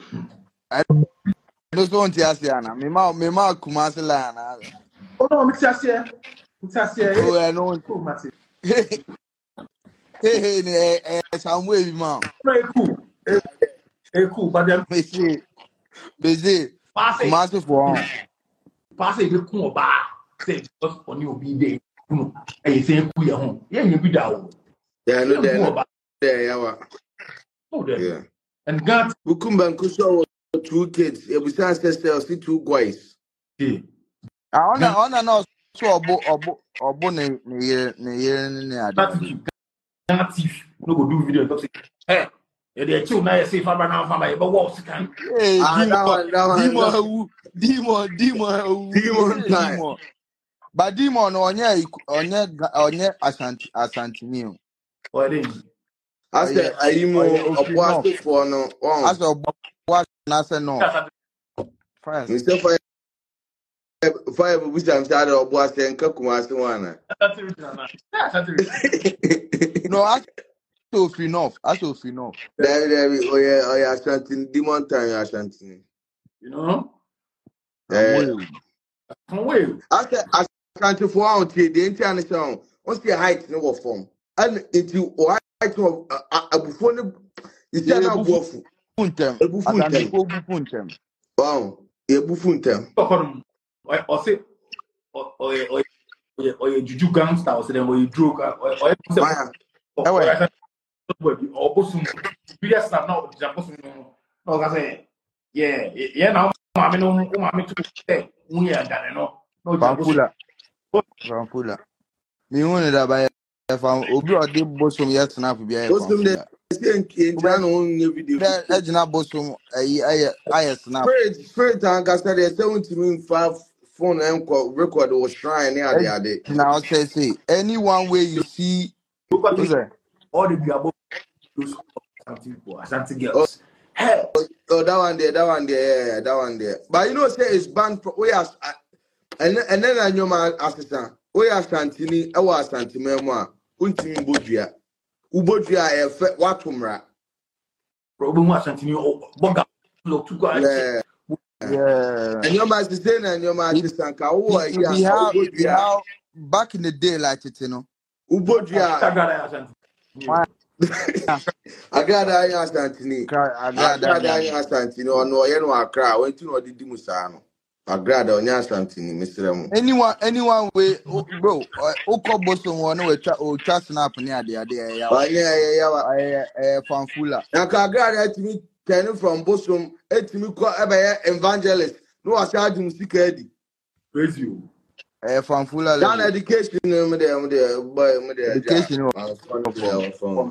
I don't want to ask you, me ma me ma Kumasi la. Oh no, mix us here. Mix us here. Oh, I know. Cool, Matty. Hey, hey, hey, eh, some way, man. Very cool. Hey, hey, cool. But then Me see, me see. pass it. Kumasi for Pass it. Be cool, ba. Say just on you be there. No, hey, say cool ya home. Yeah, you be down. Yeah, no, there, Cool, no, ba. there, yeah. Oh, there. Yeah. And God, Ukumba Nkuso two kids. Yeah, we say ancestors see two guys. yeah. I wanna, I wanna know. So obo, obo, obo ne ne year ne year ne ade. Attitude. God, thief. No go do video. Talk say, hey, yeah, they chill now. Say, Fabra now, Fabra. But what can? Hey, Ah, that one, that one, demon, that- demon, demon, demon, Demon hey, time. demon. But demon onye onye onye Ashanti Ashanti o. Or then. I said, are you more Oh, yeah, okay, opposed no. for no? As Oh, obo wa na say no. First. Mister Fire, Fire, we say I'm tired of opposed and Kakumasi one. No, as to enough, as to enough. There, there, oh yeah, oh yeah, Ashanti, demon time, Ashanti. You know? Eh, Come away. I said, Ashanti for out here, the entire sound. What's the height no form? And it you height of a before you say now buff. Puntem. Ebu funtem. Ashanti ko bu puntem. Wow, ebu funtem. Or or say or or or or you juju gangster or say them or you joke or or Fire. or or bosom video snap now just bosom no I say yeah yeah now mama no mama to say we are done no no Vampula. Vampula. Me won da ba e fam obi odi bosom yet snap bia e What's them there? vampula. Say in China on your video. There ejina bosom ayi ayi ayi snap. Spirit, spirit, and I said, seventy mean five phone and record was shrine near the other. Now say say anyone where you see who's that? all the be about those Ashanti people Ashanti Oh, girls hey oh, that one there, that one there, yeah, that one there. But you know, say it's banned. Pro- we are, and and then I know my assistant. We are Santini. I was Santini. Moi, unti mbodria. Ubodria e what umra. problem Ashanti no bonga look to go Yeah. Yeah. And your master saying, and your master assistant. Ka wo If yeah. we have, if we Ubodria. have back in the day like it, you know. Ubodria. Ashanti Why? I got I asked Santini. I I got got I that. asked Santini. Oh no, you know I cry. Went to no di musano. I got on your Santini, Mister Mo. Anyone, anyone way, oh, bro. Oko bosom one we chat or chat snap near the idea. Oh yeah, yeah, yeah. I I fanfula. Now, I got to me turning from Bosom, et to me call evangelist. No, I said to Mister Eddie. praise you I fanfula. Down education, um, there, um, there, boy, um, there, Education. yeah. Uh, from there, from-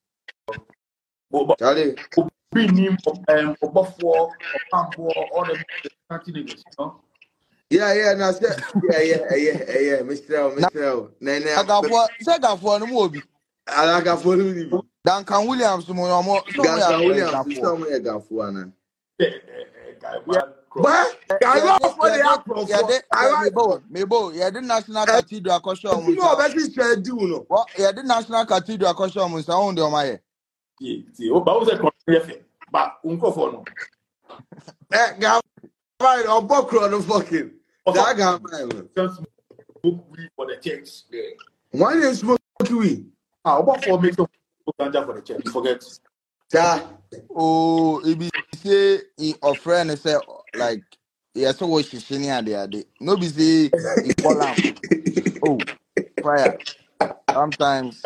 but Charlie, be him um Obafo Opambo all the Ashanti niggas you know yeah, yeah, and I said, yeah, yeah, yeah, yeah, Mister L, Mister L, Nene, I got for second for no more. I like a follow you. Duncan Williams, more more. Gansa Williams, you saw me a Gafuana. yeah guy man But I love for the apple. Yeah, I me like. bo, me bo. Yeah, the National Cathedral Akosho You know, Munsa. that is fair, do you know? What? Yeah, the National Cathedral Akosho Munsa on the my. yeah see o ba o say controversy but unko for no Eh, Gav, right, I'll buck on the fucking. That guy, man. just book we for the church yeah Why didn't you smoke weed? ah Obafo make some ganja for the church forget Yeah. Oh, it be say he a friend say like yeah, so what she shini and the other. No be say he call am. Oh, fire. Sometimes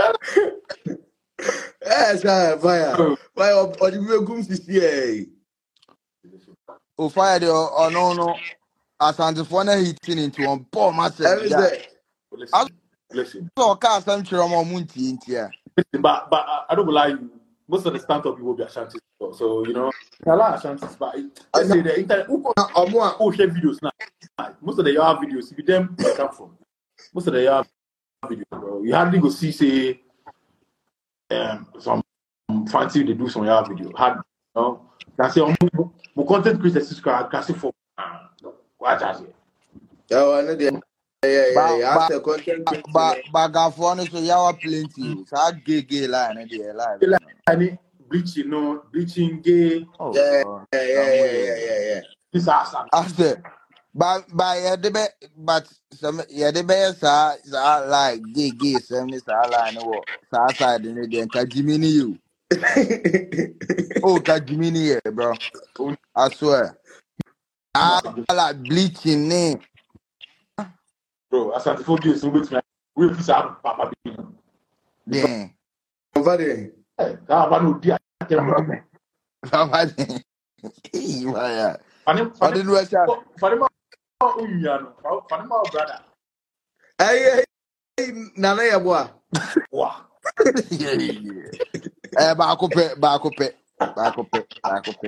Yes, I fire. Fire up or the way comes to see. oh fire the or no no. Asante for na hitting into one poor massive. Every Yeah. day. listen listen So car some chiro munti intia. but but I, I don't lie you most of the stand-up people will be Ashanti so, so you know a lot of Ashantis but I say the internet who Omo, who share videos now most of the Yahoo videos if you them where they come from most of the Yahoo videos bro you hardly go see say um some fancy they do some Yahoo video hard you know that's say my content creators is classic for what I say yeah, one of the yeah, yeah, Ba yeah. ba After content ba creator, ba gafo no so yawa plenty. So I gay gay line na dey line. like any bleaching, no bleaching gay. Oh, Yeah, uh, yeah, yeah, I'm yeah, with yeah, you. yeah, yeah. This awesome. I said, but but yeah, the be, but some yeah, the best are like gay gay some is like no sa side in the Kajimini you. Oh, Kajimini, yeah, bro. I swear. I like bleaching name. Bro, as I told you, so with me, we fi sa papa bi. Then, Over there. Eh, that one no dia. Papa, yeah. Fani I fani didn't watch that. fani ma unya no. Fani ma brother. Hey, hey, Nana Yabua. Wow. Yeah, yeah. Eh, back up, back up, back up, back up.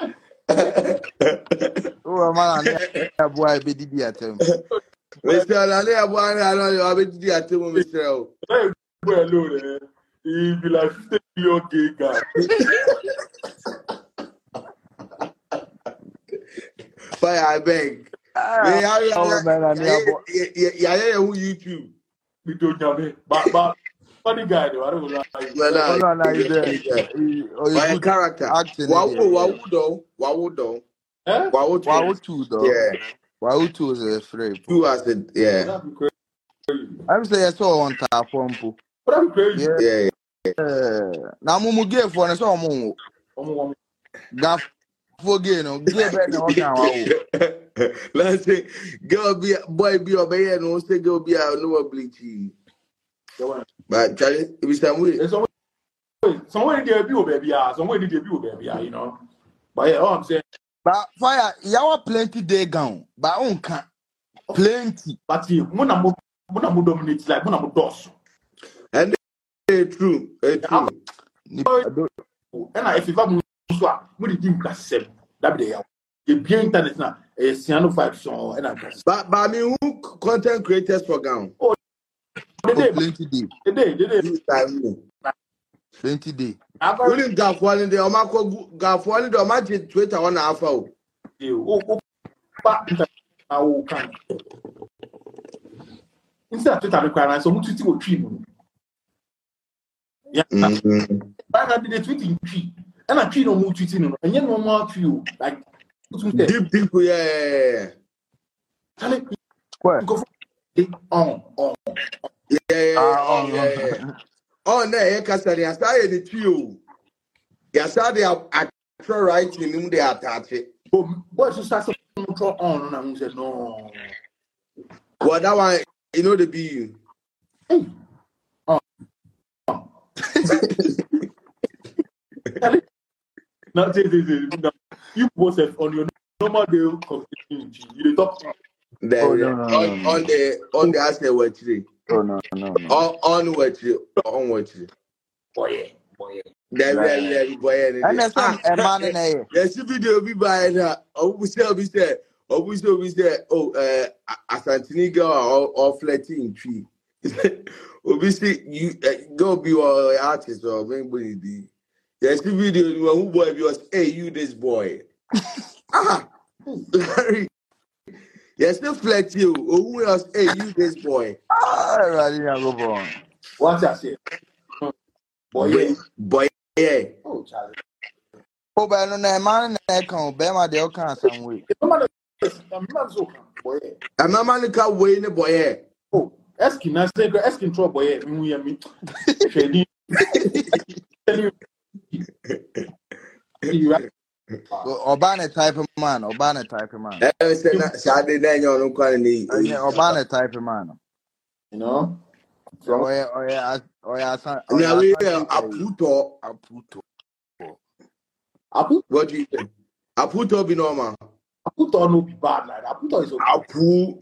Oh man, I boy be the at him. Mister Nana Yabua, I know you have it to at home, Mister O. Hey, boy alone, eh. He be like fifty million gay guy. Fire, I beg. Ah, Yeah, yeah, oh man, I yeah, never. yeah, yeah, yeah, yeah, who YouTube? We don't know me. But but funny guy though. I don't lie. Well, Oh I, no, no, he's yeah, a, yeah. he, oh, he's By good character. acting. Wow, Yeah, wow, yeah. though, wow, though, Eh? wow, Wow, two though. yeah, Wow, two is a free. two as it, yeah, That be crazy. I'm saying I saw on top one po. But that be crazy. Yeah. yeah. Now, Mumu gave for us all more. Omo omo. Gaff for again, give back the whole time. Let's say, girl be boy be obey and won't say girl be a no bleachy. But Charlie, if it's some way, There's some way, somewhere there be baby, ah, somewhere there be baby, ah, you know. But yeah, all I'm saying, But fire, y'all plenty day gone, but on can plenty. but you, muna mo, muna mo dominate like muna mo dos. and it's true, it's true. And I if you come so, mo di dim kasem. That be there. The be internet na, eh, siano five so, and I can. But but I mean, who content creators for gown? The day, Plenty day, the day, the day. This time, plenty day. I've we didn't go for one day. I'm not go for one day. I'm not Twitter one half hour. you. Oh, oh, but I will can. Instead of Twitter, I require so much to tweet. Yeah. But I did the tweeting tweet, and I tweet no more tweeting, and yet no more tweet like. Deep people, yeah, Tell it. What? Go for on on. yeah, yeah, Ah, oh, oh, yeah, yeah. Oh, no, yeah, because I started the trio. Yeah, started at writing him, they attach it. But boys who start to on, and I said no. Well, that one, you know, the be. Hey. Oh. Now, say, say, say, you post it on your normal day conversation. You talk. The, Oh, no, no, no, on, no. on the on the asset watch it. Oh no, no, no. On on watch it. On watch it. Boy, boy. There, Right. there, there, boy. And there's some a man in there. Yes, video be by that. Oh, we say, we say, oh, we say, we say, oh, uh, Asantini girl or or flirting tree. We see you uh, go be an artist or maybe the. Yes, video you who boy was hey you this boy. Ah, Larry. Yes, still flex you. Oh, who else? Hey, you this boy. Ah, right, yeah, go on. What I say? Boy, yeah. Boy, yeah. Oh, Charlie. Oh, but no, no, man, in there come, be my deal can some way. No matter, I'm not so boy. I'm not man can win the boy. Yeah. Oh, asking, I say, asking trouble, boy. Me, me. Shady. You Obana type of man, Obana type of man. I said that Saturday night you don't call any. Yeah, Obana type of man. know. Oh yeah, oh yeah, oh yeah, son. Now we are a puto. a puto. Apu, What do you think? A puto be normal. Apu don't no be bad like that. Apu is okay. A pu.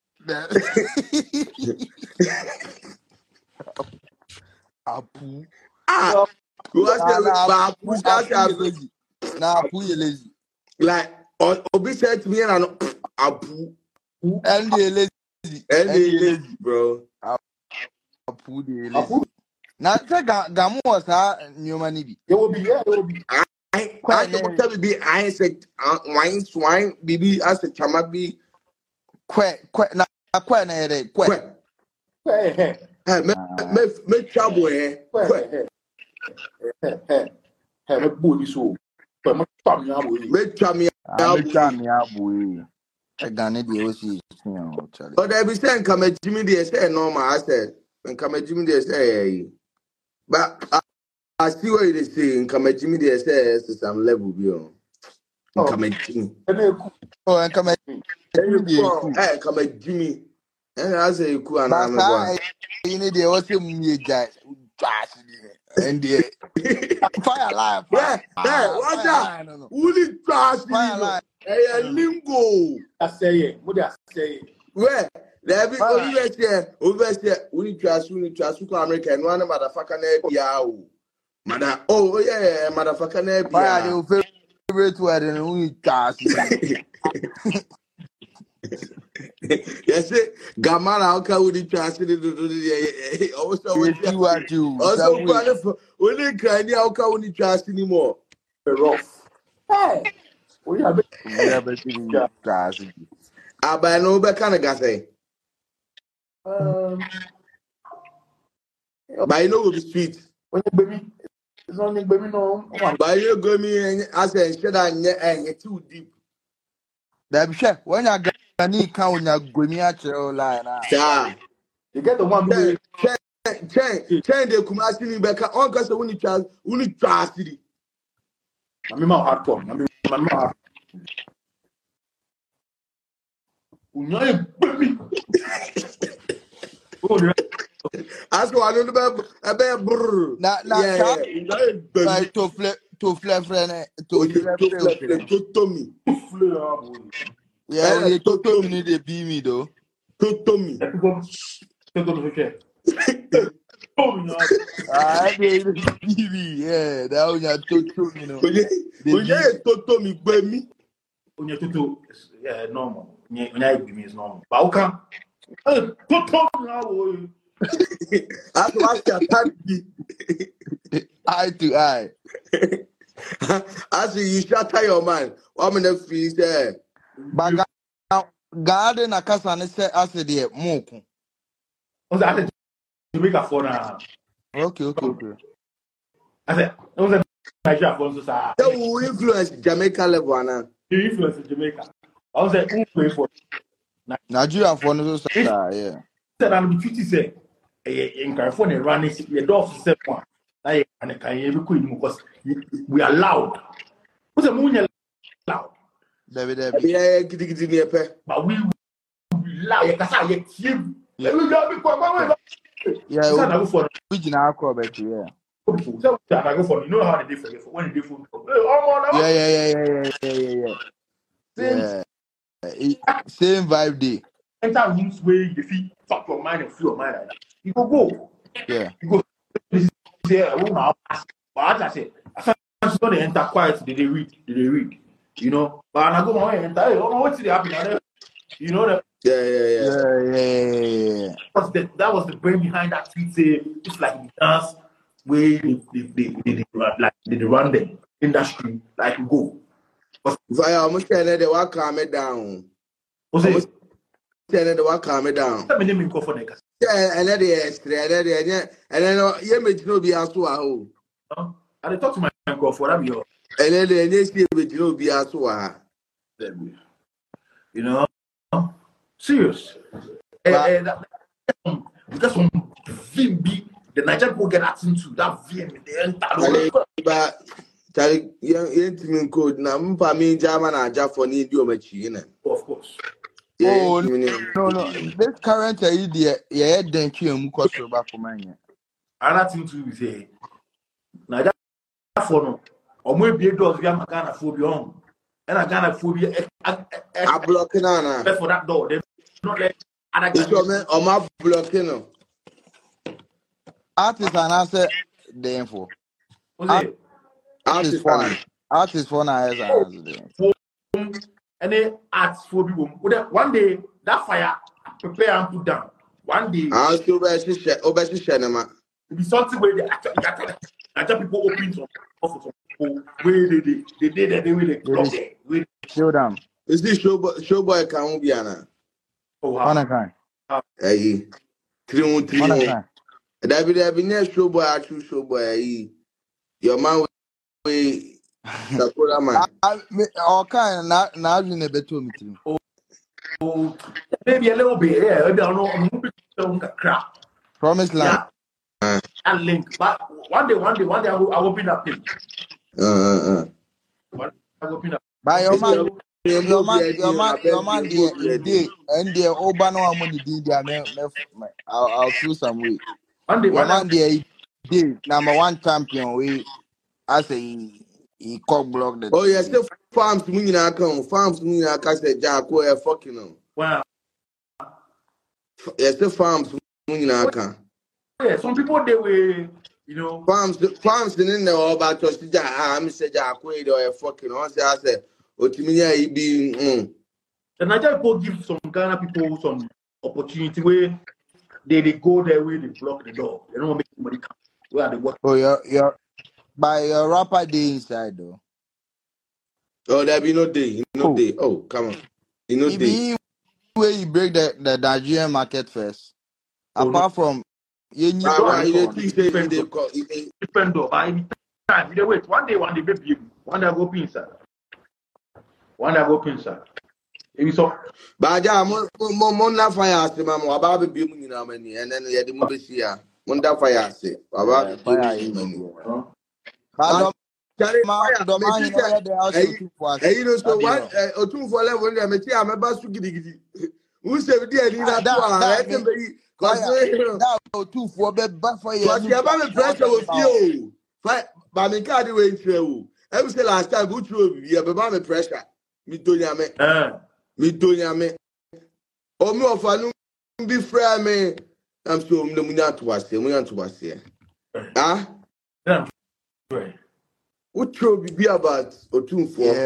Apu. Ah. You ask them about push that lazy. Nah, Apu you lazy. like Obi said to me and I know a pu. And they lazy. And they lazy, bro. Apu they lazy. Apu, Now say gamu was ha nyoma ni bi. it will be, yeah, it will be. I I don't tell me I said wine swine bibi as a chama be Kwe kwe na kwe na yere kwe. quick. Hey, hey, Hey, me me me trouble eh. hey, Quick. hey, hey, hey. Hey, me body so. But me twa me abo. Me twa me Ah, me try abu. me abu. I got it. You see, Charlie. But there be saying come at Jimmy dey say normal. I said when come at Jimmy dey say, but I, I see what you dey say. Come at Jimmy dey say to some level beyond. Oh, Come at Jimmy. and then cool. Oh, and come at Hey, Jimmy. cool. Hey, come at Jimmy. And I say you cool and But I'm a you need the what's me guys. And the fire line, yeah, yeah, fire what's that? line, no, no. Who trust Fire you? line. Hey, lingo. I say it. What I say it. Where? There be Fire. over here, over here. We trust, we trust, we American. One motherfucker na biao. Mother, oh yeah, yeah, motherfucker na Fire, biao. the favorite word and we cast. Yes, Gamara, how can we trust it? Also, You what you also, when they cry, how can we trust anymore? Rough. Hey. We have we are better to cast. I buy no back kind of gas. um. But you know, will be sweet. When you baby, it's not any baby no. But you go me and I say, should I get too deep? That be sure when you got any count, you go me at your line. Yeah. You get the one who Change, change, change the Kumasi ni back on because when you trust, when you trust it. I mean, my heart come. I mean, my heart. Unyoye baby. Oh, That's why I don't know about brr. Na na Yeah, chap yeah. like to flip to flip friend to Oh, you flip to flip, friend. to Tommy. Yeah, Eh, we to to to Tommy. me they be me though. To Tommy. Ah, they be me. Yeah, that one you to to me no. Oh, yeah, to Tommy, baby. Onye tutu yeah normal. Onye onye ibi is normal. But okay. Eh, tutu now. That's why I can't be. Eye to eye. As you shatter your man, one minute free there. But God na kasa ne say ase de moku. Was that Jamaica for now? Okay, okay, okay. I said, it was a Nigeria for us. That will influence Jamaica level now. You influence Jamaica. I was like, who pay for Nigeria for no so yeah. said I'm fifty say in California running the door to step one. I and can you because we are loud. What's a moon loud? David David. Yeah, giddy giddy near pe. But we loud. You can say you. We got be kwa Yeah, for we na akọ bet yeah. so I go for you know how they different when they different. Oh Yeah, yeah, yeah, yeah, yeah, yeah, yeah. Yeah. Same vibe day. enter rooms where you feel fuck your mind and feel your mind like that. You go go. Yeah. You go say I won't have pass. But as I say, as soon as they enter quiet, they, they read, they, they read. You know, but when I go my way enter, hey, oh, what's the happen? You know that Yeah, yeah, yeah. Yeah, yeah, yeah, yeah. was the that was the brain behind that tweet. Say it's like the dance where they they they, they, they like they, they run the industry like go. Via almost ten they will calm it down. What's Almost it? ten they will calm it down. Let me name go for next. Yeah, and then the extra, and then the and then you make no be aso aho. I talk to my uncle for that. You And then the next year make no be aso aha. you know, serious. And, and that, because when V M B, the Nigerian people get that into that V M B, they enter. But tell you team code na mpa me German aja for ni di o machi na. Of course. Oh no no, this current idea yeah den twi emu koso ba for man. Another thing to say, Nigeria for no, omo ebie doors we am Ghana phobia on, and a Ghana phobia a blocking na for that door. They not let other guys. So me o ma blocking no. Artist and I say the info. Art, artist for artist for na as as any arts phobia. One day that fire prepare and put down. One day. Ah, so be share, obe share na ma. It be something where they actually, actually people open some office people where they they they did that they will they block there. Show them. Is this show boy show boy can be ana? Oh wow. One kind. Eh. Three one three one. That be that be next show boy actual show boy eh. Your man will Sakura man. All kind not not in a better meeting. Oh, maybe a little bit. Yeah, maybe I don't know. I'm moving to crap. Promised land. Yeah, and link. But one day, one day, one day, I will, I will open that page. Uh, uh, uh. One day I will open up. By your man, Your your man, movie your man, idea, your man, your the movie day idea. and the Obano money did. I'll I'll feel some way. One day, Your one man, day, the day number one champion. We I say he he cock block the. Oh, yes, the farms to me, I come. Farms to me, I can say, Jack, where fucking on. wow. Yes, the farms to me, I can. Yeah, some people they were, you know, Farms, farms in there all about us. I'm saying, Jack, where they are fucking on. I said, Otimia, he be. Mm. the Nigerian people give some Ghana people some opportunity where they, they go their way, they block the door. They don't want to make money come. Where they work. Oh, your your by your rapper day inside though. Oh, there be no day, no Oh, day. Oh, come on, you know it day. be where you break the the Nigerian market first. Oh, no. Apart from you need Why, Don't why? have You it dey on. think say you Different dey door. call? you dey- Different door. But every time, you dey wait. One day, one day, baby, one day I go open inside. One day I go open inside. If you saw, But yeah, mo mo mo na fire ase ma mo aba be bi mu nyina mani, and then ye de mo be sia. Mo da fire ase. Aba uh, be bi fire mu is mani. huh? but But carry Doma fire. Me Doma see you know say, the house eh, two for us. eh, you know so That be one all. otun for level there me see am ba su gidi gidi. Who say we dey ni Ah, na to that a, that e me say be cause fire you know, that two for be bad for you. cause you ba me pressure with you. Fire, but me card we ntre o. Every say last time go through bi e be ba me pressure. Me to nya me. Eh. Me to nya me. O me ofa no be frame me. I'm so me munya to wase, munya to wase. Ah, Then I'm right. what throw be about otun for? Yeah.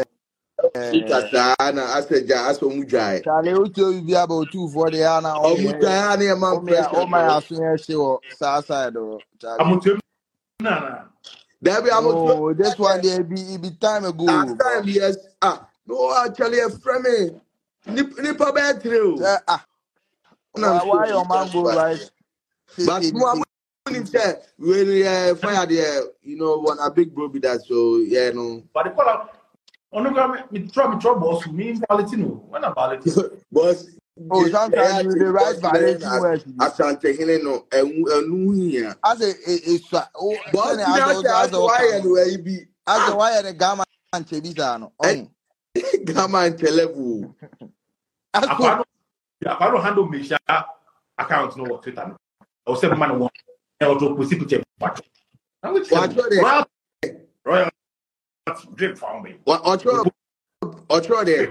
Kasa na aseja aso mu dwai. Charlie, who tell you be about two for the Anna O on mu me? dwai na man Oh me, oh pressure my bro. asun she or south side or Charlie. I'm to nah nah. There be about No, this one there be it be time ago, last bro. time yes. Ah, no actually a frame me. Nip nipa be true. Say, ah, Na why, am why sure. your man go right? But fifty, no I'm say when we uh, fire there, you know, one a big bro be that so yeah no. But the call out. On the ground, me try me try boss. Me in Valentino. When I'm Valentino. Boss Oh, sometimes you the right violation violating words. asante hene no enu enu hia. I say it- it's uh, oh, Boss send it you as know also say as as all why come. and where you be. As the why the gamma and chebisa no. Eh, Oh, Gamma and level. as I so can't. I can't handle me share account no what Twitter. I was saying man one. I was to pussy picture. But I'm with Watch what they Royal Royal drip for me. what otro otro there.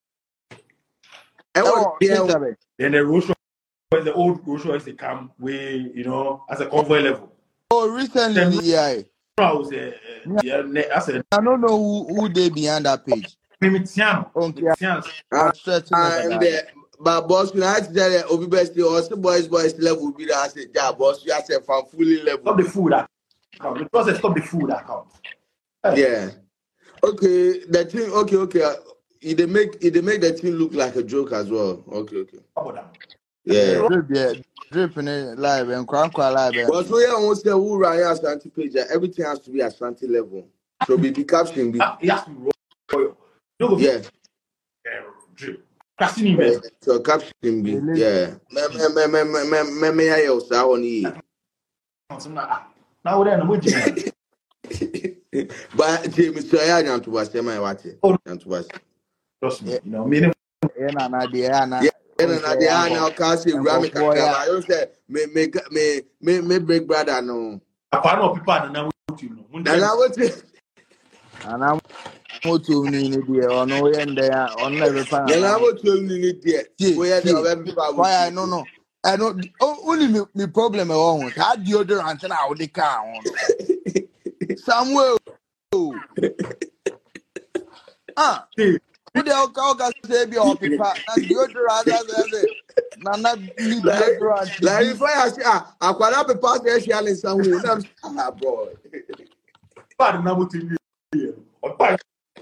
I oh, want there Twitter, Then the road show, when the old road show is the come way, you know, as a convoy level. oh, recently Then yeah. I was uh, yeah, I said, I don't know who who they behind that page. Mimitian, Okay, Mimitian. I'm stretching over and that. but boss you know there obi best also boys boys level be that say ja boss you say from fully Stop level. the food account. The process stop the food account. Yeah. Okay, the thing okay okay. uh, It they make it they make the thing look like a joke as well. Okay, okay. How about that? Yeah. Drip, yeah, drip in it live and crank live. eh. But so yeah, once the who Ryan Ashanti page, uh, everything has to be Ashanti level. So be the caption be Ah, it has to be royal. You go yeah. uh, drip. Casting Yeah, email. so caption be yeah. Me me me me me me me me I else I want to Now we're in the But James so yeah, I'm to watch them I watch it. Oh, I'm to watch. trust me. You know, meaning Yeah, na na dia na. Yeah, and na they are now can say and Grammy for- kakra. I don't say me me me me me big brother no. a part of people are now with you know. And I want to And I'm moto ni ni dia ono yende ya ono na bepa. and I want to need there. See, Where see, the people why I no no. I know only me, me problem e won. How deodorant na we ka on. Samuel. Ah, See, who the oka oka say be o pipa na deodorant say na na ni deodorant. Like if I say ah, akwara be pass the share in some who na ah bro. bad now with you. Or buy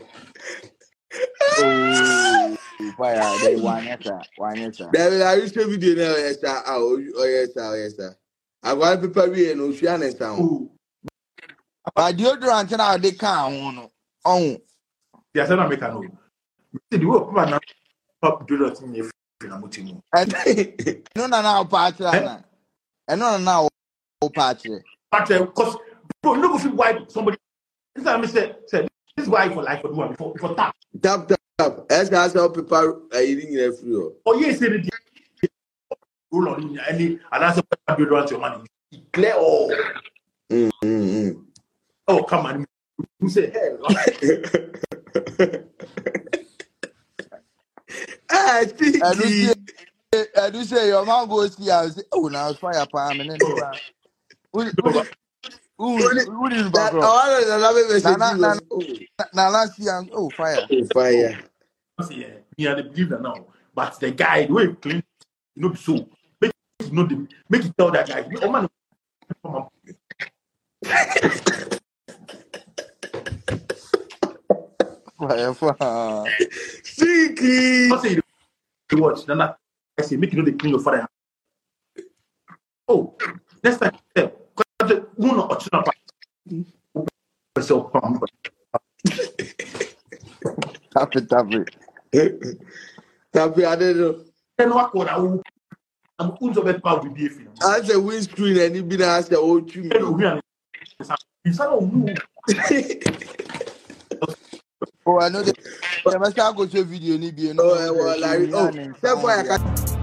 Oh, fire they one yeta, one yeta. There I used to video now yes sir. Ah oh oh, yes sir yes sir. Akwara people we no share in some. food. But deodorant na we ka on no. Oh, They said America no. See the way people are now pop do not in your film. and no, no, no, patch, and no, no, no, patch. But because bro, no go fit wipe somebody. This time I say say this wife for life for do one before before tap. Tap tap. As as how people are eating in the free. Oh yes, say the roll on any and that's what you do want your money. Clear all. Mm, mm, mm. Oh come on. You say hell. Ah, I do Tiki. say, I do say your man goes here and say, oh, now it's fire palm and then who who who who is That background? all of the love message Na na was oh, na last year, oh fire. oh fire. Yeah, me and the believe that now. But the guy, the way he clean, you know, so make you know the make it tell that guy. Oh man, Fire fire. Tiki. I say the watch. Then I say make you know the clean your father. Oh, next time, yeah, because one or two number. So pump. Tap it, tap it. Tapi I don't know. Then what could I? I'm going to bet power with the film. As a windscreen and you been asked the old tune. Oh, I know the the must go to video ni bi no. Oh, well, like, oh, therefore I can